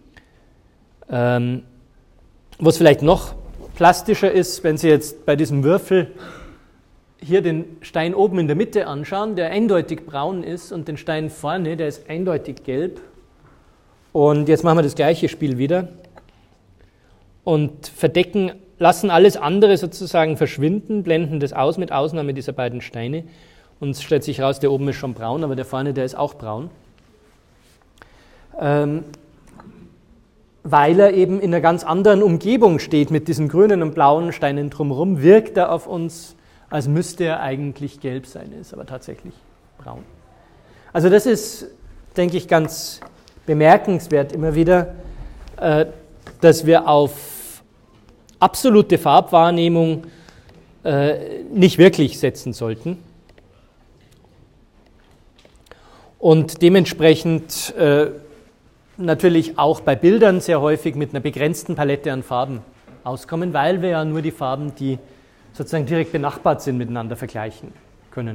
Was vielleicht noch plastischer ist, wenn Sie jetzt bei diesem Würfel hier den Stein oben in der Mitte anschauen, der eindeutig braun ist, und den Stein vorne, der ist eindeutig gelb. Und jetzt machen wir das gleiche Spiel wieder und lassen alles andere sozusagen verschwinden, blenden das aus mit Ausnahme dieser beiden Steine. Und es stellt sich raus, der oben ist schon braun, aber der vorne, der ist auch braun. Weil er eben in einer ganz anderen Umgebung steht, mit diesen grünen und blauen Steinen drumherum, wirkt er auf uns, als müsste er eigentlich gelb sein, ist aber tatsächlich braun. Also das ist, denke ich, ganz bemerkenswert immer wieder, dass wir auf absolute Farbwahrnehmung nicht wirklich setzen sollten. Und dementsprechend natürlich auch bei Bildern sehr häufig mit einer begrenzten Palette an Farben auskommen, weil wir ja nur die Farben, die sozusagen direkt benachbart sind, miteinander vergleichen können.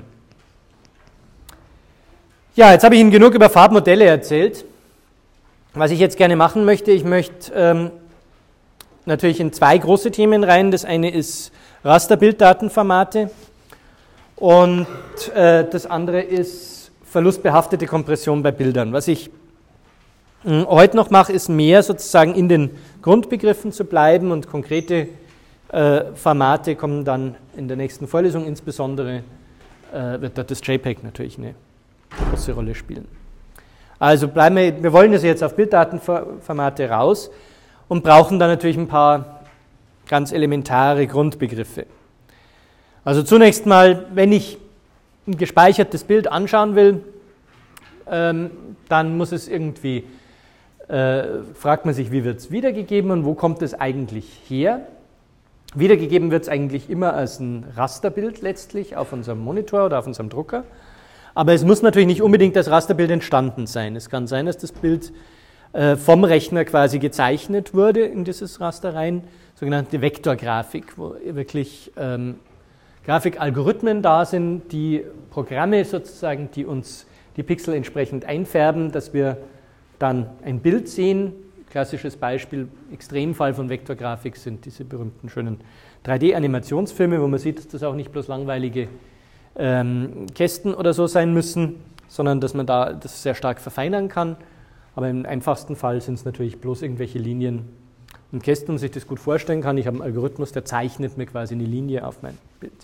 Ja, jetzt habe ich Ihnen genug über Farbmodelle erzählt. Was ich jetzt gerne machen möchte, ich möchte natürlich in zwei große Themen rein. Das eine ist Rasterbilddatenformate und das andere ist verlustbehaftete Kompression bei Bildern. Was ich heute noch mache, ist mehr sozusagen in den Grundbegriffen zu bleiben, und konkrete Formate kommen dann in der nächsten Vorlesung. Insbesondere wird dort das JPEG natürlich eine große Rolle spielen. Also wir wollen also jetzt auf Bilddatenformate raus und brauchen dann natürlich ein paar ganz elementare Grundbegriffe. Also zunächst mal, wenn ich ein gespeichertes Bild anschauen will, dann muss es irgendwie fragt man sich, wie wird es wiedergegeben und wo kommt es eigentlich her? Wiedergegeben wird es eigentlich immer als ein Rasterbild letztlich auf unserem Monitor oder auf unserem Drucker. Aber es muss natürlich nicht unbedingt als Rasterbild entstanden sein. Es kann sein, dass das Bild vom Rechner quasi gezeichnet wurde in dieses Raster rein, sogenannte Vektorgrafik, wo wirklich Grafikalgorithmen da sind, die Programme sozusagen, die uns die Pixel entsprechend einfärben, dass wir dann ein Bild sehen. Klassisches Beispiel, Extremfall von Vektorgrafik sind diese berühmten schönen 3D-Animationsfilme, wo man sieht, dass das auch nicht bloß langweilige Kästen oder so sein müssen, sondern dass man da das sehr stark verfeinern kann. Aber im einfachsten Fall sind es natürlich bloß irgendwelche Linien und Kästen, und sich das gut vorstellen kann. Ich habe einen Algorithmus, der zeichnet mir quasi eine Linie auf mein Bild.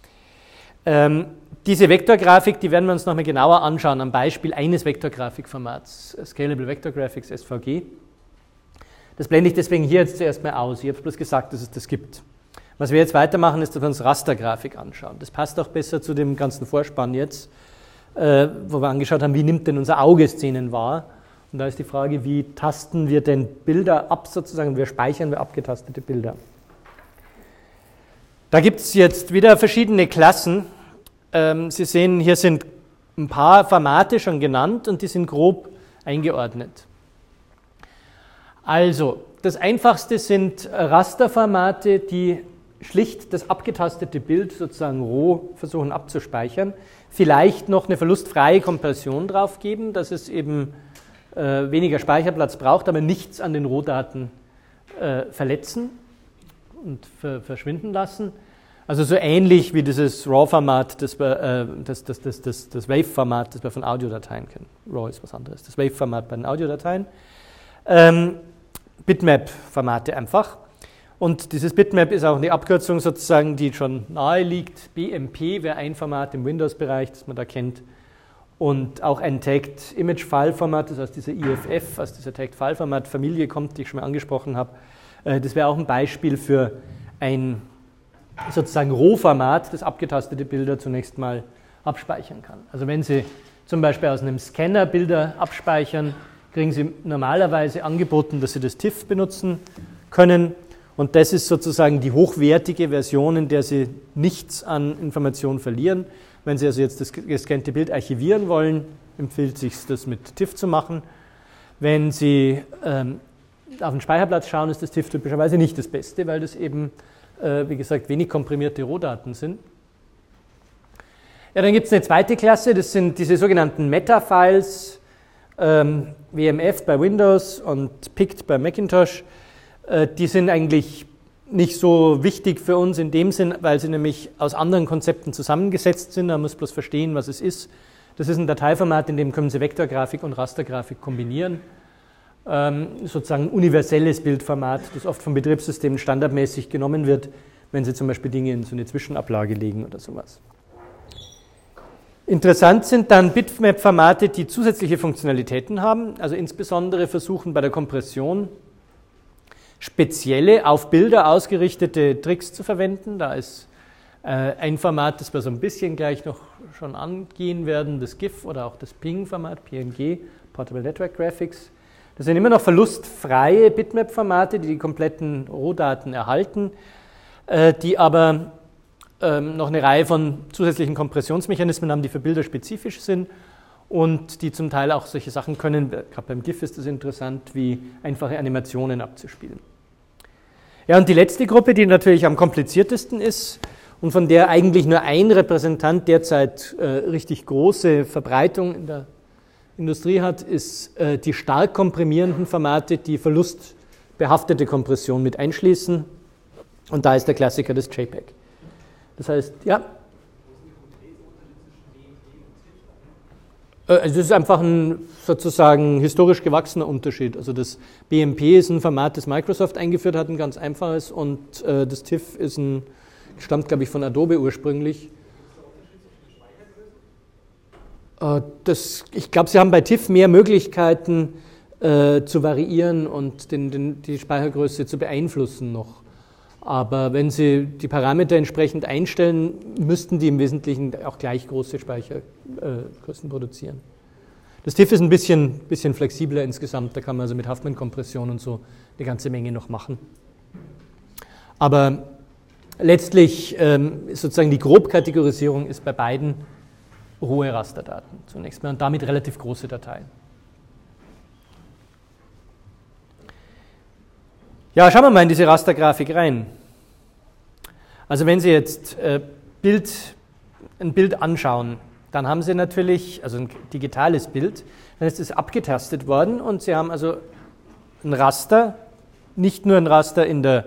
Diese Vektorgrafik, die werden wir uns nochmal genauer anschauen am Beispiel eines Vektorgrafikformats, Scalable Vector Graphics, SVG. Das blende ich deswegen hier jetzt zuerst mal aus. Ich habe bloß gesagt, dass es das gibt. Was wir jetzt weitermachen, ist, dass wir uns Rastergrafik anschauen. Das passt auch besser zu dem ganzen Vorspann jetzt, wo wir angeschaut haben, wie nimmt denn unser Auge Szenen wahr. Und da ist die Frage, wie tasten wir denn Bilder ab sozusagen, wie speichern wir abgetastete Bilder. Da gibt es jetzt wieder verschiedene Klassen. Sie sehen, hier sind ein paar Formate schon genannt und die sind grob eingeordnet. Also, das einfachste sind Rasterformate, die schlicht das abgetastete Bild sozusagen roh versuchen abzuspeichern, vielleicht noch eine verlustfreie Kompression drauf geben, dass es eben weniger Speicherplatz braucht, aber nichts an den Rohdaten verletzen und verschwinden lassen. Also so ähnlich wie dieses RAW-Format, das Wave-Format, das wir von Audiodateien kennen. RAW ist was anderes. Das Wave-Format bei den Audiodateien. Bitmap-Formate einfach. Und dieses Bitmap ist auch eine Abkürzung sozusagen, die schon nahe liegt. BMP wäre ein Format im Windows-Bereich, das man da kennt. Und auch ein Tagged Image File Format, das aus dieser IFF, aus dieser Tagged File Format Familie kommt, die ich schon mal angesprochen habe. Das wäre auch ein Beispiel für ein sozusagen Rohformat, das abgetastete Bilder zunächst mal abspeichern kann. Also wenn Sie zum Beispiel aus einem Scanner Bilder abspeichern, kriegen Sie normalerweise angeboten, dass Sie das TIFF benutzen können. Und das ist sozusagen die hochwertige Version, in der Sie nichts an Informationen verlieren. Wenn Sie also jetzt das gescannte Bild archivieren wollen, empfiehlt es sich, das mit TIFF zu machen. Wenn Sie auf den Speicherplatz schauen, ist das TIFF typischerweise nicht das Beste, weil das eben, wie gesagt, wenig komprimierte Rohdaten sind. Ja, dann gibt es eine zweite Klasse, das sind diese sogenannten Meta-Files, WMF bei Windows und PICT bei Macintosh. Die sind eigentlich nicht so wichtig für uns in dem Sinn, weil sie nämlich aus anderen Konzepten zusammengesetzt sind. Man muss bloß verstehen, was es ist. Das ist ein Dateiformat, in dem können Sie Vektorgrafik und Rastergrafik kombinieren. Sozusagen ein universelles Bildformat, das oft von Betriebssystemen standardmäßig genommen wird, wenn Sie zum Beispiel Dinge in so eine Zwischenablage legen oder sowas. Interessant sind dann Bitmap-Formate, die zusätzliche Funktionalitäten haben, also insbesondere versuchen bei der Kompression spezielle, auf Bilder ausgerichtete Tricks zu verwenden. Da ist ein Format, das wir so ein bisschen gleich noch schon angehen werden, das GIF oder auch das PNG-Format, PNG, Portable Network Graphics. Das sind immer noch verlustfreie Bitmap-Formate, die die kompletten Rohdaten erhalten, die aber noch eine Reihe von zusätzlichen Kompressionsmechanismen haben, die für Bilder spezifisch sind und die zum Teil auch solche Sachen können, gerade beim GIF ist das interessant, wie einfache Animationen abzuspielen. Ja, und die letzte Gruppe, die natürlich am kompliziertesten ist und von der eigentlich nur ein Repräsentant derzeit richtig große Verbreitung in der Industrie hat, ist die stark komprimierenden Formate, die verlustbehaftete Kompression mit einschließen. Und da ist der Klassiker das JPEG. Das heißt, ja. Also das ist einfach ein sozusagen historisch gewachsener Unterschied. Also das BMP ist ein Format, das Microsoft eingeführt hat, ein ganz einfaches, und das TIFF stammt, glaube ich, von Adobe ursprünglich. Ich glaube, Sie haben bei TIFF mehr Möglichkeiten zu variieren und die Speichergröße zu beeinflussen noch. Aber wenn Sie die Parameter entsprechend einstellen, müssten die im Wesentlichen auch gleich große Speichergrößen produzieren. Das TIFF ist ein bisschen flexibler insgesamt, da kann man also mit Huffman-Kompression und so eine ganze Menge noch machen. Aber letztlich sozusagen die Grobkategorisierung ist bei beiden hohe Rasterdaten zunächst mal und damit relativ große Dateien. Ja, schauen wir mal in diese Rastergrafik rein. Also wenn Sie jetzt ein Bild anschauen, dann haben Sie natürlich, also ein digitales Bild, dann ist es abgetastet worden und Sie haben also ein Raster, nicht nur ein Raster in der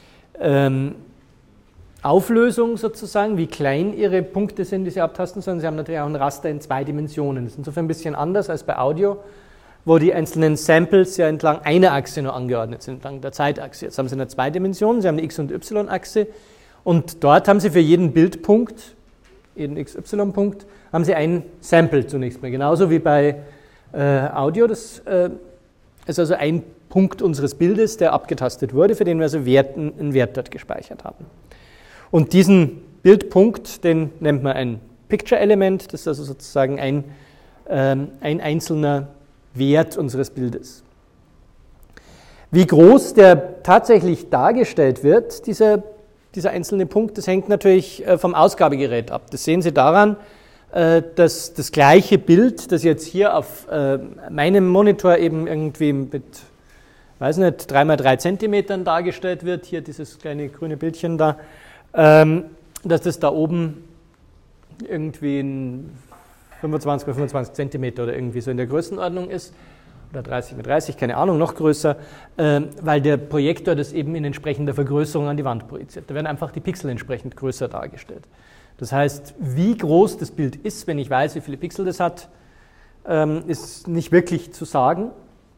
Auflösung sozusagen, wie klein Ihre Punkte sind, die Sie abtasten, sondern Sie haben natürlich auch ein Raster in 2 Dimensionen. Das ist insofern ein bisschen anders als bei Audio, wo die einzelnen Samples ja entlang einer Achse nur angeordnet sind, entlang der Zeitachse. Jetzt haben Sie eine 2 Dimensionen, Sie haben eine X- und Y-Achse und dort haben Sie für jeden Bildpunkt, jeden XY-Punkt, haben Sie ein Sample zunächst mal. Genauso wie bei Audio, das ist also ein Punkt unseres Bildes, der abgetastet wurde, für den wir also einen Wert dort gespeichert haben. Und diesen Bildpunkt, den nennt man ein Picture-Element, das ist also sozusagen ein einzelner Wert unseres Bildes. Wie groß der tatsächlich dargestellt wird, dieser einzelne Punkt, das hängt natürlich vom Ausgabegerät ab. Das sehen Sie daran, dass das gleiche Bild, das jetzt hier auf meinem Monitor eben irgendwie mit, weiß nicht, 3x3 Zentimetern dargestellt wird, hier dieses kleine grüne Bildchen da, dass das da oben irgendwie ein 25 x 25 Zentimeter oder irgendwie so in der Größenordnung ist, oder 30 x 30, keine Ahnung, noch größer, weil der Projektor das eben in entsprechender Vergrößerung an die Wand projiziert. Da werden einfach die Pixel entsprechend größer dargestellt. Das heißt, wie groß das Bild ist, wenn ich weiß, wie viele Pixel das hat, ist nicht wirklich zu sagen.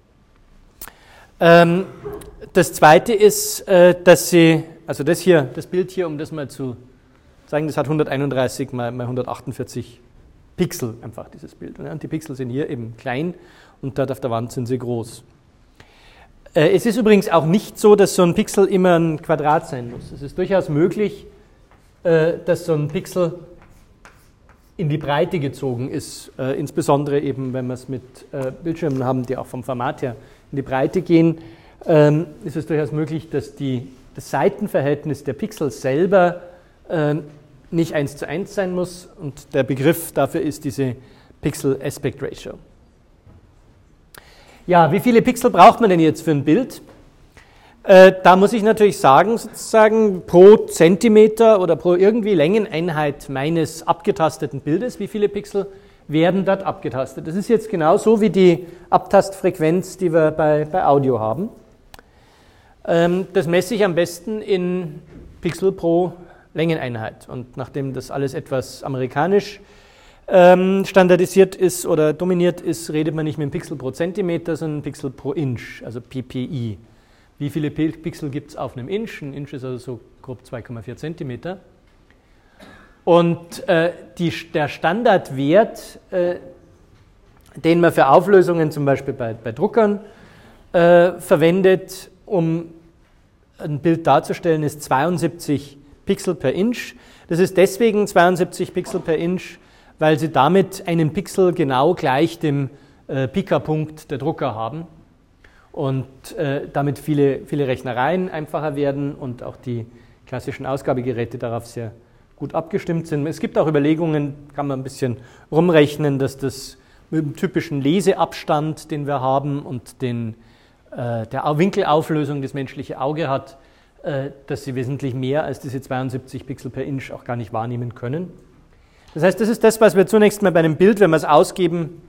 Das Zweite ist, dass Sie, also das Bild hier, um das mal zu zeigen, das hat 131 mal 148 Pixel, einfach dieses Bild. Und die Pixel sind hier eben klein und dort auf der Wand sind sie groß. Es ist übrigens auch nicht so, dass so ein Pixel immer ein Quadrat sein muss. Es ist durchaus möglich, dass so ein Pixel in die Breite gezogen ist, insbesondere eben, wenn wir es mit Bildschirmen haben, die auch vom Format her in die Breite gehen, ist es durchaus möglich, dass das Seitenverhältnis der Pixel selber nicht 1:1 sein muss und der Begriff dafür ist diese Pixel Aspect Ratio. Ja, wie viele Pixel braucht man denn jetzt für ein Bild? Da muss ich natürlich sagen, sozusagen pro Zentimeter oder pro irgendwie Längeneinheit meines abgetasteten Bildes, wie viele Pixel werden dort abgetastet. Das ist jetzt genauso wie die Abtastfrequenz, die wir bei Audio haben. Das messe ich am besten in Pixel pro Längeneinheit. Und nachdem das alles etwas amerikanisch standardisiert ist oder dominiert ist, redet man nicht mit Pixel pro Zentimeter, sondern Pixel pro Inch, also PPI. Wie viele Pixel gibt es auf einem Inch? Ein Inch ist also so grob 2,4 Zentimeter. Und der Standardwert, den man für Auflösungen zum Beispiel bei Druckern verwendet, um ein Bild darzustellen, ist 72 Pixel per Inch. Das ist deswegen 72 Pixel per Inch, weil Sie damit einen Pixel genau gleich dem Pika-Punkt der Drucker haben und damit viele Rechnereien einfacher werden und auch die klassischen Ausgabegeräte darauf sehr gut abgestimmt sind. Es gibt auch Überlegungen, kann man ein bisschen rumrechnen, dass das mit dem typischen Leseabstand, den wir haben und der Winkelauflösung, die das menschliche Auge hat, dass sie wesentlich mehr als diese 72 Pixel per Inch auch gar nicht wahrnehmen können. Das heißt, das ist das, was wir zunächst mal bei einem Bild, wenn wir es ausgeben,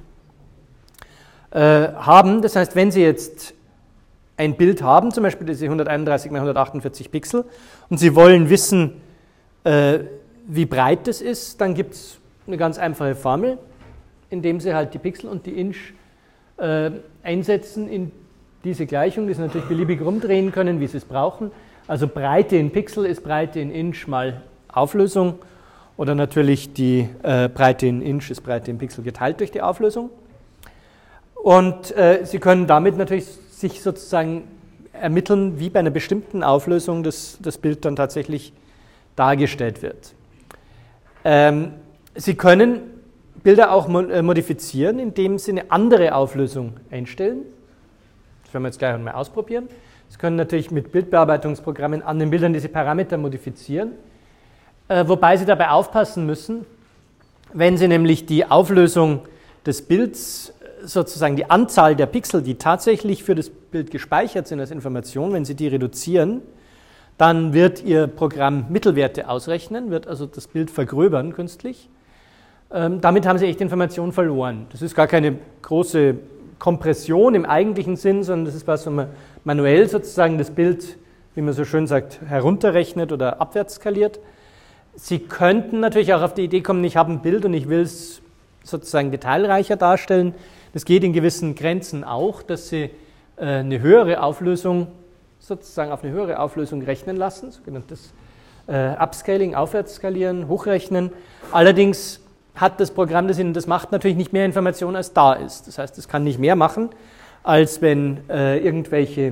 haben. Das heißt, wenn Sie jetzt ein Bild haben, zum Beispiel diese 131 x 148 Pixel, und Sie wollen wissen, wie breit das ist, dann gibt es eine ganz einfache Formel, indem Sie halt die Pixel und die Inch einsetzen in diese Gleichung, die Sie natürlich beliebig rumdrehen können, wie Sie es brauchen. Also Breite in Pixel ist Breite in Inch mal Auflösung oder natürlich die Breite in Inch ist Breite in Pixel geteilt durch die Auflösung. Und Sie können damit natürlich sich sozusagen ermitteln, wie bei einer bestimmten Auflösung das Bild dann tatsächlich dargestellt wird. Sie können Bilder auch modifizieren, indem Sie eine andere Auflösung einstellen. Das werden wir jetzt gleich einmal ausprobieren. Sie können natürlich mit Bildbearbeitungsprogrammen an den Bildern diese Parameter modifizieren, wobei Sie dabei aufpassen müssen, wenn Sie nämlich die Auflösung des Bilds, sozusagen die Anzahl der Pixel, die tatsächlich für das Bild gespeichert sind als Information, wenn Sie die reduzieren, dann wird Ihr Programm Mittelwerte ausrechnen, wird also das Bild vergröbern künstlich. Damit haben Sie echt Informationen verloren. Das ist gar keine große Kompression im eigentlichen Sinn, sondern das ist was, wo man manuell sozusagen das Bild, wie man so schön sagt, herunterrechnet oder abwärts skaliert. Sie könnten natürlich auch auf die Idee kommen, ich habe ein Bild und ich will es sozusagen detailreicher darstellen. Das geht in gewissen Grenzen auch, dass Sie eine höhere Auflösung, sozusagen auf eine höhere Auflösung rechnen lassen, sogenanntes Upscaling, aufwärts skalieren, hochrechnen. Allerdings hat das Programm, das Ihnen das macht, natürlich nicht mehr Information, als da ist. Das heißt, es kann nicht mehr machen, als wenn irgendwelche,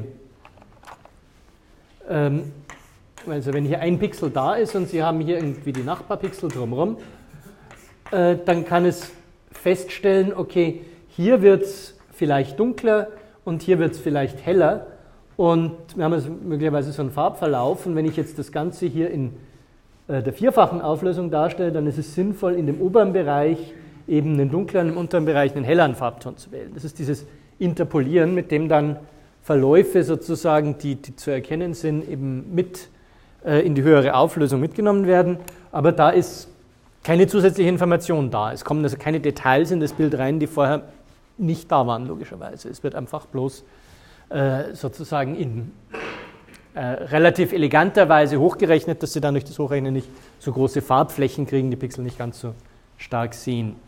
also wenn hier ein Pixel da ist und Sie haben hier irgendwie die Nachbarpixel drumherum, dann kann es feststellen, okay, hier wird es vielleicht dunkler und hier wird es vielleicht heller und wir haben also möglicherweise so einen Farbverlauf und wenn ich jetzt das Ganze hier in der vierfachen Auflösung darstelle, dann ist es sinnvoll, in dem oberen Bereich eben einen dunkleren, im unteren Bereich einen helleren Farbton zu wählen. Das ist dieses Interpolieren, mit dem dann Verläufe sozusagen, die zu erkennen sind, eben mit in die höhere Auflösung mitgenommen werden. Aber da ist keine zusätzliche Information da. Es kommen also keine Details in das Bild rein, die vorher nicht da waren, logischerweise. Es wird einfach bloß sozusagen in relativ eleganter Weise hochgerechnet, dass Sie dann durch das Hochrechnen nicht so große Farbflächen kriegen, die Pixel nicht ganz so stark sehen.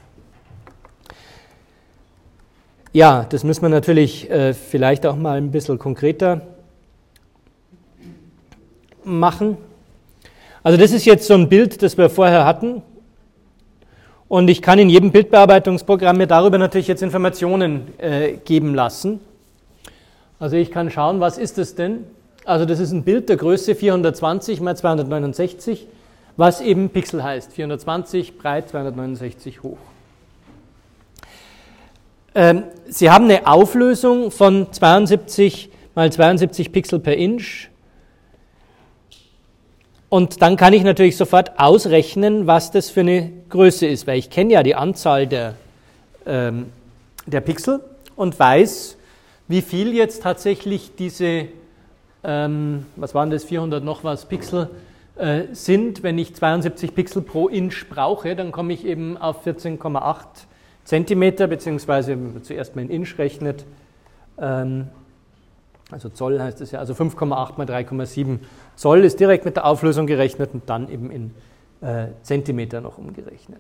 Ja, das müssen wir natürlich vielleicht auch mal ein bisschen konkreter machen. Also das ist jetzt so ein Bild, das wir vorher hatten. Und ich kann in jedem Bildbearbeitungsprogramm mir darüber natürlich jetzt Informationen geben lassen. Also ich kann schauen, was ist das denn? Also das ist ein Bild der Größe 420 x 269, was eben Pixel heißt. 420 breit, 269 hoch. Sie haben eine Auflösung von 72 x 72 Pixel per Inch. Und dann kann ich natürlich sofort ausrechnen, was das für eine Größe ist, weil ich kenne ja die Anzahl der Pixel und weiß, wie viel jetzt tatsächlich diese, was waren das, 400 noch was Pixel sind. Wenn ich 72 Pixel pro Inch brauche, dann komme ich eben auf 14,8 Zentimeter, beziehungsweise wenn man zuerst mal in Inch rechnet, also Zoll heißt es ja, also 5,8 mal 3,7 Zoll ist direkt mit der Auflösung gerechnet und dann eben in Zentimeter noch umgerechnet.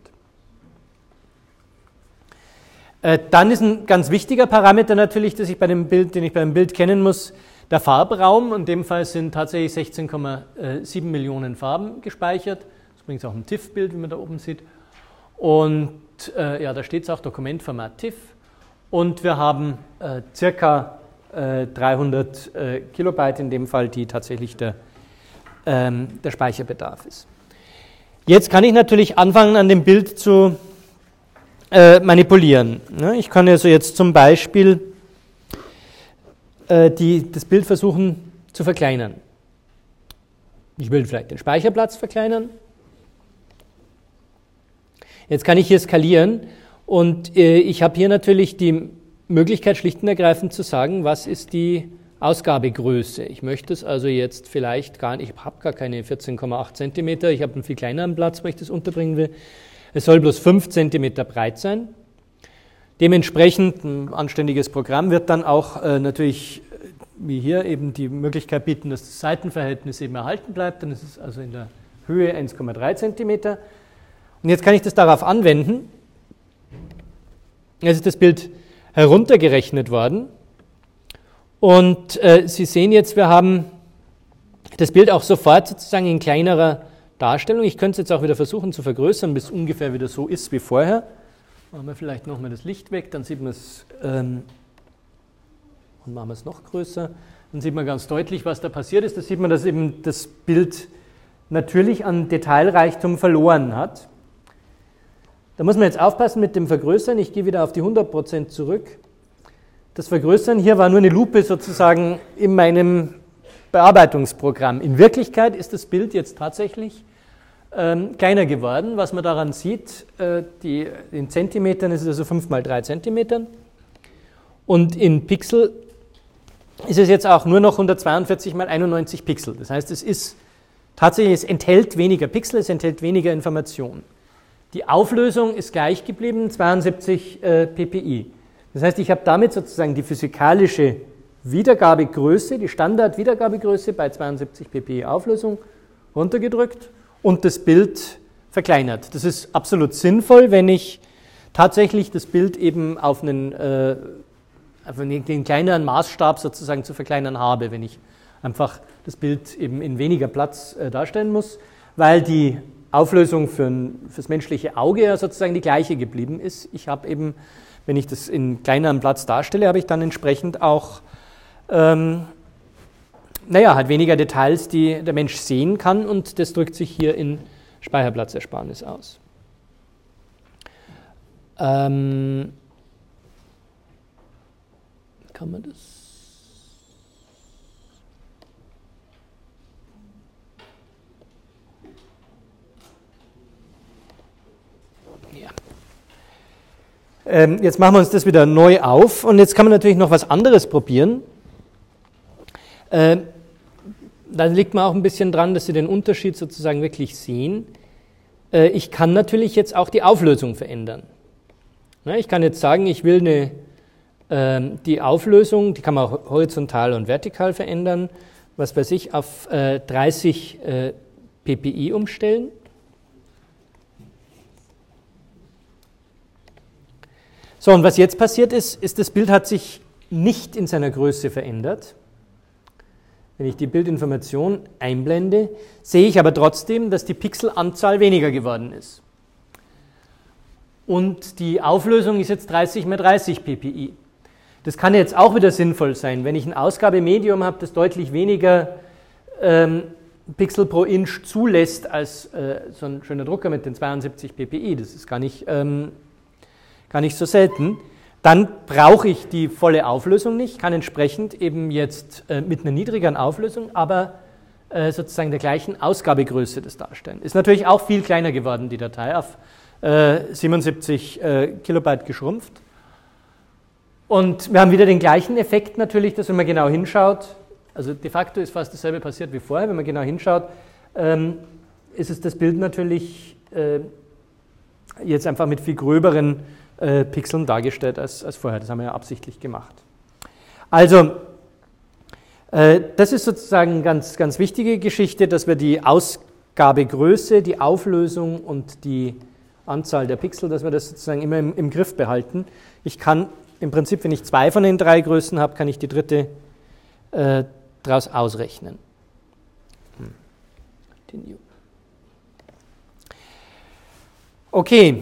Dann ist ein ganz wichtiger Parameter natürlich, den ich bei dem Bild kennen muss, der Farbraum. In dem Fall sind tatsächlich 16,7 Millionen Farben gespeichert. Das ist übrigens auch ein TIFF-Bild, wie man da oben sieht. Und ja, da steht es auch, Dokumentformat TIFF. Und wir haben circa 300 Kilobyte in dem Fall, die tatsächlich der Speicherbedarf ist. Jetzt kann ich natürlich anfangen, an dem Bild zu manipulieren. Ich kann also jetzt zum Beispiel das Bild versuchen zu verkleinern. Ich will vielleicht den Speicherplatz verkleinern. Jetzt kann ich hier skalieren und ich habe hier natürlich die Möglichkeit, schlicht und ergreifend zu sagen, was ist die Ausgabegröße. Ich möchte es also jetzt vielleicht gar nicht, ich habe gar keine 14,8 cm, ich habe einen viel kleineren Platz, wo ich das unterbringen will. Es soll bloß 5 cm breit sein. Dementsprechend, ein anständiges Programm wird dann auch natürlich, wie hier, eben die Möglichkeit bieten, dass das Seitenverhältnis eben erhalten bleibt. Dann ist es also in der Höhe 1,3 cm. Und jetzt kann ich das darauf anwenden. Jetzt ist das Bild heruntergerechnet worden. Und Sie sehen jetzt, wir haben das Bild auch sofort sozusagen in kleinerer Darstellung. Ich könnte es jetzt auch wieder versuchen zu vergrößern, bis es ungefähr wieder so ist wie vorher. Machen wir vielleicht nochmal das Licht weg, dann sieht man es, und machen wir es noch größer. Dann sieht man ganz deutlich, was da passiert ist. Da sieht man, dass eben das Bild natürlich an Detailreichtum verloren hat. Da muss man jetzt aufpassen mit dem Vergrößern. Ich gehe wieder auf die 100% zurück. Das Vergrößern hier war nur eine Lupe sozusagen in meinem Bearbeitungsprogramm. In Wirklichkeit ist das Bild jetzt tatsächlich kleiner geworden. Was man daran sieht, in Zentimetern ist es also 5 mal 3 Zentimetern. Und in Pixel ist es jetzt auch nur noch 142 mal 91 Pixel. Das heißt, es enthält weniger Pixel, es enthält weniger Information. Die Auflösung ist gleich geblieben, 72 ppi. Das heißt, ich habe damit sozusagen die physikalische Wiedergabegröße, die Standardwiedergabegröße bei 72 ppi Auflösung runtergedrückt und das Bild verkleinert. Das ist absolut sinnvoll, wenn ich tatsächlich das Bild eben auf einen kleineren Maßstab sozusagen zu verkleinern habe, wenn ich einfach das Bild eben in weniger Platz darstellen muss, weil die Auflösung fürs menschliche Auge ja sozusagen die gleiche geblieben ist. Ich habe eben, wenn ich das in kleinerem Platz darstelle, habe ich dann entsprechend auch halt weniger Details, die der Mensch sehen kann, und das drückt sich hier in Speicherplatzersparnis aus. Kann man das? Ja. Jetzt machen wir uns das wieder neu auf und jetzt kann man natürlich noch was anderes probieren. Da liegt man auch ein bisschen dran, dass Sie den Unterschied sozusagen wirklich sehen. Ich kann natürlich jetzt auch die Auflösung verändern. Ich kann jetzt sagen, ich will die Auflösung, die kann man auch horizontal und vertikal verändern, was weiß ich, auf 30 ppi umstellen. So, und was jetzt passiert ist, das Bild hat sich nicht in seiner Größe verändert. Wenn ich die Bildinformation einblende, sehe ich aber trotzdem, dass die Pixelanzahl weniger geworden ist. Und die Auflösung ist jetzt 30 mal 30 ppi. Das kann jetzt auch wieder sinnvoll sein, wenn ich ein Ausgabemedium habe, das deutlich weniger Pixel pro Inch zulässt als so ein schöner Drucker mit den 72 ppi. Das ist gar nicht so selten. Dann brauche ich die volle Auflösung nicht, kann entsprechend eben jetzt mit einer niedrigeren Auflösung, aber sozusagen der gleichen Ausgabegröße das darstellen. Ist natürlich auch viel kleiner geworden, die Datei, auf 77 Kilobyte geschrumpft. Und wir haben wieder den gleichen Effekt natürlich, dass wenn man genau hinschaut, also de facto ist fast dasselbe passiert wie vorher, wenn man genau hinschaut, ist es das Bild natürlich jetzt einfach mit viel gröberen Pixeln dargestellt als vorher. Das haben wir ja absichtlich gemacht. Also, das ist sozusagen eine ganz, ganz wichtige Geschichte, dass wir die Ausgabegröße, die Auflösung und die Anzahl der Pixel, dass wir das sozusagen immer im Griff behalten. Ich kann im Prinzip, wenn ich 2 von den 3 Größen habe, kann ich die dritte daraus ausrechnen. Okay.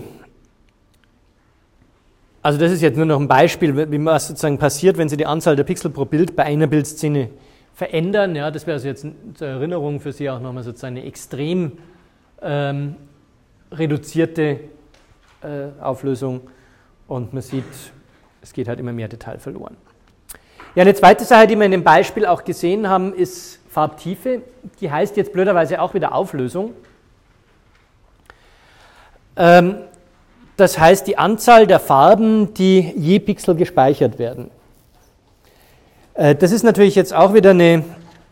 Also das ist jetzt nur noch ein Beispiel, wie was sozusagen passiert, wenn Sie die Anzahl der Pixel pro Bild bei einer Bildszene verändern. Ja, das wäre also jetzt zur Erinnerung für Sie auch nochmal sozusagen eine extrem reduzierte Auflösung und man sieht, es geht halt immer mehr Detail verloren. Ja, eine zweite Sache, die wir in dem Beispiel auch gesehen haben, ist Farbtiefe. Die heißt jetzt blöderweise auch wieder Auflösung. Das heißt die Anzahl der Farben, die je Pixel gespeichert werden. Das ist natürlich jetzt auch wieder eine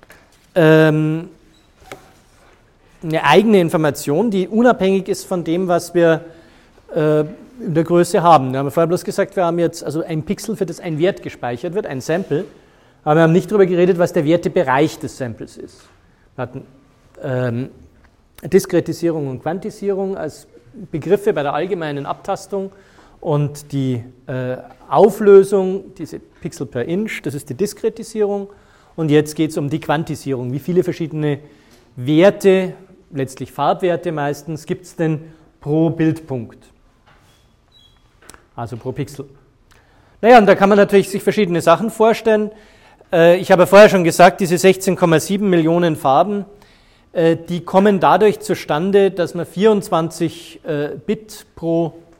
eigene Information, die unabhängig ist von dem, was wir in der Größe haben. Wir haben vorher bloß gesagt, wir haben jetzt also ein Pixel, für das ein Wert gespeichert wird, ein Sample, aber wir haben nicht darüber geredet, was der Wertebereich des Samples ist. Wir hatten Diskretisierung und Quantisierung als Begriffe bei der allgemeinen Abtastung und die Auflösung, diese Pixel per Inch, das ist die Diskretisierung, und jetzt geht es um die Quantisierung. Wie viele verschiedene Werte, letztlich Farbwerte meistens, gibt es denn pro Bildpunkt? Also pro Pixel. Naja, und da kann man natürlich sich verschiedene Sachen vorstellen. Ich habe vorher schon gesagt, diese 16,7 Millionen Farben, die kommen dadurch zustande, dass man 24 Bit pro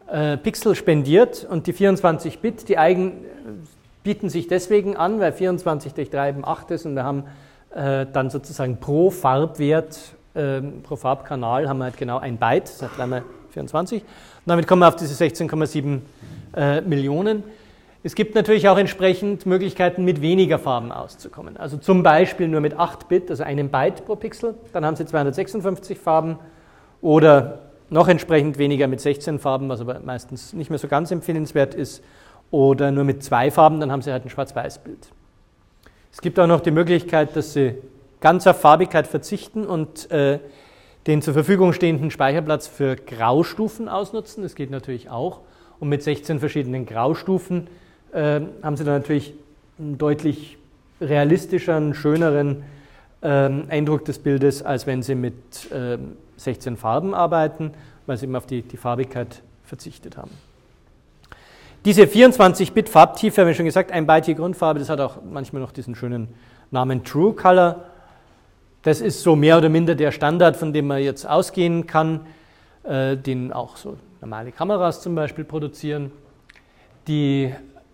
Pixel spendiert und die 24 Bit, bieten sich deswegen an, weil 24 durch 3 eben 8 ist und wir haben dann sozusagen pro Farbwert, pro Farbkanal haben wir halt genau 1 Byte, das heißt 3 mal 24 und damit kommen wir auf diese 16,7 Millionen. Es gibt natürlich auch entsprechend Möglichkeiten, mit weniger Farben auszukommen. Also zum Beispiel nur mit 8 Bit, also 1 Byte pro Pixel, dann haben Sie 256 Farben oder noch entsprechend weniger mit 16 Farben, was aber meistens nicht mehr so ganz empfehlenswert ist, oder nur mit 2 Farben, dann haben Sie halt ein Schwarz-Weiß-Bild. Es gibt auch noch die Möglichkeit, dass Sie ganz auf Farbigkeit verzichten und den zur Verfügung stehenden Speicherplatz für Graustufen ausnutzen. Das geht natürlich auch. Und mit 16 verschiedenen Graustufen haben Sie dann natürlich einen deutlich realistischeren, schöneren Eindruck des Bildes, als wenn Sie mit 16 Farben arbeiten, weil Sie eben auf die Farbigkeit verzichtet haben. Diese 24-Bit Farbtiefe, habe ich schon gesagt, 1 Byte die Grundfarbe, das hat auch manchmal noch diesen schönen Namen True Color. Das ist so mehr oder minder der Standard, von dem man jetzt ausgehen kann, den auch so normale Kameras zum Beispiel produzieren. Die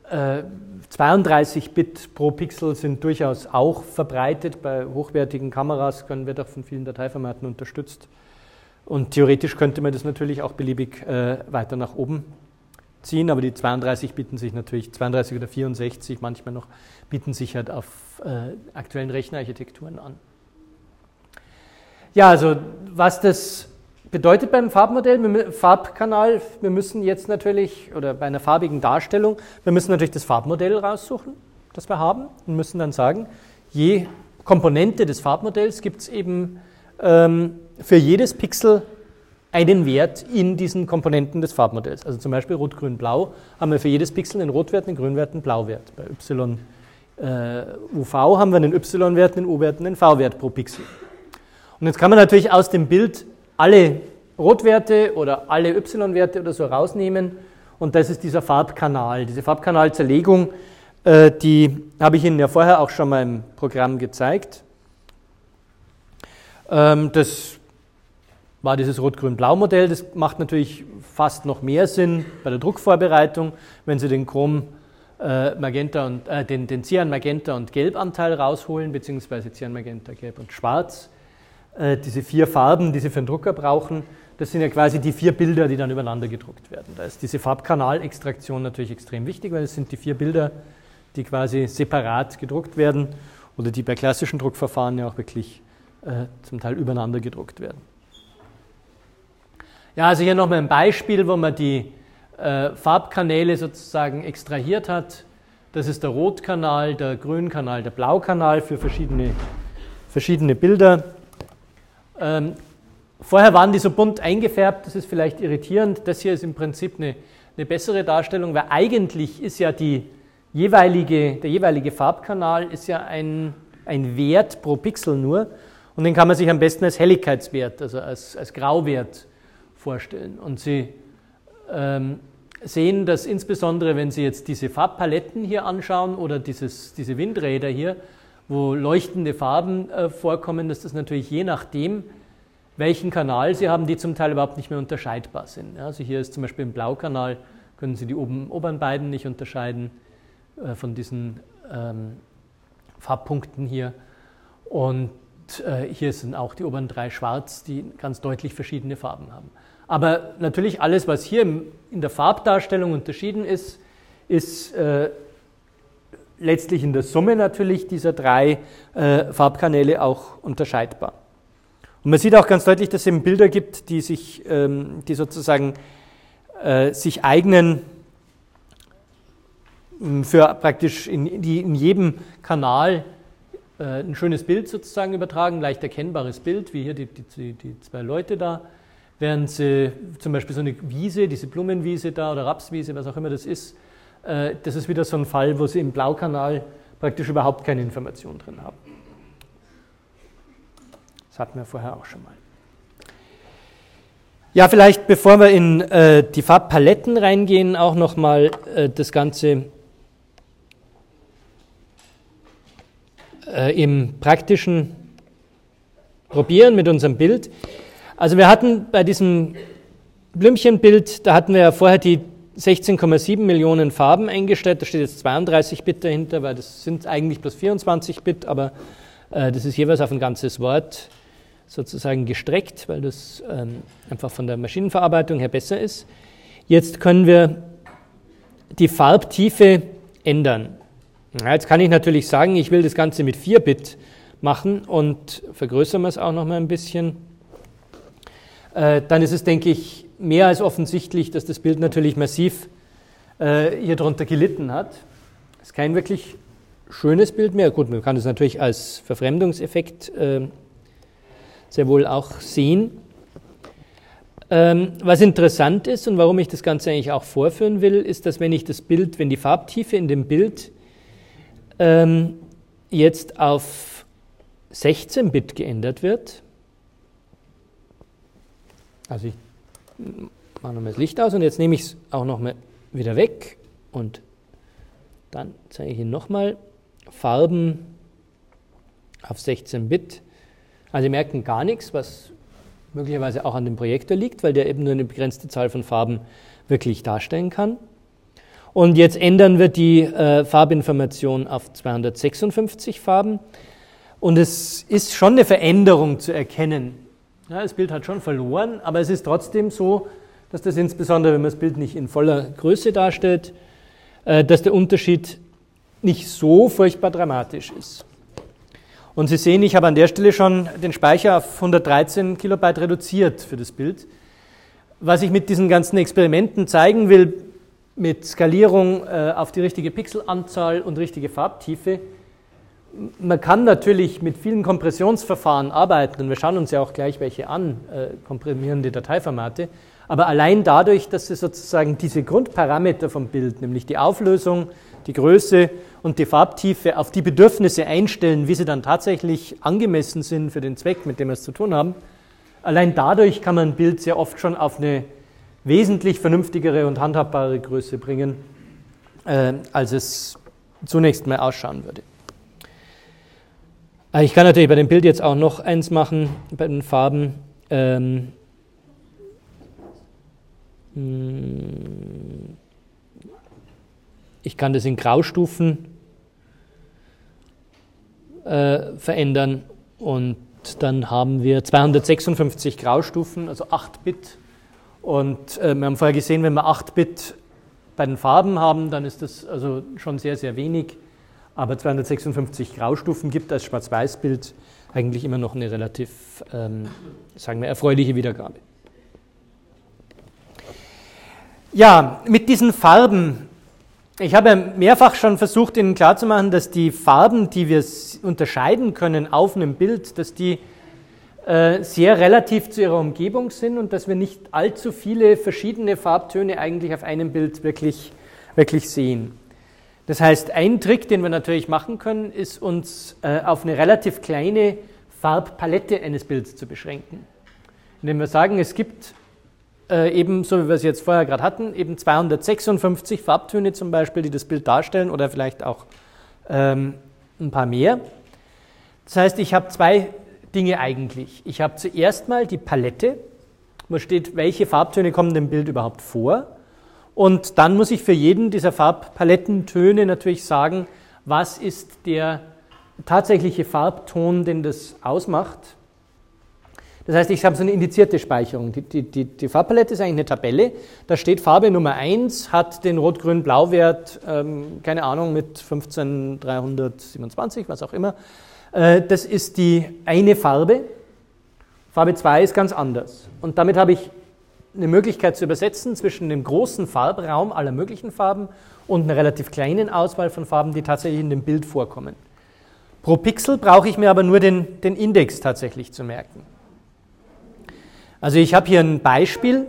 32 Bit pro Pixel sind durchaus auch verbreitet. Bei hochwertigen Kameras wird auch von vielen Dateiformaten unterstützt. Und theoretisch könnte man das natürlich auch beliebig weiter nach oben ziehen, aber die 32 bieten sich natürlich, 32 oder 64 manchmal noch, bieten sich halt auf aktuellen Rechnerarchitekturen an. Ja, also was das bedeutet beim Farbmodell, Farbkanal, wir müssen jetzt natürlich, oder bei einer farbigen Darstellung, wir müssen natürlich das Farbmodell raussuchen, das wir haben, und müssen dann sagen, je Komponente des Farbmodells gibt es eben für jedes Pixel einen Wert in diesen Komponenten des Farbmodells. Also zum Beispiel Rot, Grün, Blau haben wir für jedes Pixel einen Rotwert, einen Grünwert, einen Blauwert. Bei UV haben wir einen Y-Wert, einen U-Wert, einen V-Wert pro Pixel. Und jetzt kann man natürlich aus dem Bild alle Rotwerte oder alle Y-Werte oder so rausnehmen und das ist dieser Farbkanal. Diese Farbkanalzerlegung, die habe ich Ihnen ja vorher auch schon mal im Programm gezeigt. Das war dieses Rot-Grün-Blau-Modell. Das macht natürlich fast noch mehr Sinn bei der Druckvorbereitung, wenn Sie den Magenta und den Cyan, Magenta und Gelbanteil rausholen, beziehungsweise Cyan, Magenta, Gelb und Schwarz. Diese 4 Farben, die Sie für den Drucker brauchen, das sind ja quasi die 4 Bilder, die dann übereinander gedruckt werden. Da ist diese Farbkanalextraktion natürlich extrem wichtig, weil es sind die 4 Bilder, die quasi separat gedruckt werden oder die bei klassischen Druckverfahren ja auch wirklich zum Teil übereinander gedruckt werden. Ja, also hier nochmal ein Beispiel, wo man die Farbkanäle sozusagen extrahiert hat. Das ist der Rotkanal, der Grünkanal, der Blaukanal für verschiedene Bilder. Vorher waren die so bunt eingefärbt, das ist vielleicht irritierend. Das hier ist im Prinzip eine bessere Darstellung, weil eigentlich ist ja der jeweilige Farbkanal ist ja ein Wert pro Pixel nur und den kann man sich am besten als Helligkeitswert, also als Grauwert vorstellen. Und Sie sehen, dass insbesondere, wenn Sie jetzt diese Farbpaletten hier anschauen oder diese Windräder hier, wo leuchtende Farben vorkommen, dass das natürlich je nachdem, welchen Kanal Sie haben, die zum Teil überhaupt nicht mehr unterscheidbar sind. Ja, also hier ist zum Beispiel im Blaukanal, können Sie die oberen beiden nicht unterscheiden von diesen Farbpunkten hier. Und hier sind auch die oberen 3 schwarz, die ganz deutlich verschiedene Farben haben. Aber natürlich alles, was hier in der Farbdarstellung unterschieden ist, ist letztlich in der Summe natürlich dieser 3 Farbkanäle auch unterscheidbar. Und man sieht auch ganz deutlich, dass es eben Bilder gibt, die sozusagen sich eignen für praktisch die in jedem Kanal ein schönes Bild sozusagen übertragen, leicht erkennbares Bild, wie hier die 2 Leute da, während sie zum Beispiel so eine Wiese, diese Blumenwiese da oder Rapswiese, was auch immer das ist wieder so ein Fall, wo Sie im Blaukanal praktisch überhaupt keine Information drin haben. Das hatten wir vorher auch schon mal. Ja, vielleicht bevor wir in die Farbpaletten reingehen, auch nochmal das Ganze im praktischen Probieren mit unserem Bild. Also wir hatten bei diesem Blümchenbild, da hatten wir ja vorher die 16,7 Millionen Farben eingestellt, da steht jetzt 32 Bit dahinter, weil das sind eigentlich bloß 24 Bit, aber das ist jeweils auf ein ganzes Wort sozusagen gestreckt, weil das einfach von der Maschinenverarbeitung her besser ist. Jetzt können wir die Farbtiefe ändern. Ja, jetzt kann ich natürlich sagen, ich will das Ganze mit 4 Bit machen und vergrößern wir es auch noch mal ein bisschen. Dann ist es, denke ich, mehr als offensichtlich, dass das Bild natürlich massiv hier drunter gelitten hat. Das ist kein wirklich schönes Bild mehr. Gut, man kann es natürlich als Verfremdungseffekt sehr wohl auch sehen. Was interessant ist und warum ich das Ganze eigentlich auch vorführen will, ist, dass wenn die Farbtiefe in dem Bild jetzt auf 16 Bit geändert wird, also ich mache nochmal das Licht aus und jetzt nehme ich es auch nochmal wieder weg und dann zeige ich Ihnen nochmal Farben auf 16 Bit. Also Sie merken gar nichts, was möglicherweise auch an dem Projektor liegt, weil der eben nur eine begrenzte Zahl von Farben wirklich darstellen kann. Und jetzt ändern wir die Farbinformation auf 256 Farben und es ist schon eine Veränderung zu erkennen. Ja, das Bild hat schon verloren, aber es ist trotzdem so, dass das insbesondere, wenn man das Bild nicht in voller Größe darstellt, dass der Unterschied nicht so furchtbar dramatisch ist. Und Sie sehen, ich habe an der Stelle schon den Speicher auf 113 Kilobyte reduziert für das Bild. Was ich mit diesen ganzen Experimenten zeigen will, mit Skalierung auf die richtige Pixelanzahl und richtige Farbtiefe, man kann natürlich mit vielen Kompressionsverfahren arbeiten, und wir schauen uns ja auch gleich welche an, komprimierende Dateiformate, aber allein dadurch, dass Sie sozusagen diese Grundparameter vom Bild, nämlich die Auflösung, die Größe und die Farbtiefe auf die Bedürfnisse einstellen, wie sie dann tatsächlich angemessen sind für den Zweck, mit dem wir es zu tun haben, allein dadurch kann man ein Bild sehr oft schon auf eine wesentlich vernünftigere und handhabbare Größe bringen, als es zunächst mal ausschauen würde. Ich kann natürlich bei dem Bild jetzt auch noch eins machen, bei den Farben. Ich kann das in Graustufen verändern und dann haben wir 256 Graustufen, also 8 Bit. Und wir haben vorher gesehen, wenn wir 8 Bit bei den Farben haben, dann ist das also schon sehr, sehr wenig. Aber 256 Graustufen gibt als Schwarz-Weiß-Bild eigentlich immer noch eine relativ, sagen wir, erfreuliche Wiedergabe. Ja, mit diesen Farben, ich habe mehrfach schon versucht, Ihnen klarzumachen, dass die Farben, die wir unterscheiden können auf einem Bild, dass die sehr relativ zu ihrer Umgebung sind und dass wir nicht allzu viele verschiedene Farbtöne eigentlich auf einem Bild wirklich sehen. Das heißt, ein Trick, den wir natürlich machen können, ist uns auf eine relativ kleine Farbpalette eines Bilds zu beschränken. Indem wir sagen, es gibt eben, so wie wir es jetzt vorher gerade hatten, eben 256 Farbtöne zum Beispiel, die das Bild darstellen oder vielleicht auch ein paar mehr. Das heißt, ich habe zwei Dinge eigentlich. Ich habe zuerst mal die Palette, wo steht, welche Farbtöne kommen dem Bild überhaupt vor. Und dann muss ich für jeden dieser Farbpalettentöne natürlich sagen, was ist der tatsächliche Farbton, den das ausmacht. Das heißt, ich habe so eine indizierte Speicherung. Die Farbpalette ist eigentlich eine Tabelle. Da steht, Farbe Nummer 1 hat den Rot-Grün-Blau-Wert, keine Ahnung, mit 15327, was auch immer. Das ist die eine Farbe. Farbe 2 ist ganz anders. Und damit habe ich eine Möglichkeit zu übersetzen zwischen dem großen Farbraum aller möglichen Farben und einer relativ kleinen Auswahl von Farben, die tatsächlich in dem Bild vorkommen. Pro Pixel brauche ich mir aber nur den Index tatsächlich zu merken. Also ich habe hier ein Beispiel.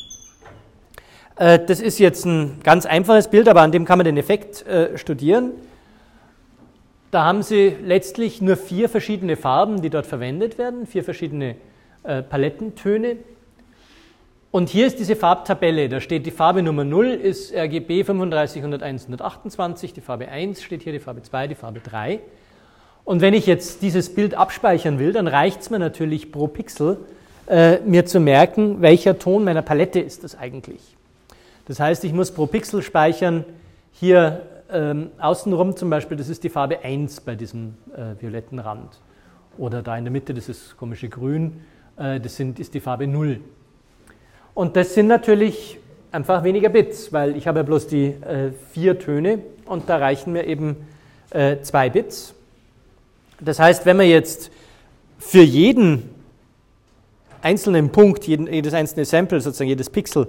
Das ist jetzt ein ganz einfaches Bild, aber an dem kann man den Effekt studieren. Da haben Sie letztlich nur 4 verschiedene Farben, die dort verwendet werden, 4 verschiedene Palettentöne. Und hier ist diese Farbtabelle, da steht die Farbe Nummer 0 ist RGB 35, 101, 128, die Farbe 1 steht hier, die Farbe 2, die Farbe 3. Und wenn ich jetzt dieses Bild abspeichern will, dann reicht es mir natürlich pro Pixel, mir zu merken, welcher Ton meiner Palette ist das eigentlich. Das heißt, ich muss pro Pixel speichern, hier außenrum zum Beispiel, das ist die Farbe 1 bei diesem violetten Rand. Oder da in der Mitte, das ist komische Grün, das ist die Farbe 0. Und das sind natürlich einfach weniger Bits, weil ich habe ja bloß die 4 Töne und da reichen mir eben 2 Bits. Das heißt, wenn man jetzt für jeden einzelnen Punkt, jedes einzelne Sample, sozusagen jedes Pixel,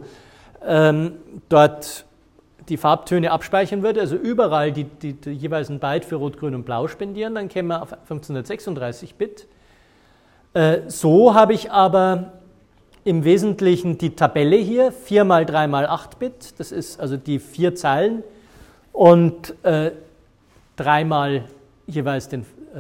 dort die Farbtöne abspeichern würde, also überall die jeweils ein Byte für Rot, Grün und Blau spendieren, dann käme man auf 1536 Bit. So habe ich aber im Wesentlichen die Tabelle hier, 4 mal 3 mal 8 Bit, das ist also die 4 Zeilen und 3 mal jeweils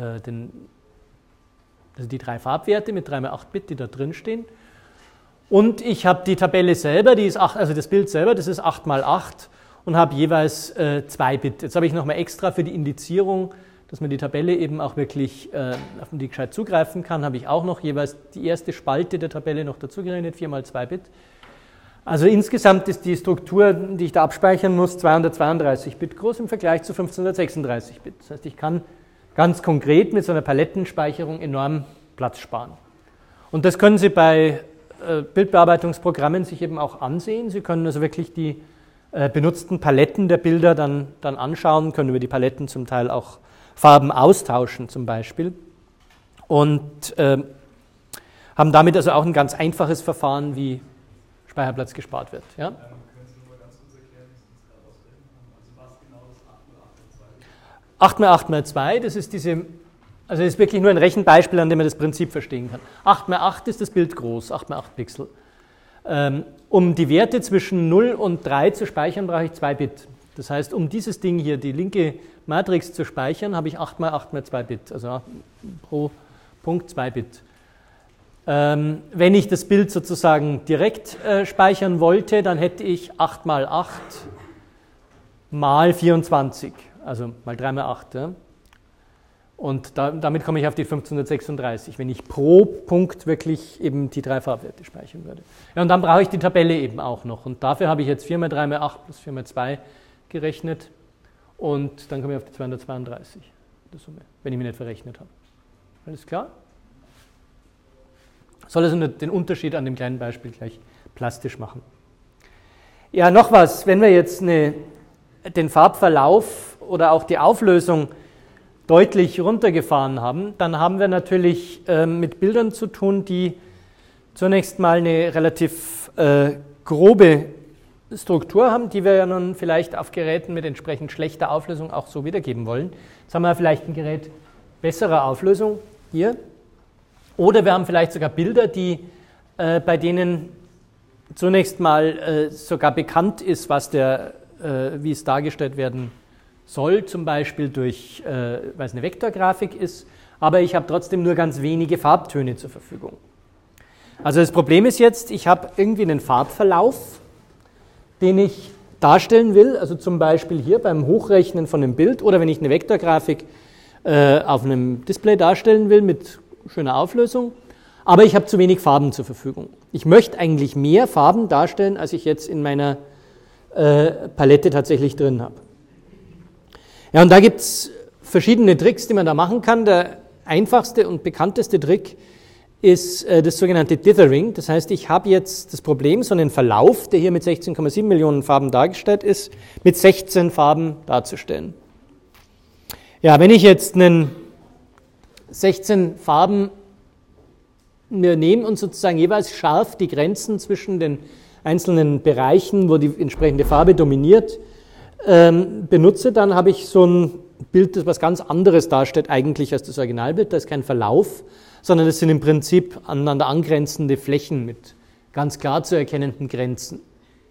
also die 3 Farbwerte mit 3 mal 8 Bit, die da drin stehen. Und ich habe die Tabelle selber, die ist 8, also das Bild selber, das ist 8 mal 8 und habe jeweils 2 Bit. Jetzt habe ich nochmal extra für die Indizierung, dass man die Tabelle eben auch wirklich auf die gescheit zugreifen kann, habe ich auch noch jeweils die erste Spalte der Tabelle noch dazu gerechnet, 4 mal 2 Bit. Also insgesamt ist die Struktur, die ich da abspeichern muss, 232 Bit groß im Vergleich zu 1536 Bit. Das heißt, ich kann ganz konkret mit so einer Palettenspeicherung enorm Platz sparen. Und das können Sie bei Bildbearbeitungsprogrammen sich eben auch ansehen. Sie können also wirklich die benutzten Paletten der Bilder dann anschauen, können über die Paletten zum Teil auch Farben austauschen zum Beispiel und haben damit also auch ein ganz einfaches Verfahren, wie Speicherplatz gespart wird. Ja? Können Sie nur ganz kurz erklären, wie Sie das gerade ausgerechnet haben? Also was genau ist 8 mal 8 mal 2? 8 mal 8 mal 2, das ist also das ist wirklich nur ein Rechenbeispiel, an dem man das Prinzip verstehen kann. 8 mal 8 ist das Bild groß, 8 mal 8 Pixel. Um die Werte zwischen 0 und 3 zu speichern, brauche ich 2 Bit. Das heißt, um dieses Ding hier, die linke Matrix zu speichern, habe ich 8 mal 8 mal 2 Bit, also pro Punkt 2 Bit. Wenn ich das Bild sozusagen direkt speichern wollte, dann hätte ich 8 mal 8 mal 24, also mal 3 mal 8. Ja? Und damit komme ich auf die 1536, wenn ich pro Punkt wirklich eben die 3 Farbwerte speichern würde. Ja, und dann brauche ich die Tabelle eben auch noch. Und dafür habe ich jetzt 4 mal 3 mal 8 plus 4 mal 2 gerechnet. Und dann komme ich auf die 232, der Summe, wenn ich mich nicht verrechnet habe. Alles klar? Soll also den Unterschied an dem kleinen Beispiel gleich plastisch machen. Ja, noch was. Wenn wir jetzt den Farbverlauf oder auch die Auflösung deutlich runtergefahren haben, dann haben wir natürlich mit Bildern zu tun, die zunächst mal eine relativ grobe Struktur haben, die wir ja nun vielleicht auf Geräten mit entsprechend schlechter Auflösung auch so wiedergeben wollen. Jetzt haben wir vielleicht ein Gerät besserer Auflösung hier. Oder wir haben vielleicht sogar Bilder, bei denen zunächst mal sogar bekannt ist, wie es dargestellt werden soll, zum Beispiel durch, weil es eine Vektorgrafik ist, aber ich habe trotzdem nur ganz wenige Farbtöne zur Verfügung. Also das Problem ist jetzt, ich habe irgendwie einen Farbverlauf, den ich darstellen will, also zum Beispiel hier beim Hochrechnen von einem Bild oder wenn ich eine Vektorgrafik auf einem Display darstellen will mit schöner Auflösung, aber ich habe zu wenig Farben zur Verfügung. Ich möchte eigentlich mehr Farben darstellen, als ich jetzt in meiner Palette tatsächlich drin habe. Ja, und da gibt es verschiedene Tricks, die man da machen kann. Der einfachste und bekannteste Trick ist das sogenannte Dithering. Das heißt, ich habe jetzt das Problem, so einen Verlauf, der hier mit 16,7 Millionen Farben dargestellt ist, mit 16 Farben darzustellen. Ja, wenn ich jetzt 16 Farben mir nehme und sozusagen jeweils scharf die Grenzen zwischen den einzelnen Bereichen, wo die entsprechende Farbe dominiert, benutze, dann habe ich so ein Bild, das was ganz anderes darstellt eigentlich als das Originalbild. Da ist kein Verlauf, sondern das sind im Prinzip aneinander angrenzende Flächen mit ganz klar zu erkennenden Grenzen.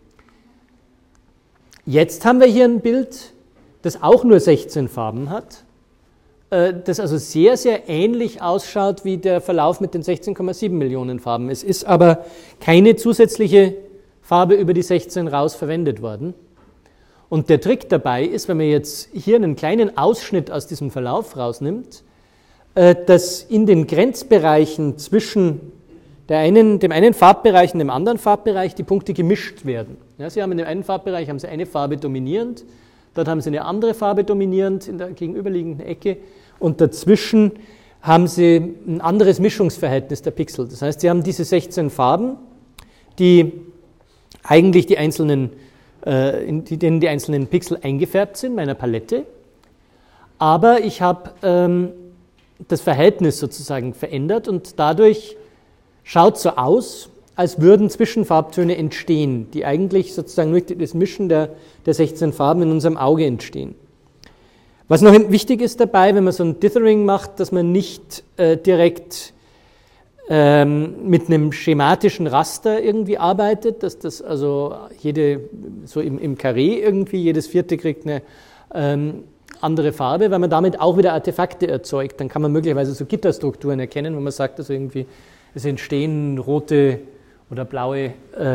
Jetzt haben wir hier ein Bild, das auch nur 16 Farben hat, das also sehr, sehr ähnlich ausschaut wie der Verlauf mit den 16,7 Millionen Farben. Es ist aber keine zusätzliche Farbe über die 16 raus verwendet worden. Und der Trick dabei ist, wenn man jetzt hier einen kleinen Ausschnitt aus diesem Verlauf rausnimmt, dass in den Grenzbereichen zwischen dem einen Farbbereich und dem anderen Farbbereich die Punkte gemischt werden. Ja, Sie haben in dem einen Farbbereich haben Sie eine Farbe dominierend, dort haben Sie eine andere Farbe dominierend in der gegenüberliegenden Ecke und dazwischen haben Sie ein anderes Mischungsverhältnis der Pixel. Das heißt, Sie haben diese 16 Farben, die eigentlich in denen die einzelnen Pixel eingefärbt sind, meiner Palette, aber ich habe das Verhältnis sozusagen verändert und dadurch schaut so aus, als würden Zwischenfarbtöne entstehen, die eigentlich sozusagen durch das Mischen der 16 Farben in unserem Auge entstehen. Was noch wichtig ist dabei, wenn man so ein Dithering macht, dass man nicht direkt mit einem schematischen Raster irgendwie arbeitet, dass das also so im Karree irgendwie, jedes vierte kriegt eine andere Farbe, weil man damit auch wieder Artefakte erzeugt. Dann kann man möglicherweise so Gitterstrukturen erkennen, wo man sagt, also irgendwie es entstehen rote oder blaue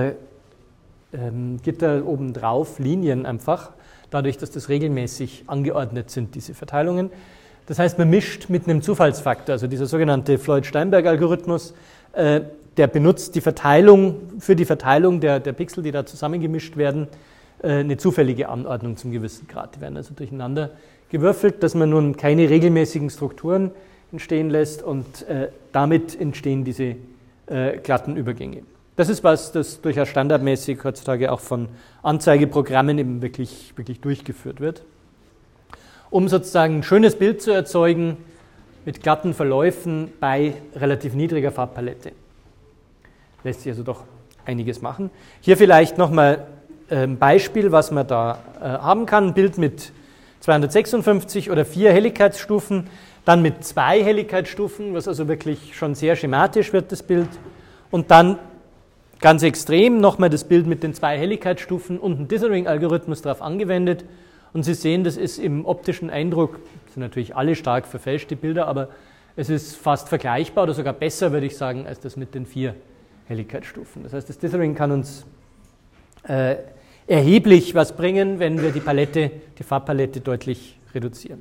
Gitter obendrauf, Linien einfach, dadurch, dass das regelmäßig angeordnet sind, diese Verteilungen. Das heißt, man mischt mit einem Zufallsfaktor, also dieser sogenannte Floyd-Steinberg-Algorithmus, der benutzt für die Verteilung der Pixel, die da zusammengemischt werden, eine zufällige Anordnung zum gewissen Grad. Die werden also durcheinander gewürfelt, dass man nun keine regelmäßigen Strukturen entstehen lässt und damit entstehen diese glatten Übergänge. Das ist was, das durchaus standardmäßig heutzutage auch von Anzeigeprogrammen eben wirklich durchgeführt wird. Um sozusagen ein schönes Bild zu erzeugen mit glatten Verläufen bei relativ niedriger Farbpalette. Lässt sich also doch einiges machen. Hier vielleicht nochmal ein Beispiel, was man da haben kann. Ein Bild mit 256 oder 4 Helligkeitsstufen, dann mit 2 Helligkeitsstufen, was also wirklich schon sehr schematisch wird, das Bild. Und dann ganz extrem nochmal das Bild mit den 2 Helligkeitsstufen und ein Dithering-Algorithmus darauf angewendet. Und Sie sehen, das ist im optischen Eindruck, sind natürlich alle stark verfälscht, die Bilder, aber es ist fast vergleichbar oder sogar besser, würde ich sagen, als das mit den 4 Helligkeitsstufen. Das heißt, das Dithering kann uns erheblich was bringen, wenn wir die Farbpalette deutlich reduzieren.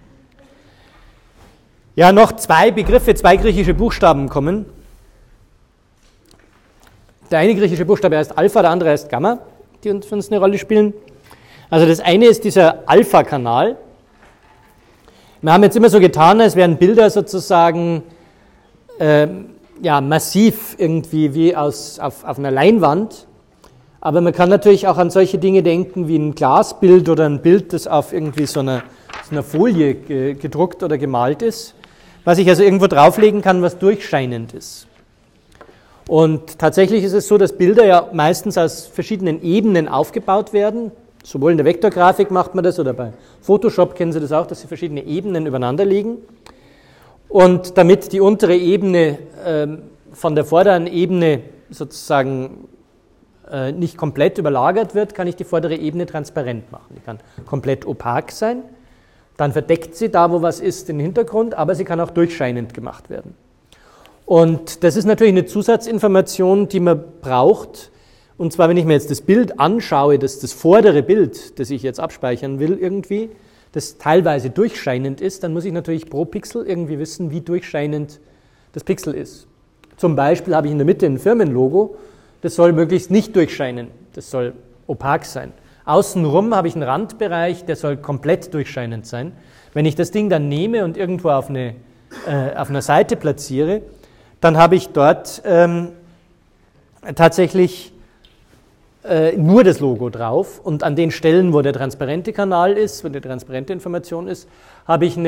Ja, noch 2 Begriffe, 2 griechische Buchstaben kommen. Der eine griechische Buchstabe heißt Alpha, der andere heißt Gamma, die für uns eine Rolle spielen. Also das eine ist dieser Alpha-Kanal. Wir haben jetzt immer so getan, als wären Bilder sozusagen massiv irgendwie wie auf einer Leinwand. Aber man kann natürlich auch an solche Dinge denken wie ein Glasbild oder ein Bild, das auf irgendwie so einer Folie gedruckt oder gemalt ist, was ich also irgendwo drauflegen kann, was durchscheinend ist. Und tatsächlich ist es so, dass Bilder ja meistens aus verschiedenen Ebenen aufgebaut werden. Sowohl in der Vektorgrafik macht man das oder bei Photoshop kennen Sie das auch, dass Sie verschiedene Ebenen übereinander legen. Und damit die untere Ebene von der vorderen Ebene sozusagen nicht komplett überlagert wird, kann ich die vordere Ebene transparent machen. Die kann komplett opak sein. Dann verdeckt sie da, wo was ist, den Hintergrund, aber sie kann auch durchscheinend gemacht werden. Und das ist natürlich eine Zusatzinformation, die man braucht. Und zwar, wenn ich mir jetzt das Bild anschaue, das vordere Bild, das ich jetzt abspeichern will irgendwie, das teilweise durchscheinend ist, dann muss ich natürlich pro Pixel irgendwie wissen, wie durchscheinend das Pixel ist. Zum Beispiel habe ich in der Mitte ein Firmenlogo, das soll möglichst nicht durchscheinen, das soll opak sein. Außenrum habe ich einen Randbereich, der soll komplett durchscheinend sein. Wenn ich das Ding dann nehme und irgendwo auf einer Seite platziere, dann habe ich dort tatsächlich nur das Logo drauf und an den Stellen, wo der transparente Kanal ist, wo die transparente Information ist, habe ich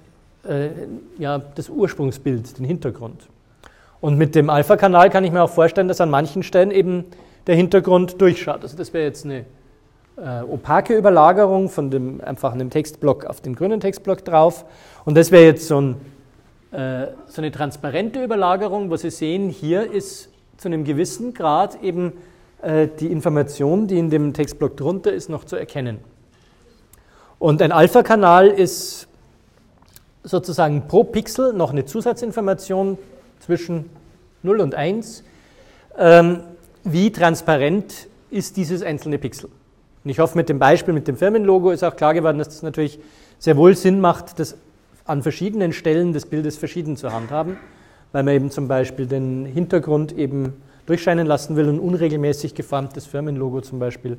das Ursprungsbild, den Hintergrund. Und mit dem Alpha-Kanal kann ich mir auch vorstellen, dass an manchen Stellen eben der Hintergrund durchschaut. Also das wäre jetzt eine opake Überlagerung von einfach einem Textblock auf den grünen Textblock drauf. Und das wäre jetzt so eine transparente Überlagerung, wo Sie sehen, hier ist zu einem gewissen Grad eben die Information, die in dem Textblock drunter ist, noch zu erkennen. Und ein Alpha-Kanal ist sozusagen pro Pixel noch eine Zusatzinformation zwischen 0 und 1. Wie transparent ist dieses einzelne Pixel? Und ich hoffe, mit dem Beispiel, mit dem Firmenlogo ist auch klar geworden, dass das natürlich sehr wohl Sinn macht, das an verschiedenen Stellen des Bildes verschieden zu handhaben. weil man eben zum Beispiel den Hintergrund eben durchscheinen lassen will und unregelmäßig geformtes Firmenlogo zum Beispiel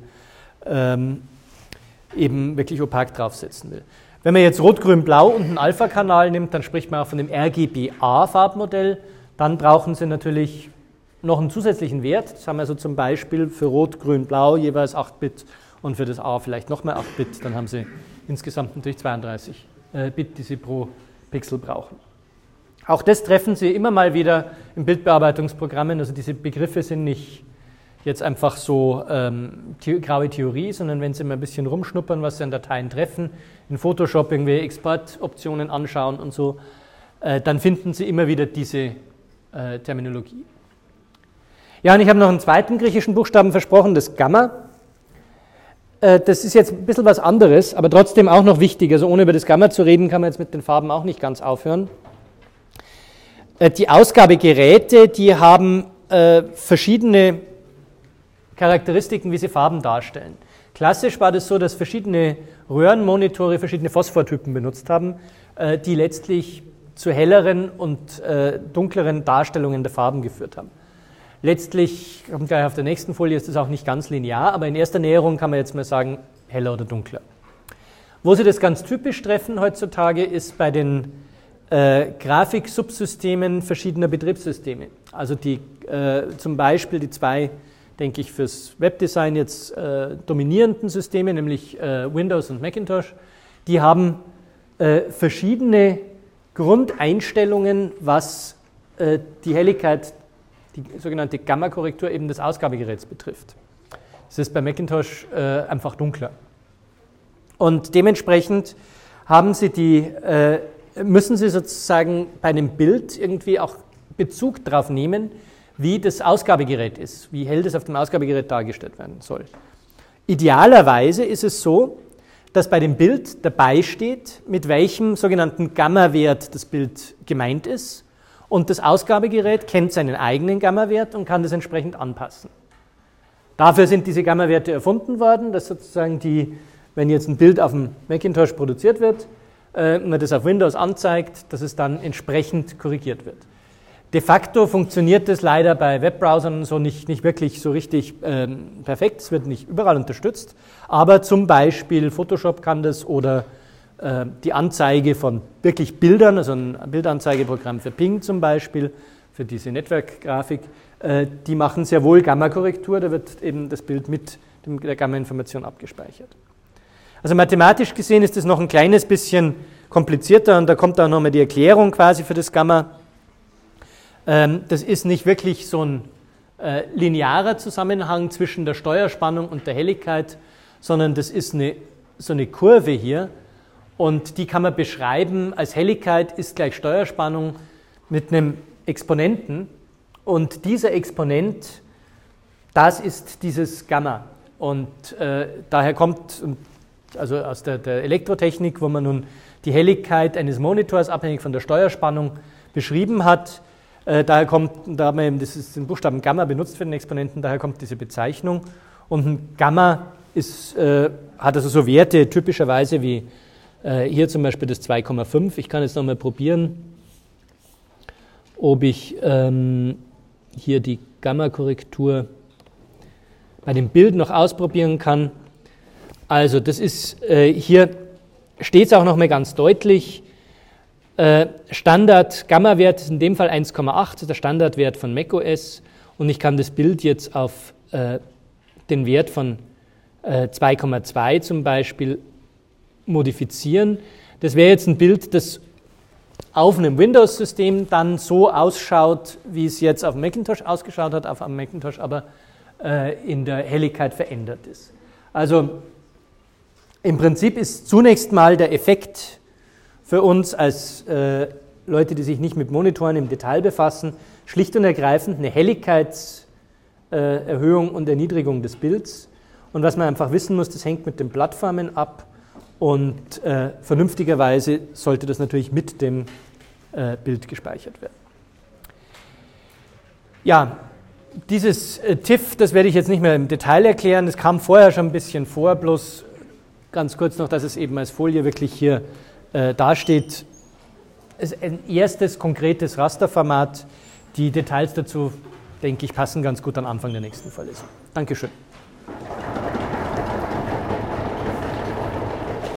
eben wirklich opak draufsetzen will. Wenn man jetzt Rot, Grün, Blau und einen Alpha-Kanal nimmt, dann spricht man auch von dem RGBA-Farbmodell. Dann brauchen Sie natürlich noch einen zusätzlichen Wert. Das haben wir also zum Beispiel für Rot, Grün, Blau jeweils 8-Bit und für das A vielleicht nochmal 8-Bit. Dann haben Sie insgesamt natürlich 32 Bit, die Sie pro Pixel brauchen. Auch das treffen Sie immer mal wieder in Bildbearbeitungsprogrammen. Also diese Begriffe sind nicht jetzt einfach so graue Theorie, sondern wenn Sie mal ein bisschen rumschnuppern, was Sie an Dateien treffen, in Photoshop irgendwie Exportoptionen anschauen und so, dann finden Sie immer wieder diese Terminologie. Ja, und ich habe noch einen zweiten griechischen Buchstaben versprochen, das Gamma. Das ist jetzt ein bisschen was anderes, aber trotzdem auch noch wichtig. Also ohne über das Gamma zu reden, kann man jetzt mit den Farben auch nicht ganz aufhören. Die Ausgabegeräte, die haben verschiedene Charakteristiken, wie sie Farben darstellen. Klassisch war das so, dass verschiedene Röhrenmonitore verschiedene Phosphortypen benutzt haben, die letztlich zu helleren und dunkleren Darstellungen der Farben geführt haben. Letztlich, kommt gleich auf der nächsten Folie, ist das auch nicht ganz linear, aber in erster Näherung kann man jetzt mal sagen, heller oder dunkler. Wo Sie das ganz typisch treffen heutzutage, ist bei den Grafiksubsystemen verschiedener Betriebssysteme. Also die, zum Beispiel die zwei, denke ich, fürs Webdesign jetzt dominierenden Systeme, nämlich Windows und Macintosh, die haben verschiedene Grundeinstellungen, was die Helligkeit, die sogenannte Gamma-Korrektur eben des Ausgabegeräts betrifft. Das ist bei Macintosh einfach dunkler. Und dementsprechend haben Sie müssen Sie sozusagen bei einem Bild irgendwie auch Bezug darauf nehmen, wie das Ausgabegerät ist, wie hell das auf dem Ausgabegerät dargestellt werden soll. Idealerweise ist es so, dass bei dem Bild dabei steht, mit welchem sogenannten Gamma-Wert das Bild gemeint ist, und das Ausgabegerät kennt seinen eigenen Gamma-Wert und kann das entsprechend anpassen. Dafür sind diese Gamma-Werte erfunden worden, dass sozusagen wenn jetzt ein Bild auf dem Macintosh produziert wird, man das auf Windows anzeigt, dass es dann entsprechend korrigiert wird. De facto funktioniert das leider bei Webbrowsern so nicht wirklich so richtig perfekt, es wird nicht überall unterstützt, aber zum Beispiel Photoshop kann das oder die Anzeige von wirklich Bildern, also ein Bildanzeigeprogramm für Ping zum Beispiel, für diese Netzwerkgrafik, die machen sehr wohl Gamma-Korrektur, da wird eben das Bild mit der Gamma-Information abgespeichert. Also mathematisch gesehen ist das noch ein kleines bisschen komplizierter und da kommt auch nochmal die Erklärung quasi für das Gamma. Das ist nicht wirklich so ein linearer Zusammenhang zwischen der Steuerspannung und der Helligkeit, sondern das ist so eine Kurve hier. Und die kann man beschreiben als Helligkeit ist gleich Steuerspannung mit einem Exponenten. Und dieser Exponent, das ist dieses Gamma. Und daher kommt, also aus der Elektrotechnik, wo man nun die Helligkeit eines Monitors abhängig von der Steuerspannung beschrieben hat, da haben wir eben den Buchstaben Gamma benutzt für den Exponenten, daher kommt diese Bezeichnung. Und ein Gamma hat also so Werte typischerweise wie hier zum Beispiel das 2,5. Ich kann jetzt nochmal probieren, ob ich hier die Gamma-Korrektur bei dem Bild noch ausprobieren kann. Also das ist, hier steht es auch nochmal ganz deutlich, Standard-Gamma-Wert ist in dem Fall 1,8, das ist der Standardwert von macOS und ich kann das Bild jetzt auf den Wert von 2,2 zum Beispiel modifizieren. Das wäre jetzt ein Bild, das auf einem Windows-System dann so ausschaut, wie es jetzt auf dem Macintosh ausgeschaut hat, auf einem Macintosh aber in der Helligkeit verändert ist. Also im Prinzip ist zunächst mal der Effekt für uns als Leute, die sich nicht mit Monitoren im Detail befassen, schlicht und ergreifend eine Helligkeitserhöhung und Erniedrigung des Bilds. Und was man einfach wissen muss, das hängt mit den Plattformen ab und vernünftigerweise sollte das natürlich mit dem Bild gespeichert werden. Ja, dieses TIFF, das werde ich jetzt nicht mehr im Detail erklären, das kam vorher schon ein bisschen vor, bloß ganz kurz noch, dass es eben als Folie wirklich hier dasteht, ist ein erstes konkretes Rasterformat. Die Details dazu, denke ich, passen ganz gut am Anfang der nächsten Vorlesung. Dankeschön.